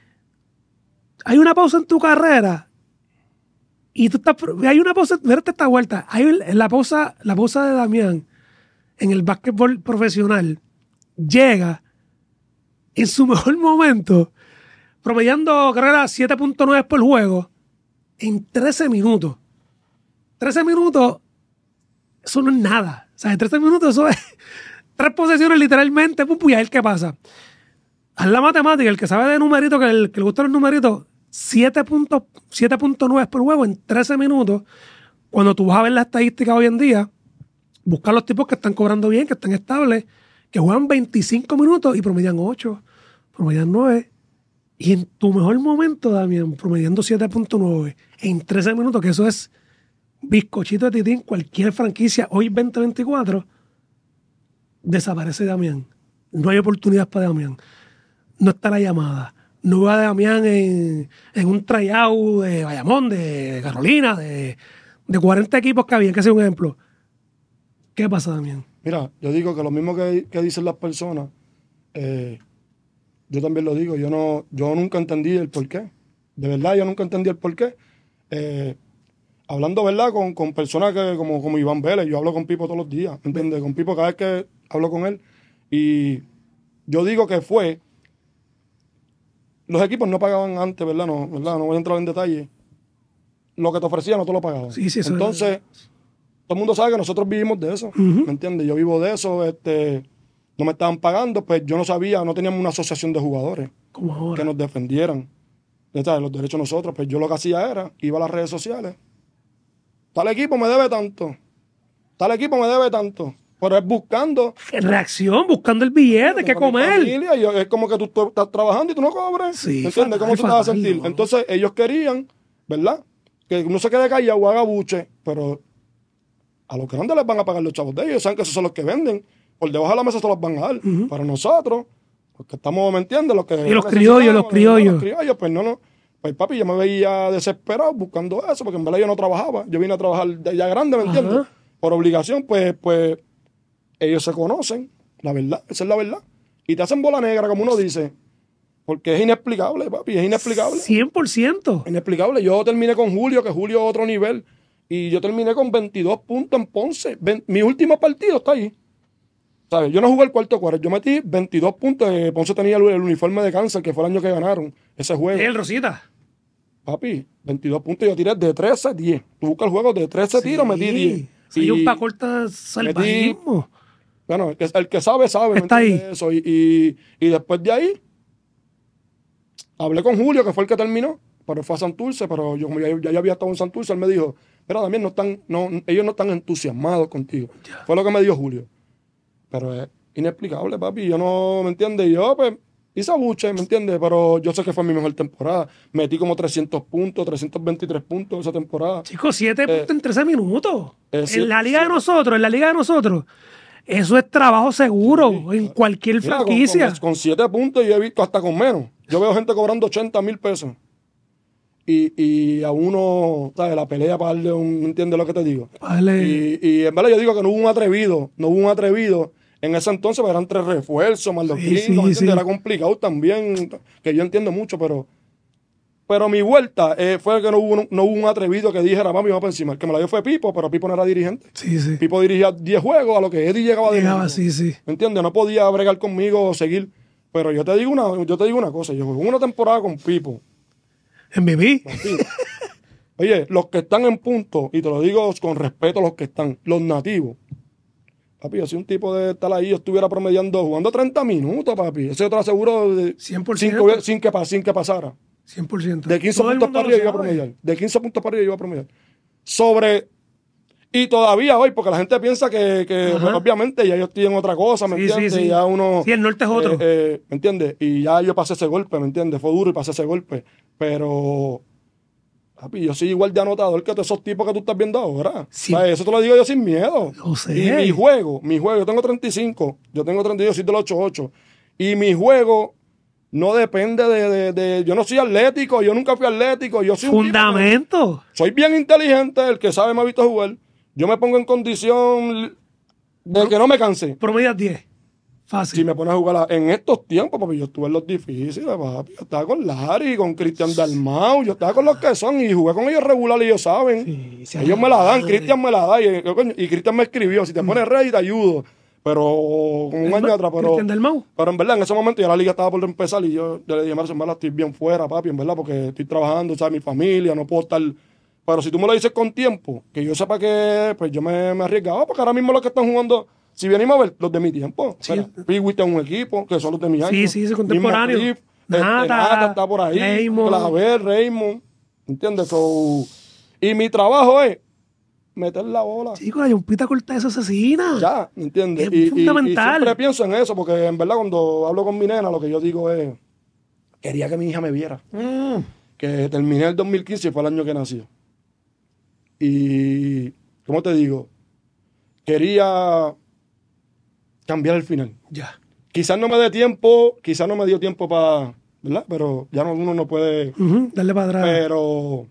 [SPEAKER 1] Hay una pausa en tu carrera y tú estás... Hay una pausa, verte esta vuelta. Hay la pausa, la pausa de Damián en el básquetbol profesional llega en su mejor momento, promediando, creo que era siete punto nueve por juego, en trece minutos. trece minutos, eso no es nada. O sea, en trece minutos eso es tres posesiones literalmente, pum, y a ver qué pasa. Haz la matemática, el que sabe de numeritos, que, el, que le gustan los numeritos, siete punto nueve por juego en trece minutos. Cuando tú vas a ver la estadística hoy en día, buscar los tipos que están cobrando bien, que están estables, que juegan veinticinco minutos y promedian ocho, promedian nueve. Y en tu mejor momento, Damián, promediando siete punto nueve en trece minutos, que eso es bizcochito de titín, cualquier franquicia, hoy veinte veinticuatro, desaparece Damián. No hay oportunidad para Damián. No está la llamada. No va Damián en, en un tryout de Bayamón, de Carolina, de, de cuarenta equipos que había, que sea un ejemplo. ¿Qué pasa, Damián?
[SPEAKER 3] Mira, yo digo que lo mismo que, que dicen las personas, eh, yo también lo digo, yo no, yo nunca entendí el porqué. De verdad, yo nunca entendí el porqué. Eh, hablando, ¿verdad? Con, con personas que, como, como Iván Vélez, yo hablo con Pipo todos los días, ¿me entiendes? Con Pipo cada vez que hablo con él. Y yo digo que fue, los equipos no pagaban antes, ¿verdad? No, ¿verdad? No voy a entrar en detalle. Lo que te ofrecían no te lo pagaban.
[SPEAKER 1] Sí, sí, eso
[SPEAKER 3] Entonces...
[SPEAKER 1] es...
[SPEAKER 3] Todo el mundo sabe que nosotros vivimos de eso,
[SPEAKER 1] uh-huh.
[SPEAKER 3] ¿me entiendes? Yo vivo de eso, este, no me estaban pagando, pues yo no sabía, no teníamos una asociación de jugadores
[SPEAKER 1] como ahora,
[SPEAKER 3] que nos defendieran de los derechos de nosotros. Pues yo lo que hacía era, iba a las redes sociales, tal equipo me debe tanto, tal equipo me debe tanto, pero es buscando...
[SPEAKER 1] Reacción, buscando el billete, qué comer.
[SPEAKER 3] Familia, y es como que tú, tú estás trabajando y tú no cobres,
[SPEAKER 1] sí,
[SPEAKER 3] ¿me entiendes? ¿Cómo tú te vas a sentir? No. Entonces ellos querían, ¿verdad? Que uno se quede callado o haga buche, pero... A los grandes les van a pagar los chavos de ellos. Saben que esos son los que venden. Por debajo de la mesa se los van a dar. Uh-huh. Para nosotros, los que estamos, ¿me entiendes? Los que,
[SPEAKER 1] y los criollos, los criollos.
[SPEAKER 3] Los criollos, pues no, no. Pues papi, yo me veía desesperado buscando eso, porque en verdad yo no trabajaba. Yo vine a trabajar de ya grande, ¿me entiendes? Uh-huh. Por obligación, pues, pues ellos se conocen. La verdad, esa es la verdad. Y te hacen bola negra, como uno dice. Porque es inexplicable, papi, es inexplicable.
[SPEAKER 1] cien por ciento.
[SPEAKER 3] Inexplicable. Yo terminé con Julio, que Julio es otro nivel. Y yo terminé con veintidós puntos en Ponce. veinte, mi último partido está ahí. ¿Sabes? Yo no jugué el cuarto cuarto. Yo metí veintidós puntos. Eh, Ponce tenía el, el uniforme de cáncer, que fue el año que ganaron ese juego.
[SPEAKER 1] ¿El Rosita?
[SPEAKER 3] Papi, veintidós puntos. Yo tiré de trece a diez. Tú buscas el juego de trece sí. tiros, metí diez.
[SPEAKER 1] Sí, y un pa' corta salvajismo.
[SPEAKER 3] Metí, bueno, el que, el que sabe, sabe.
[SPEAKER 1] Está ahí.
[SPEAKER 3] Eso. Y, y, y después de ahí, hablé con Julio, que fue el que terminó. Pero fue a Santurce, pero yo, ya, ya había estado en Santurce. Él me dijo... Pero también no están, no, ellos no están entusiasmados contigo. Yeah. Fue lo que me dijo Julio. Pero es inexplicable, papi. Yo no, ¿me entiendes? Yo, pues, hice buche, ¿me entiendes? Pero yo sé que fue mi mejor temporada. Metí como trescientos puntos, trescientos veintitrés puntos esa temporada.
[SPEAKER 1] Chicos, siete eh, puntos en trece minutos.
[SPEAKER 3] Eh,
[SPEAKER 1] en
[SPEAKER 3] siete,
[SPEAKER 1] la liga
[SPEAKER 3] siete.
[SPEAKER 1] de nosotros, en la liga de nosotros. Eso es trabajo seguro sí, en cualquier mira, franquicia.
[SPEAKER 3] Con, con, con siete puntos yo he visto hasta con menos. Yo veo gente cobrando ochenta mil pesos. Y, y a uno, ¿sabes? La pelea para darle un... ¿Entiendes lo que te digo?
[SPEAKER 1] Vale.
[SPEAKER 3] Y, y en verdad yo digo que no hubo un atrevido, no hubo un atrevido. En ese entonces eran tres refuerzos, más los sí, gringos, sí, sí. Era complicado también, que yo entiendo mucho, pero pero mi vuelta eh, fue que no hubo, no hubo un atrevido que dijera, vamos, vamos por encima. El que me la dio fue Pipo, pero Pipo no era dirigente.
[SPEAKER 1] Sí, sí.
[SPEAKER 3] Pipo dirigía diez juegos, a lo que Eddie llegaba de
[SPEAKER 1] Llegaba, sí, sí.
[SPEAKER 3] ¿Me entiendes? No podía bregar conmigo o seguir. Pero yo te digo una, yo te digo una cosa, yo jugué una temporada con Pipo.
[SPEAKER 1] ¿En M V P?
[SPEAKER 3] Oye, los que están en punto, y te lo digo con respeto a los que están, los nativos. Papi, yo soy un tipo de estar ahí, yo estuviera promediando, jugando treinta minutos, papi. Eso yo te lo aseguro de,
[SPEAKER 1] cien por ciento.
[SPEAKER 3] Sin, que, sin, que, sin que pasara.
[SPEAKER 1] cien por ciento.
[SPEAKER 3] De quince puntos para arriba yo iba a promediar. De quince puntos para arriba yo iba a promediar. Sobre... Y todavía hoy, porque la gente piensa que, que pues, obviamente ya yo estoy en otra cosa, ¿me
[SPEAKER 1] sí,
[SPEAKER 3] entiendes?
[SPEAKER 1] Sí, sí.
[SPEAKER 3] Ya uno...
[SPEAKER 1] Sí, el norte es otro.
[SPEAKER 3] Eh, eh, ¿Me entiendes? Y ya yo pasé ese golpe, ¿me entiendes? Fue duro y pasé ese golpe. Pero... Papi, yo soy igual de anotador que todos esos tipos que tú estás viendo ahora.
[SPEAKER 1] Sí.
[SPEAKER 3] O sea, eso te lo digo yo sin miedo.
[SPEAKER 1] Lo sé.
[SPEAKER 3] Y mi juego, mi juego, yo tengo treinta y cinco, yo tengo treinta y dos, soy del ocho ocho. Y mi juego no depende de, de, de... Yo no soy atlético, yo nunca fui atlético. Yo soy
[SPEAKER 1] Fundamento.
[SPEAKER 3] Un tipo, soy bien inteligente, el que sabe me ha visto jugar. Yo me pongo en condición de que no me canse.
[SPEAKER 1] Promedio diez. Fácil.
[SPEAKER 3] Si me pones a jugar en estos tiempos, papi, yo estuve en los difíciles, papi. Yo estaba con Larry, con Cristian Dalmau, yo estaba con los que son y jugué con ellos regular y ellos saben. Sí, sí, ellos me la dan, Cristian me la da y, y Cristian me escribió, si te pones rey te ayudo. Pero con un año atrás, pero,
[SPEAKER 1] Cristian Dalmau.
[SPEAKER 3] Pero en verdad, en ese momento ya la liga estaba por empezar y yo, yo le dije, Marcos, en verdad estoy bien fuera, papi, en verdad, porque estoy trabajando, sabes, mi familia, no puedo estar... Pero si tú me lo dices con tiempo, que yo sepa que pues yo me, me arriesgaba, porque ahora mismo los que están jugando... Si venimos a ver los de mi tiempo,
[SPEAKER 1] sí.
[SPEAKER 3] Piwi está en un equipo, que son los de mi año.
[SPEAKER 1] Sí, sí, sí, contemporáneo.
[SPEAKER 3] Cliff, Nata, este, Nata está por ahí.
[SPEAKER 1] Raymond.
[SPEAKER 3] Claver, Raymond. ¿Entiendes? So, y mi trabajo es meter la bola.
[SPEAKER 1] Sí, con la yompita corta esa asesina.
[SPEAKER 3] Ya, ¿me entiendes?
[SPEAKER 1] Es
[SPEAKER 3] y,
[SPEAKER 1] fundamental.
[SPEAKER 3] Y, y siempre pienso en eso, porque en verdad cuando hablo con mi nena, lo que yo digo es, quería que mi hija me viera.
[SPEAKER 1] Mm.
[SPEAKER 3] Que terminé el dos mil quince y fue el año que nació. Y, ¿cómo te digo? Quería... cambiar el final.
[SPEAKER 1] Ya.
[SPEAKER 3] Quizás no me dé tiempo, quizás no me dio tiempo para, ¿verdad? Pero ya no, uno no puede...
[SPEAKER 1] Uh-huh, darle para atrás.
[SPEAKER 3] Pero...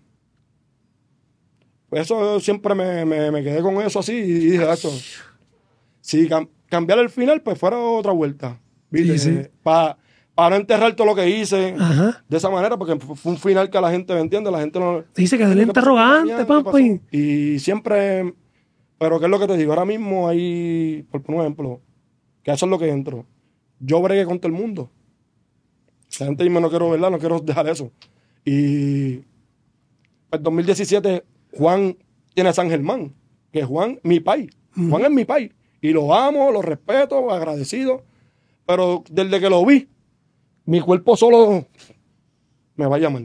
[SPEAKER 3] Pues eso siempre me, me, me quedé con eso así y dije, esto, si cam, cambiar el final, pues fuera otra vuelta. ¿Viste?
[SPEAKER 1] Sí, sí.
[SPEAKER 3] Para pa no enterrar todo lo que hice.
[SPEAKER 1] Ajá.
[SPEAKER 3] De esa manera, porque fue un final que la gente me entiende, la gente no...
[SPEAKER 1] Dice que es el interrogante, papi.
[SPEAKER 3] Y siempre... Pero ¿qué es lo que te digo? Ahora mismo hay, por ejemplo, que eso es lo que entro. Yo bregué con todo el mundo. La gente dice, no quiero, ¿verdad? No quiero dejar eso. Y el dos mil diecisiete, Juan tiene San Germán, que es Juan, mi país. Uh-huh. Juan es mi país. Y lo amo, lo respeto, agradecido. Pero desde que lo vi, mi cuerpo solo me va a llamar.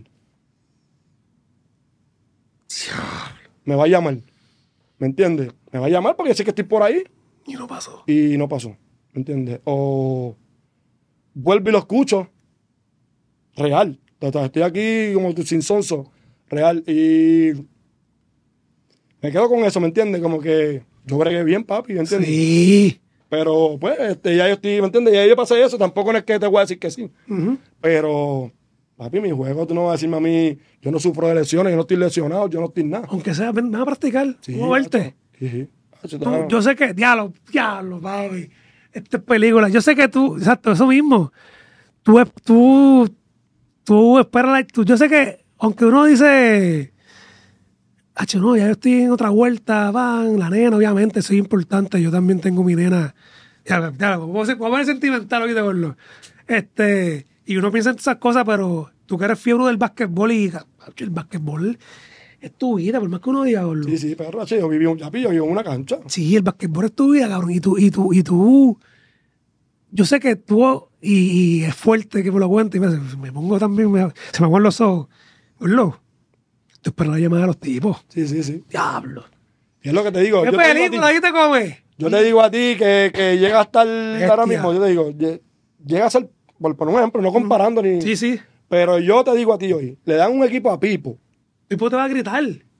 [SPEAKER 3] Me va a llamar. ¿Me entiendes? Me va a llamar porque sé que estoy por ahí.
[SPEAKER 1] Y no pasó.
[SPEAKER 3] Y no pasó. ¿Me entiendes? O vuelvo y lo escucho. Real. Estoy aquí como sin sonso. Real. Y me quedo con eso, ¿me entiendes? Como que yo bregué bien, papi, ¿me entiendes?
[SPEAKER 1] Sí.
[SPEAKER 3] Pero, pues, este, ya yo estoy, ¿me entiendes? Ya yo pasé eso. Tampoco no es que te voy a decir que sí.
[SPEAKER 1] Uh-huh.
[SPEAKER 3] Pero, papi, mi juego, tú no vas a decirme a mí, yo no sufro de lesiones, yo no estoy lesionado, yo no estoy nada.
[SPEAKER 1] Aunque sea, ven a practicar.
[SPEAKER 3] Sí,
[SPEAKER 1] ¿Cómo verte?
[SPEAKER 3] Sí, sí.
[SPEAKER 1] Tú, yo sé que, diablo, diablo, papi. Esta es película. Yo sé que tú, exacto, eso mismo. Tú, tú, tú esperas, tú, yo sé que, aunque uno dice, Hacho, no, ya yo estoy en otra vuelta, van, la nena, obviamente, eso es importante. Yo también tengo mi nena. Ya, ya, vamos a ver sentimental hoy de verlo. Este, y uno piensa en esas cosas, pero tú que eres fiebre del básquetbol y el básquetbol es tu vida, por más que uno diga, gordo.
[SPEAKER 3] Sí, sí, pero yo viví, un, yo viví en una cancha.
[SPEAKER 1] Sí, el básquetbol es tu vida, cabrón. Y tú, y tú, y tú, yo sé que tú, y, y es fuerte que me lo cuentes, y me, me pongo también, me, se me ponen los ojos. Gordo, tú esperas la llamada de los tipos.
[SPEAKER 3] Sí, sí, sí.
[SPEAKER 1] Diablo.
[SPEAKER 3] Y es lo que te digo.
[SPEAKER 1] ¿Qué
[SPEAKER 3] yo
[SPEAKER 1] película ahí te comes?
[SPEAKER 3] Yo te digo a ti que, que llega a estar ahora mismo, yo te digo, llega a ser, por, por ejemplo, no comparando ni...
[SPEAKER 1] Sí, sí.
[SPEAKER 3] Pero yo te digo a ti hoy, le dan un equipo a Pipo.
[SPEAKER 1] Pipo te va a gritar.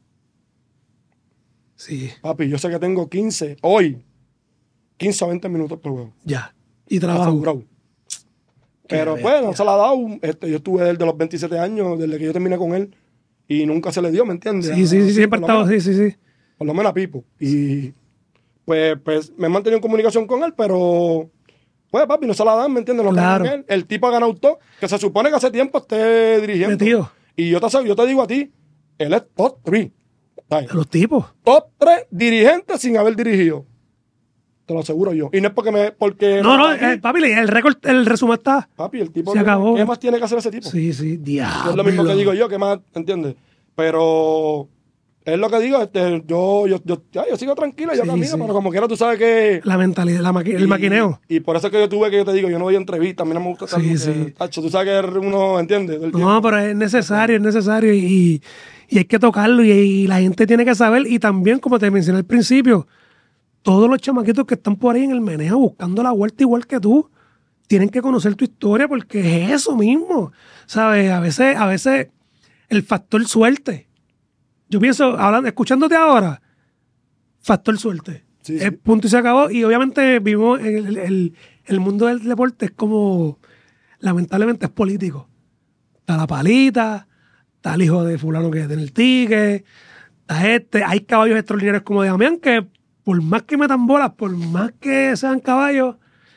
[SPEAKER 1] Sí.
[SPEAKER 3] Papi, yo sé que tengo quince, hoy, quince a veinte minutos por juego.
[SPEAKER 1] Ya. Y trabajo.
[SPEAKER 3] Pero pues, no se la ha dado. Este, yo estuve desde los veintisiete años, desde que yo terminé con él, y nunca se le dio, ¿me entiendes?
[SPEAKER 1] Sí, sí, sí, siempre ha estado, sí, sí, sí.
[SPEAKER 3] Por lo menos a Pipo. Y pues, pues me he mantenido en comunicación con él, pero pues papi, no se la dan, ¿me entiendes? No
[SPEAKER 1] claro.
[SPEAKER 3] Con él. El tipo ha ganado todo, que se supone que hace tiempo esté dirigiendo.
[SPEAKER 1] Metido.
[SPEAKER 3] Y yo te, yo te digo a ti, él es top tres.
[SPEAKER 1] De los tipos.
[SPEAKER 3] Top tres dirigentes sin haber dirigido. Te lo aseguro yo. Y no es porque me... Porque
[SPEAKER 1] no, no, eh, papi, el récord, el resumen está...
[SPEAKER 3] Papi, el tipo...
[SPEAKER 1] Se acabó.
[SPEAKER 3] ¿Qué más tiene que hacer ese tipo?
[SPEAKER 1] Sí, sí, diablo.
[SPEAKER 3] Es lo mismo que digo yo, ¿qué más? ¿Entiendes? Pero... Es lo que digo, este, yo, yo, yo, ya, yo sigo tranquilo, yo
[SPEAKER 1] sí,
[SPEAKER 3] camino,
[SPEAKER 1] sí.
[SPEAKER 3] pero como quiera tú sabes que...
[SPEAKER 1] La mentalidad, la maqui-
[SPEAKER 3] y,
[SPEAKER 1] el maquineo.
[SPEAKER 3] Y por eso es que yo tuve que yo te digo, yo no voy a entrevistas, a mí no me gusta estar...
[SPEAKER 1] Sí,
[SPEAKER 3] porque,
[SPEAKER 1] sí.
[SPEAKER 3] tacho, tú sabes que uno, ¿entiendes? Del
[SPEAKER 1] No,
[SPEAKER 3] tiempo.
[SPEAKER 1] pero es necesario, es necesario y, y hay que tocarlo y, y la gente tiene que saber. Y también, como te mencioné al principio, todos los chamaquitos que están por ahí en el meneo buscando la vuelta igual que tú, tienen que conocer tu historia porque es eso mismo, ¿sabes? A veces, a veces el factor suerte. Yo pienso, hablando, escuchándote ahora, factor suerte.
[SPEAKER 3] Sí,
[SPEAKER 1] Es
[SPEAKER 3] sí.
[SPEAKER 1] punto y se acabó. Y obviamente vivimos en el, el, el mundo del deporte es como, lamentablemente es político. Está la palita, está el hijo de fulano que tiene el ticket, está este, hay caballos extraordinarios como de Damián que por más que metan bolas, por más que sean caballos,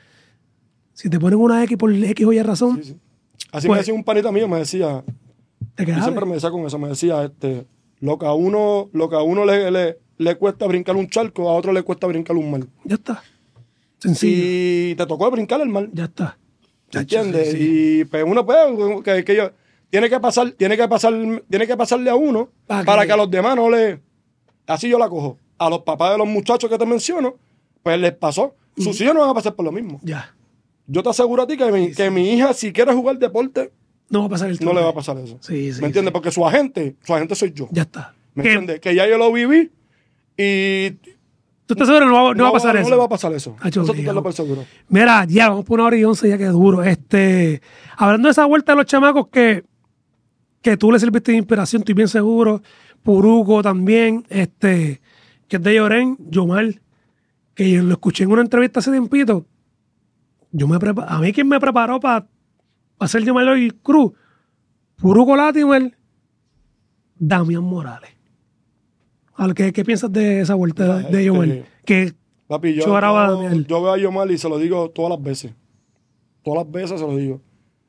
[SPEAKER 1] si te ponen una X por X o Y razón,
[SPEAKER 3] Sí, sí. Así
[SPEAKER 1] pues,
[SPEAKER 3] me decía un panita mío, me decía,
[SPEAKER 1] te
[SPEAKER 3] y
[SPEAKER 1] quedas.
[SPEAKER 3] siempre me decía con eso, me decía, este, lo que a uno, lo que a uno le, le, le cuesta brincar un charco, a otro le cuesta brincar un mar.
[SPEAKER 1] Ya está. Sencillo.
[SPEAKER 3] Y te tocó brincar el mar.
[SPEAKER 1] Ya está.
[SPEAKER 3] ¿Entiendes?
[SPEAKER 1] Sí, sí.
[SPEAKER 3] Y pues uno pues, que, que yo, tiene que pasar, tiene que pasar, tiene que pasarle a uno
[SPEAKER 1] ¿Para
[SPEAKER 3] para
[SPEAKER 1] qué?
[SPEAKER 3] que a los demás no le. Así yo la cojo. A los papás de los muchachos que te menciono, pues les pasó. Sus hijos no van a pasar por lo mismo.
[SPEAKER 1] Ya.
[SPEAKER 3] Yo te aseguro a ti que, mi,
[SPEAKER 1] Sí,
[SPEAKER 3] que
[SPEAKER 1] sí.
[SPEAKER 3] mi hija, si quiere jugar deporte,
[SPEAKER 1] No va a pasar el
[SPEAKER 3] no
[SPEAKER 1] tiempo.
[SPEAKER 3] le va a pasar eso.
[SPEAKER 1] Sí, sí.
[SPEAKER 3] ¿Me entiendes?
[SPEAKER 1] sí.
[SPEAKER 3] Porque su agente, su agente soy yo.
[SPEAKER 1] Ya está.
[SPEAKER 3] ¿Me
[SPEAKER 1] Que
[SPEAKER 3] entiendes? Que ya yo lo viví y
[SPEAKER 1] ¿Tú estás seguro? No va, no va a pasar
[SPEAKER 3] no
[SPEAKER 1] eso.
[SPEAKER 3] le va a pasar eso.
[SPEAKER 1] Hacho,
[SPEAKER 3] Eso tú
[SPEAKER 1] obligado.
[SPEAKER 3] te lo por seguro.
[SPEAKER 1] Mira, ya, vamos por una hora y once, ya que duro. Este, hablando de esa vuelta de los chamacos que, que tú le serviste de inspiración, estoy bien seguro. Puruco también, este, que es de Llorén, Yomar, que yo lo escuché en una entrevista hace tiempito. Yo me prepa- a mí quien me preparó para hacer Yomar y Cruz, Puruco Latimer, Damián Morales. Al que, ¿Qué piensas de esa vuelta
[SPEAKER 3] Mira,
[SPEAKER 1] de, de Yomar?
[SPEAKER 3] este,
[SPEAKER 1] Que
[SPEAKER 3] Papi, yo,
[SPEAKER 1] Choraba
[SPEAKER 3] yo,
[SPEAKER 1] Daniel.
[SPEAKER 3] yo veo a Yomar y se lo digo todas las veces. Todas las veces se lo digo.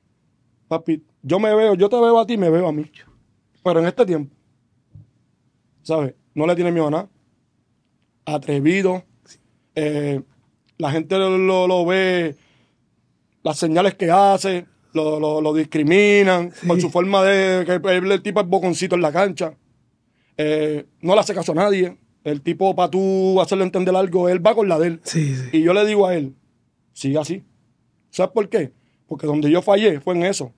[SPEAKER 3] Papi, yo me veo, yo te veo a ti, me veo a mí. Pero en este tiempo, ¿sabes? No le tiene miedo a nada. Atrevido. Eh, la gente lo, lo- lo ve, las señales que hace, lo, lo- lo discriminan
[SPEAKER 1] Sí.
[SPEAKER 3] por su forma de que el, el tipo es boconcito en la cancha. Eh, no le hace caso a nadie. El tipo, para tú hacerle entender algo, él va con la de él.
[SPEAKER 1] sí, sí.
[SPEAKER 3] Y yo le digo a él, sigue así. ¿Sabes por qué? Porque donde yo fallé fue en eso.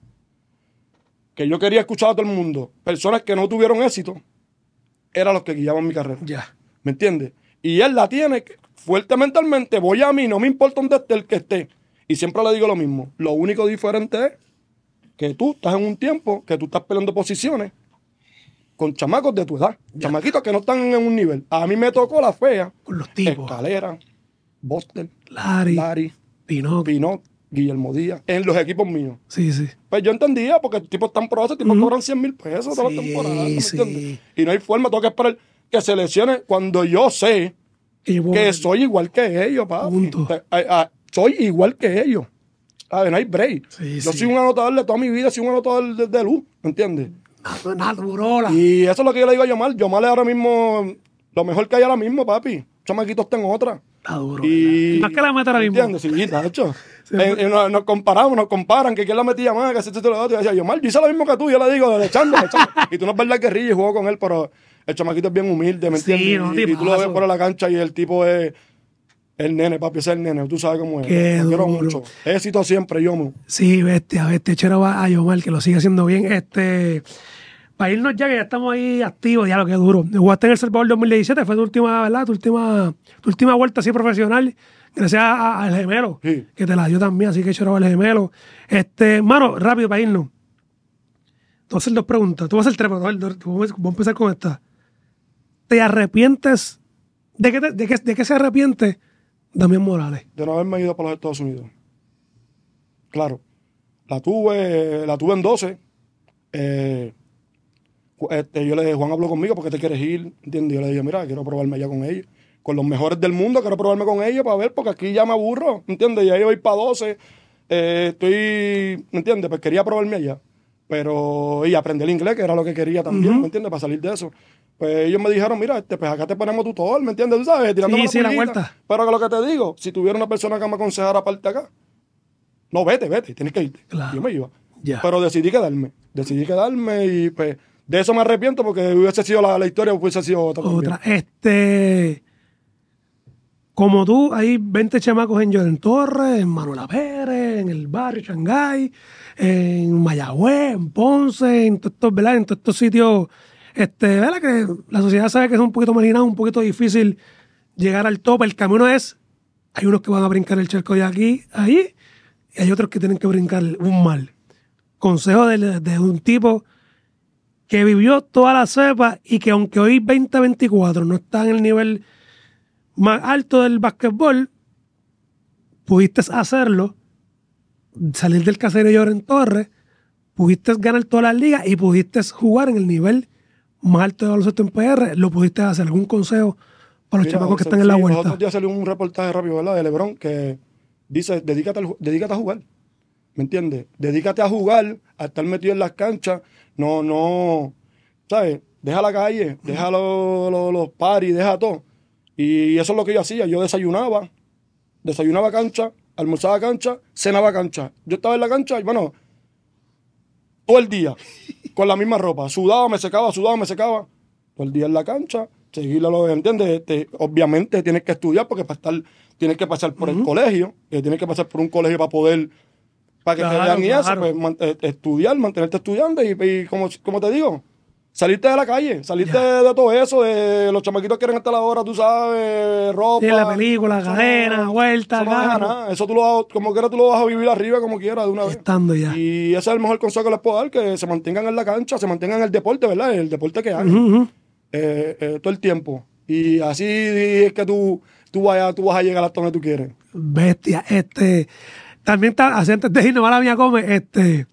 [SPEAKER 3] Que yo quería escuchar a todo el mundo. Personas que no tuvieron éxito, eran los que guiaban mi carrera.
[SPEAKER 1] Ya.
[SPEAKER 3] ¿Me entiendes? Y él la tiene fuerte mentalmente. Voy a mí, no me importa dónde esté el que esté. Y siempre le digo lo mismo. Lo único diferente es que tú estás en un tiempo que tú estás peleando posiciones con chamacos de tu edad. Chamaquitos que no están en un nivel. A mí me tocó la fea.
[SPEAKER 1] Con los tipos.
[SPEAKER 3] Escalera, Boston,
[SPEAKER 1] Larry,
[SPEAKER 3] Larry,
[SPEAKER 1] Pinocchio.
[SPEAKER 3] Pinot, Guillermo Díaz, en los equipos míos.
[SPEAKER 1] Sí, sí.
[SPEAKER 3] Pues yo entendía, porque los tipos están probados, los tipos
[SPEAKER 1] Ujú.
[SPEAKER 3] cobran cien mil pesos toda
[SPEAKER 1] Sí,
[SPEAKER 3] la temporada, ¿me
[SPEAKER 1] sí.
[SPEAKER 3] entiendes? Y no hay forma, tengo que esperar que se lesione cuando yo sé
[SPEAKER 1] Que yo puedo-
[SPEAKER 3] que soy igual que ellos, papi.
[SPEAKER 1] Punto.
[SPEAKER 3] Te- a- a- soy igual que ellos. A ver, no hay break.
[SPEAKER 1] Sí,
[SPEAKER 3] yo
[SPEAKER 1] sí.
[SPEAKER 3] soy un anotador de toda mi vida, soy un anotador de, de luz, ¿me entiendes?
[SPEAKER 1] Nat- Naturola.
[SPEAKER 3] Y eso es lo que yo le digo a Yomar. Yomar es ahora mismo lo mejor que hay ahora mismo, papi. Chamaquitos está en otra.
[SPEAKER 1] Está duro.
[SPEAKER 3] Y,
[SPEAKER 1] ¿verdad? Más que la meta ahora mismo.
[SPEAKER 3] ¿entiendes? Sí, Nacho.
[SPEAKER 1] Se
[SPEAKER 3] Eh,
[SPEAKER 1] fue.
[SPEAKER 3] eh, nos, nos comparamos, nos comparan, que quién la metía más, que esto y lo otro. Y decía, Yomar, yo hice lo mismo que tú, yo le digo, echando, echando. Y tú no es verdad que ríes y juego con él, pero el chamaquito es bien humilde, ¿me
[SPEAKER 1] Sí,
[SPEAKER 3] entiendes?
[SPEAKER 1] no,
[SPEAKER 3] y, y tú lo ves
[SPEAKER 1] tipazo.
[SPEAKER 3] por la cancha y el tipo es el nene, papi, ese es el nene, tú sabes cómo es.
[SPEAKER 1] Qué
[SPEAKER 3] Lo quiero
[SPEAKER 1] duro.
[SPEAKER 3] mucho. Éxito siempre, Yomo.
[SPEAKER 1] Sí, bestia, bestia. Chero va a Yomar, que lo sigue haciendo bien. Este, para irnos ya, que ya estamos ahí activos, ya lo que duro. Jugaste en El Salvador dos mil diecisiete, fue tu última, ¿verdad? Tu última, tu última vuelta así profesional, gracias a- a- al gemelo,
[SPEAKER 3] Sí.
[SPEAKER 1] que te la dio también, así que Chero va al gemelo. Este, mano, rápido para irnos. Tú vas a hacer dos preguntas. Tú vas a hacer tres, pero vamos a vamos a empezar con esta. ¿Te arrepientes? ¿De qué, te- de qué, de qué se arrepiente Damián Morales?
[SPEAKER 3] De no haberme ido para los Estados Unidos. Claro. La tuve, la tuve en doce. Eh, este, yo le dije, Juan habló conmigo, ¿por qué te quieres ir? ¿Entiendes? Yo le dije, mira, quiero probarme allá con ellos. Con los mejores del mundo, quiero probarme con ellos para ver, porque aquí ya me aburro, ¿entiendes? Ya yo voy para doce. Eh, estoy, ¿me entiendes? Pues quería probarme allá. pero y aprender el inglés, que era lo que quería también,
[SPEAKER 1] Ujú.
[SPEAKER 3] ¿me entiendes? Para salir de eso. Pues ellos me dijeron, mira, este, pues acá te ponemos tutor, ¿me entiendes? ¿Tú sabes? Tirándome
[SPEAKER 1] Sí, sí, la
[SPEAKER 3] pullita.
[SPEAKER 1] vuelta.
[SPEAKER 3] Pero que lo que te digo, si tuviera una persona que me aconsejara aparte acá, no, vete, vete, tienes que irte.
[SPEAKER 1] Claro.
[SPEAKER 3] Yo me iba.
[SPEAKER 1] Ya.
[SPEAKER 3] Pero decidí quedarme, decidí quedarme y pues de eso me arrepiento porque hubiese sido la, la historia, hubiese sido otra también.
[SPEAKER 1] Otra. Este. Como tú, hay veinte chamacos en Jordan Torres, en Manuela Pérez, en el barrio Shanghái, en Mayagüez, en Ponce, en todos estos, ¿verdad? En todos estos sitios, este, ¿verdad? Que la sociedad sabe que es un poquito marginado, un poquito difícil llegar al tope. El camino es, hay unos que van a brincar el charco de aquí, ahí, y hay otros que tienen que brincar un mal. Consejo de, de un tipo que vivió toda la cepa y que aunque hoy veinte veinticuatro no está en el nivel más alto del básquetbol, pudiste hacerlo, salir del caserío Jordan Torres, pudiste ganar todas las ligas y pudiste jugar en el nivel más alto de baloncesto en P R, lo pudiste hacer. ¿Algún consejo para los
[SPEAKER 3] Mira,
[SPEAKER 1] chamacos que
[SPEAKER 3] sí,
[SPEAKER 1] están en la
[SPEAKER 3] Los
[SPEAKER 1] vuelta?
[SPEAKER 3] otros días salió un reportaje rápido, ¿verdad? De LeBron que dice, dedícate, al ju- dedícate a jugar. ¿Me entiendes? Dedícate a jugar, a estar metido en las canchas. No, no, ¿sabes? Deja la calle, deja los, los, los paris, deja todo. Y eso es lo que yo hacía. Yo desayunaba, desayunaba cancha, almorzaba cancha, cenaba cancha. Yo estaba en la cancha y bueno, todo el día, con la misma ropa. Sudaba, me secaba, sudaba, me secaba. Todo el día en la cancha, seguirlo, lo ¿entiendes? Este, obviamente tienes que estudiar porque para estar, tienes que pasar por el colegio, eh, tienes que pasar por un colegio para poder, para que
[SPEAKER 1] Claro,
[SPEAKER 3] te vean y eso,
[SPEAKER 1] claro.
[SPEAKER 3] pues man- eh, estudiar, mantenerte estudiando y, y como, como te digo, salirte de la calle, salirte
[SPEAKER 1] Ya.
[SPEAKER 3] de, de todo eso, de los chamaquitos que quieren estar ahora, tú sabes, ropa.
[SPEAKER 1] Sí, la película,
[SPEAKER 3] eso
[SPEAKER 1] cadena, vuelta,
[SPEAKER 3] eso no deja
[SPEAKER 1] carro.
[SPEAKER 3] nada. Eso tú lo vas- como quiera tú lo vas a vivir arriba como quieras de una vez.
[SPEAKER 1] Estando ya.
[SPEAKER 3] Y ese es el mejor consejo que les puedo dar, que se mantengan en la cancha, se mantengan en el deporte, ¿verdad? El deporte que hagan.
[SPEAKER 1] Ujú, ujú.
[SPEAKER 3] eh, eh, todo el tiempo. Y así es que tú, tú, vayas, tú vas a llegar hasta donde tú quieres.
[SPEAKER 1] Bestia. Este, también está, así antes de irnos a la mía come, este,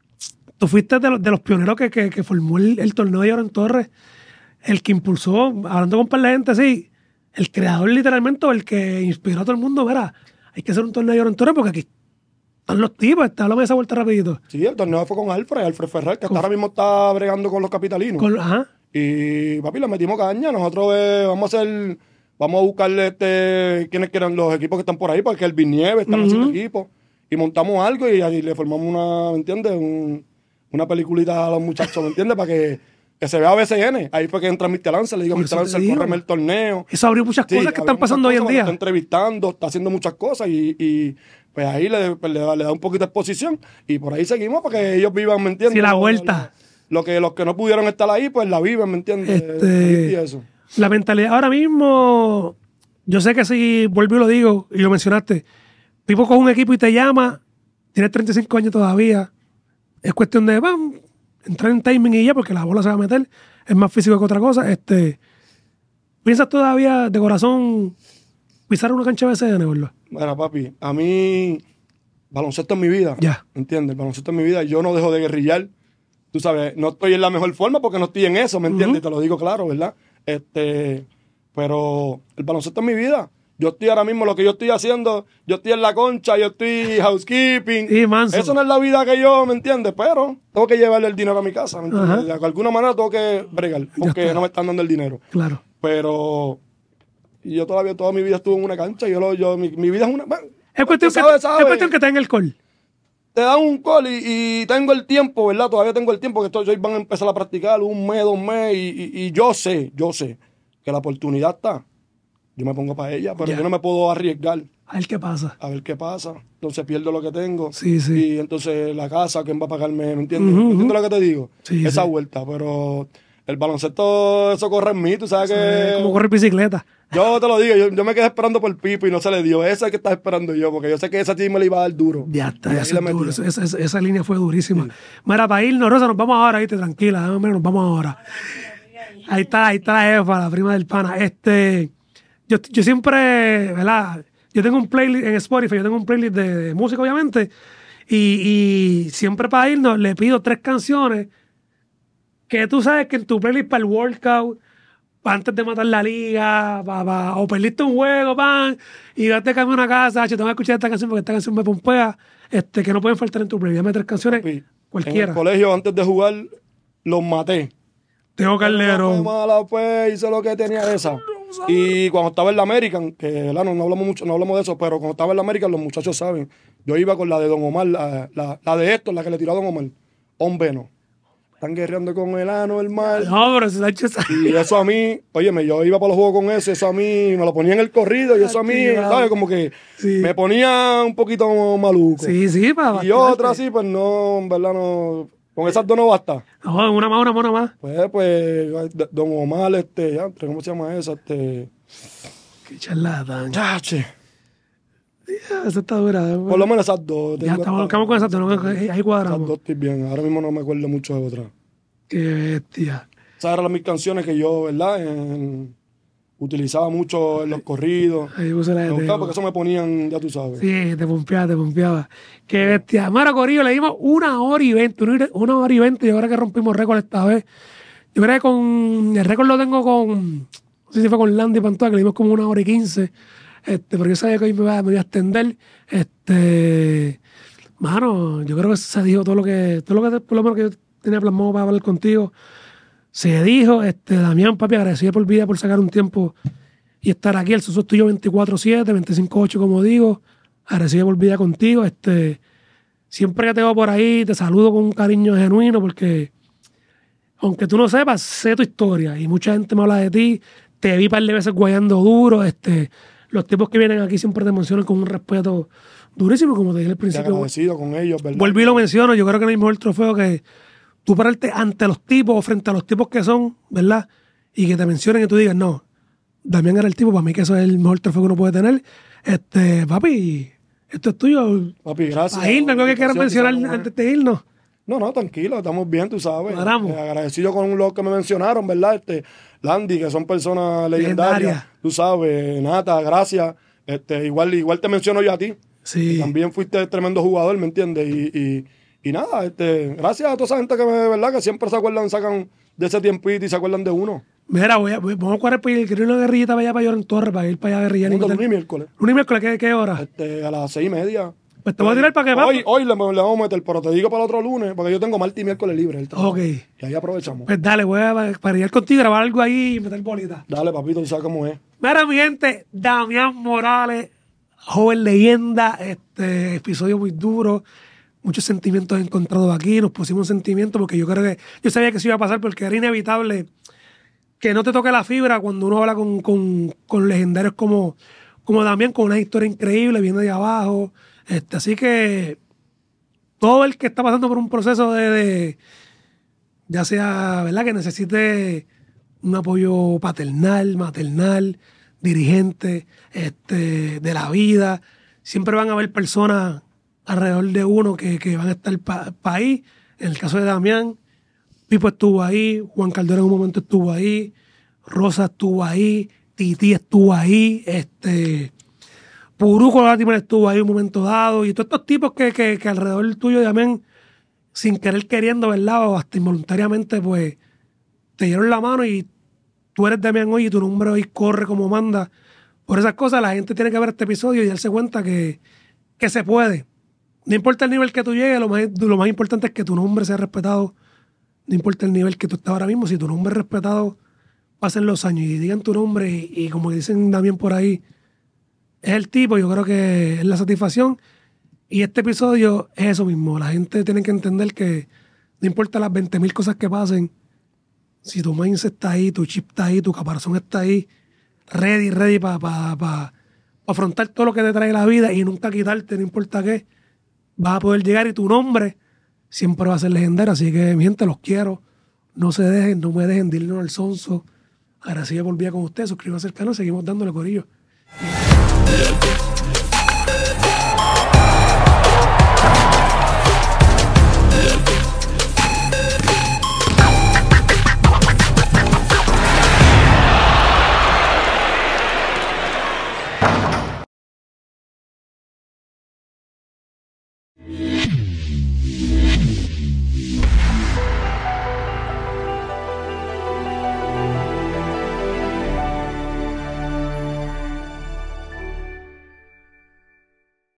[SPEAKER 1] tú fuiste de los, de los pioneros que, que, que formó el, el torneo de Jordan Torres, el que impulsó, hablando con un par de gente, sí, el creador literalmente, o el que inspiró a todo el mundo, mira, hay que hacer un torneo de Jordan Torres porque aquí están los tipos, está, háblame de esa vuelta rapidito.
[SPEAKER 3] Sí, el torneo fue con Alfred, Alfred Ferrer, que hasta ahora mismo está bregando con los capitalinos.
[SPEAKER 1] Con, ajá,
[SPEAKER 3] Y papi, le metimos caña. Nosotros eh, vamos a hacer, vamos a buscarle este, quiénes quieran los equipos que están por ahí, porque el Viñeve están haciendo equipos. Y montamos algo y ahí le formamos una, ¿me entiendes? Un- una peliculita a los muchachos, ¿me entiendes? Para que, que se vea B C N. Ahí fue que entra mister Lanza, le digo a
[SPEAKER 1] Por
[SPEAKER 3] mister
[SPEAKER 1] eso te
[SPEAKER 3] Lanza,
[SPEAKER 1] digo.
[SPEAKER 3] córreme el torneo.
[SPEAKER 1] eso abrió muchas
[SPEAKER 3] Sí,
[SPEAKER 1] cosas que
[SPEAKER 3] había
[SPEAKER 1] están pasando hoy
[SPEAKER 3] muchas
[SPEAKER 1] en
[SPEAKER 3] cosas,
[SPEAKER 1] día.
[SPEAKER 3] Está entrevistando, está haciendo muchas cosas y, y, pues ahí le, pues le da, le da un poquito de exposición y por ahí seguimos para que ellos vivan, ¿me entiendes?
[SPEAKER 1] Sí, la
[SPEAKER 3] Lo-
[SPEAKER 1] vuelta.
[SPEAKER 3] Lo, lo que, los que no pudieron estar ahí, pues la viven, ¿me entiendes?
[SPEAKER 1] Este-
[SPEAKER 3] Y eso.
[SPEAKER 1] La mentalidad ahora mismo, yo sé que si vuelvo y lo digo, y lo mencionaste, Pipo con un equipo y te llama, tienes treinta y cinco años todavía, es cuestión de, vamos, entrar en timing y ya, porque la bola se va a meter, es más físico que otra cosa. Este, ¿piensas todavía de corazón pisar una cancha de B C N, boludo?
[SPEAKER 3] Mira, papi, a mí baloncesto es mi vida.
[SPEAKER 1] Ya.
[SPEAKER 3] ¿Entiendes? El baloncesto es mi vida. Yo no dejo de guerrillar. Tú sabes, no estoy en la mejor forma porque no estoy en eso, ¿me entiendes? Te lo digo claro, ¿verdad? Este, pero el baloncesto es mi vida. Yo estoy ahora mismo, lo que yo estoy haciendo, yo estoy en la concha, yo estoy housekeeping.
[SPEAKER 1] Y manso.
[SPEAKER 3] Eso no es la vida que yo, ¿me entiendes? Pero tengo que llevarle el dinero a mi casa, ¿me entiendes? De alguna manera tengo que bregar porque
[SPEAKER 1] está.
[SPEAKER 3] no me están dando el dinero.
[SPEAKER 1] Claro.
[SPEAKER 3] Pero yo todavía toda mi vida estuve en una cancha. Yo, lo, yo mi, mi vida es una... bueno,
[SPEAKER 1] Es cuestión,
[SPEAKER 3] tú sabes,
[SPEAKER 1] que,
[SPEAKER 3] sabes,
[SPEAKER 1] es cuestión que tenga el call.
[SPEAKER 3] te dan un call y, y tengo el tiempo, ¿verdad? Todavía tengo el tiempo que estoy, hoy van a empezar a practicar un mes, dos meses y, y, y yo sé, yo sé que la oportunidad está. Yo me pongo para ella, pero
[SPEAKER 1] Ya.
[SPEAKER 3] yo no me puedo arriesgar
[SPEAKER 1] A ver qué pasa.
[SPEAKER 3] a ver qué pasa. Entonces pierdo lo que tengo.
[SPEAKER 1] Sí, sí.
[SPEAKER 3] Y entonces la casa, ¿quién va a pagarme? ¿Me entiendes?
[SPEAKER 1] Ujú,
[SPEAKER 3] ¿Me entiendes
[SPEAKER 1] ujú.
[SPEAKER 3] lo que te digo?
[SPEAKER 1] Sí,
[SPEAKER 3] Esa
[SPEAKER 1] sí.
[SPEAKER 3] vuelta, pero el baloncesto, eso corre en mí, tú sabes
[SPEAKER 1] Eh,
[SPEAKER 3] que...
[SPEAKER 1] como correr bicicleta.
[SPEAKER 3] Yo te lo digo, yo, yo me quedé esperando por Pipo y no se le dio. Esa es que estaba esperando yo, porque yo sé que esa sí me le iba a dar duro.
[SPEAKER 1] Ya está,
[SPEAKER 3] Y
[SPEAKER 1] ya
[SPEAKER 3] ahí
[SPEAKER 1] se
[SPEAKER 3] le
[SPEAKER 1] duro.
[SPEAKER 3] metí.
[SPEAKER 1] Esa, esa- esa- esa línea fue durísima. Mira, para irnos, Rosa, nos vamos ahora, ¿viste? Tranquila, dame, mira, nos vamos ahora. Ahí está, ahí está la jefa, la prima del pana. Este, yo, yo siempre, ¿verdad? Yo tengo un playlist en Spotify, yo tengo un playlist de, de música, obviamente, y, y siempre para irnos le pido tres canciones que tú sabes que en tu playlist para el workout, pa' antes de matar la liga, pa, pa- o perdiste un juego, pan, y vas de camino a una casa, che, tengo que escuchar esta canción porque esta canción me pompea, este, que no pueden faltar en tu playlist. Dame tres canciones
[SPEAKER 3] Papi,
[SPEAKER 1] Cualquiera.
[SPEAKER 3] En el colegio, antes de jugar, los maté.
[SPEAKER 1] Teo Calderón.
[SPEAKER 3] Mala, pues, hice lo que tenía esa. Y cuando estaba en la American, que ¿verdad? No, no hablamos mucho, no hablamos de eso, pero cuando estaba en la American, los muchachos saben. Yo iba con la de Don Omar, la, la, la de esto, la que le tiró a Don Omar. Hombre, no. Están guerreando con el ano, el mal.
[SPEAKER 1] No, pero se la ha hecho esa.
[SPEAKER 3] Y eso a mí, óyeme, yo iba para los juegos con eso, eso a mí me lo ponía en el corrido y eso a mí, ¿sabes? Como que
[SPEAKER 1] sí.
[SPEAKER 3] me ponía un poquito maluco.
[SPEAKER 1] Sí, sí, para
[SPEAKER 3] Y otra sí, pues no, en verdad no. Con esas dos no basta.
[SPEAKER 1] No, una más, una más, una más.
[SPEAKER 3] Pues, pues, Don Omar, este, ya, ¿cómo se llama esa? Este.
[SPEAKER 1] Qué charlatán.
[SPEAKER 3] Chache.
[SPEAKER 1] Esa está dura.
[SPEAKER 3] Por lo menos esas dos.
[SPEAKER 1] Ya estamos, estamos con esas dos, ¿no? Ahí cuadramos.
[SPEAKER 3] Esas dos estoy bien. Ahora mismo no me acuerdo mucho de otra.
[SPEAKER 1] Qué bestia.
[SPEAKER 3] Esas eran mis canciones que yo, ¿verdad? En, utilizaba mucho en los corridos.
[SPEAKER 1] Ahí puse la de
[SPEAKER 3] Me gustaba
[SPEAKER 1] Teo.
[SPEAKER 3] porque eso me ponían, ya tú sabes.
[SPEAKER 1] Sí, te pompeaba, te pompeaba. Qué bestia. Mara Corillo, le dimos una hora y veinte. Una hora- una hora y veinte. Yo creo que rompimos récord esta vez. Yo creo que con. El récord lo tengo con. No sé si fue con Landy Pantoja, que le dimos como una hora y quince. Este, pero yo sabía que hoy me iba, me iba a extender. Este. Mano, yo creo que se dijo todo lo que. Todo lo que por lo menos que yo tenía plasmado para hablar contigo. Se dijo, este, Damián, papi, agradecido por vida, por sacar un tiempo y estar aquí. El socio es tuyo veinticuatro siete, veinticinco ocho, como digo. Agradecido por vida contigo. Este, siempre que te veo por ahí, te saludo con un cariño genuino porque, aunque tú no sepas, sé tu historia y mucha gente me habla de ti. Te vi un par de veces guayando duro. Este, los tipos que vienen aquí siempre te mencionan con un respeto durísimo, como te dije al
[SPEAKER 3] Te
[SPEAKER 1] principio.
[SPEAKER 3] agradecido con ellos, ¿verdad?
[SPEAKER 1] Vuelvo y lo menciono. Yo creo que no hay mejor trofeo que tú pararte ante los tipos o frente a los tipos que son, ¿verdad? Y que te mencionen y tú digas, no, Damián era el tipo, para mí que eso es el mejor trofeo que uno puede tener. Este, papi, esto es tuyo.
[SPEAKER 3] Papi, gracias.
[SPEAKER 1] A irnos, algo que quieras mencionar antes de irnos.
[SPEAKER 3] No, no, tranquilo, estamos bien, tú sabes.
[SPEAKER 1] Paramos.
[SPEAKER 3] Eh, agradecido con los que me mencionaron, ¿verdad? Este, Landy, que son personas legendarias.
[SPEAKER 1] Legendaria.
[SPEAKER 3] Tú sabes, Nata, gracias. Este, igual, igual te menciono yo a ti.
[SPEAKER 1] Sí.
[SPEAKER 3] También fuiste tremendo jugador, ¿me entiendes? Y, y, y nada, este, gracias a toda esa gente que, me, ¿verdad? Que siempre se acuerdan, sacan de ese tiempito y se acuerdan de uno.
[SPEAKER 1] Mira, voy a, voy- vamos a correr por ahí. Quiero una guerrillita para allá, para Lloren Torres, para ir para allá a guerrillar.
[SPEAKER 3] Mundo
[SPEAKER 1] y
[SPEAKER 3] lunes y
[SPEAKER 1] meter-
[SPEAKER 3] miércoles.
[SPEAKER 1] Lunes y miércoles, ¿qué, qué hora?
[SPEAKER 3] Este, a las seis y media.
[SPEAKER 1] Pues te voy a tirar para que va.
[SPEAKER 3] Hoy, hoy le, le vamos a meter, pero te digo para el otro lunes, porque yo tengo martes y miércoles libre. el trabajo.
[SPEAKER 1] Ok.
[SPEAKER 3] Y ahí aprovechamos.
[SPEAKER 1] Pues dale, voy a para ir contigo, grabar algo ahí y meter bolitas.
[SPEAKER 3] Dale, papito, tú sabes cómo es.
[SPEAKER 1] Mira, mi gente, Damián Morales, joven leyenda, este episodio muy duro, muchos sentimientos encontrados aquí, nos pusimos sentimientos porque yo creo que, yo sabía que eso iba a pasar porque era inevitable que no te toque la fibra cuando uno habla con, con, con legendarios como, como Damián, con una historia increíble, viene de abajo, este, así que todo el que está pasando por un proceso de, de ya sea, ¿verdad?, que necesite un apoyo paternal, maternal, dirigente, este, de la vida. Siempre van a haber personas alrededor de uno que, que van a estar para ahí. En el caso de Damián, Pipo estuvo ahí, Juan Calderón en un momento estuvo ahí, Rosa estuvo ahí, Titi estuvo ahí, este, Puruco Latimer estuvo ahí en un momento dado, y todos estos tipos que, que, que alrededor tuyo, Damián, sin querer queriendo, ¿verdad? O hasta involuntariamente, pues, te dieron la mano y tú eres Damián hoy y tu nombre hoy corre como manda. Por esas cosas la gente tiene que ver este episodio y darse cuenta que, que se puede. No importa el nivel que tú llegues, lo más, lo más importante es que tu nombre sea respetado. No importa el nivel que tú estás ahora mismo, si tu nombre es respetado, pasen los años y digan tu nombre y, y como dicen Damián por ahí, es el tipo, yo creo que es la satisfacción. Y este episodio es eso mismo. La gente tiene que entender que no importa las veinte mil cosas que pasen, si tu mindset está ahí, tu chip está ahí, tu caparazón está ahí, ready, ready para pa, pa, pa afrontar todo lo que te trae la vida y nunca quitarte, no importa qué, vas a poder llegar y tu nombre siempre va a ser legendario. Así que, mi gente, los quiero. No se dejen, no me dejen, dirnos al sonso. Agradecido por vida con ustedes. Suscríbanse al canal, seguimos dándole corillo.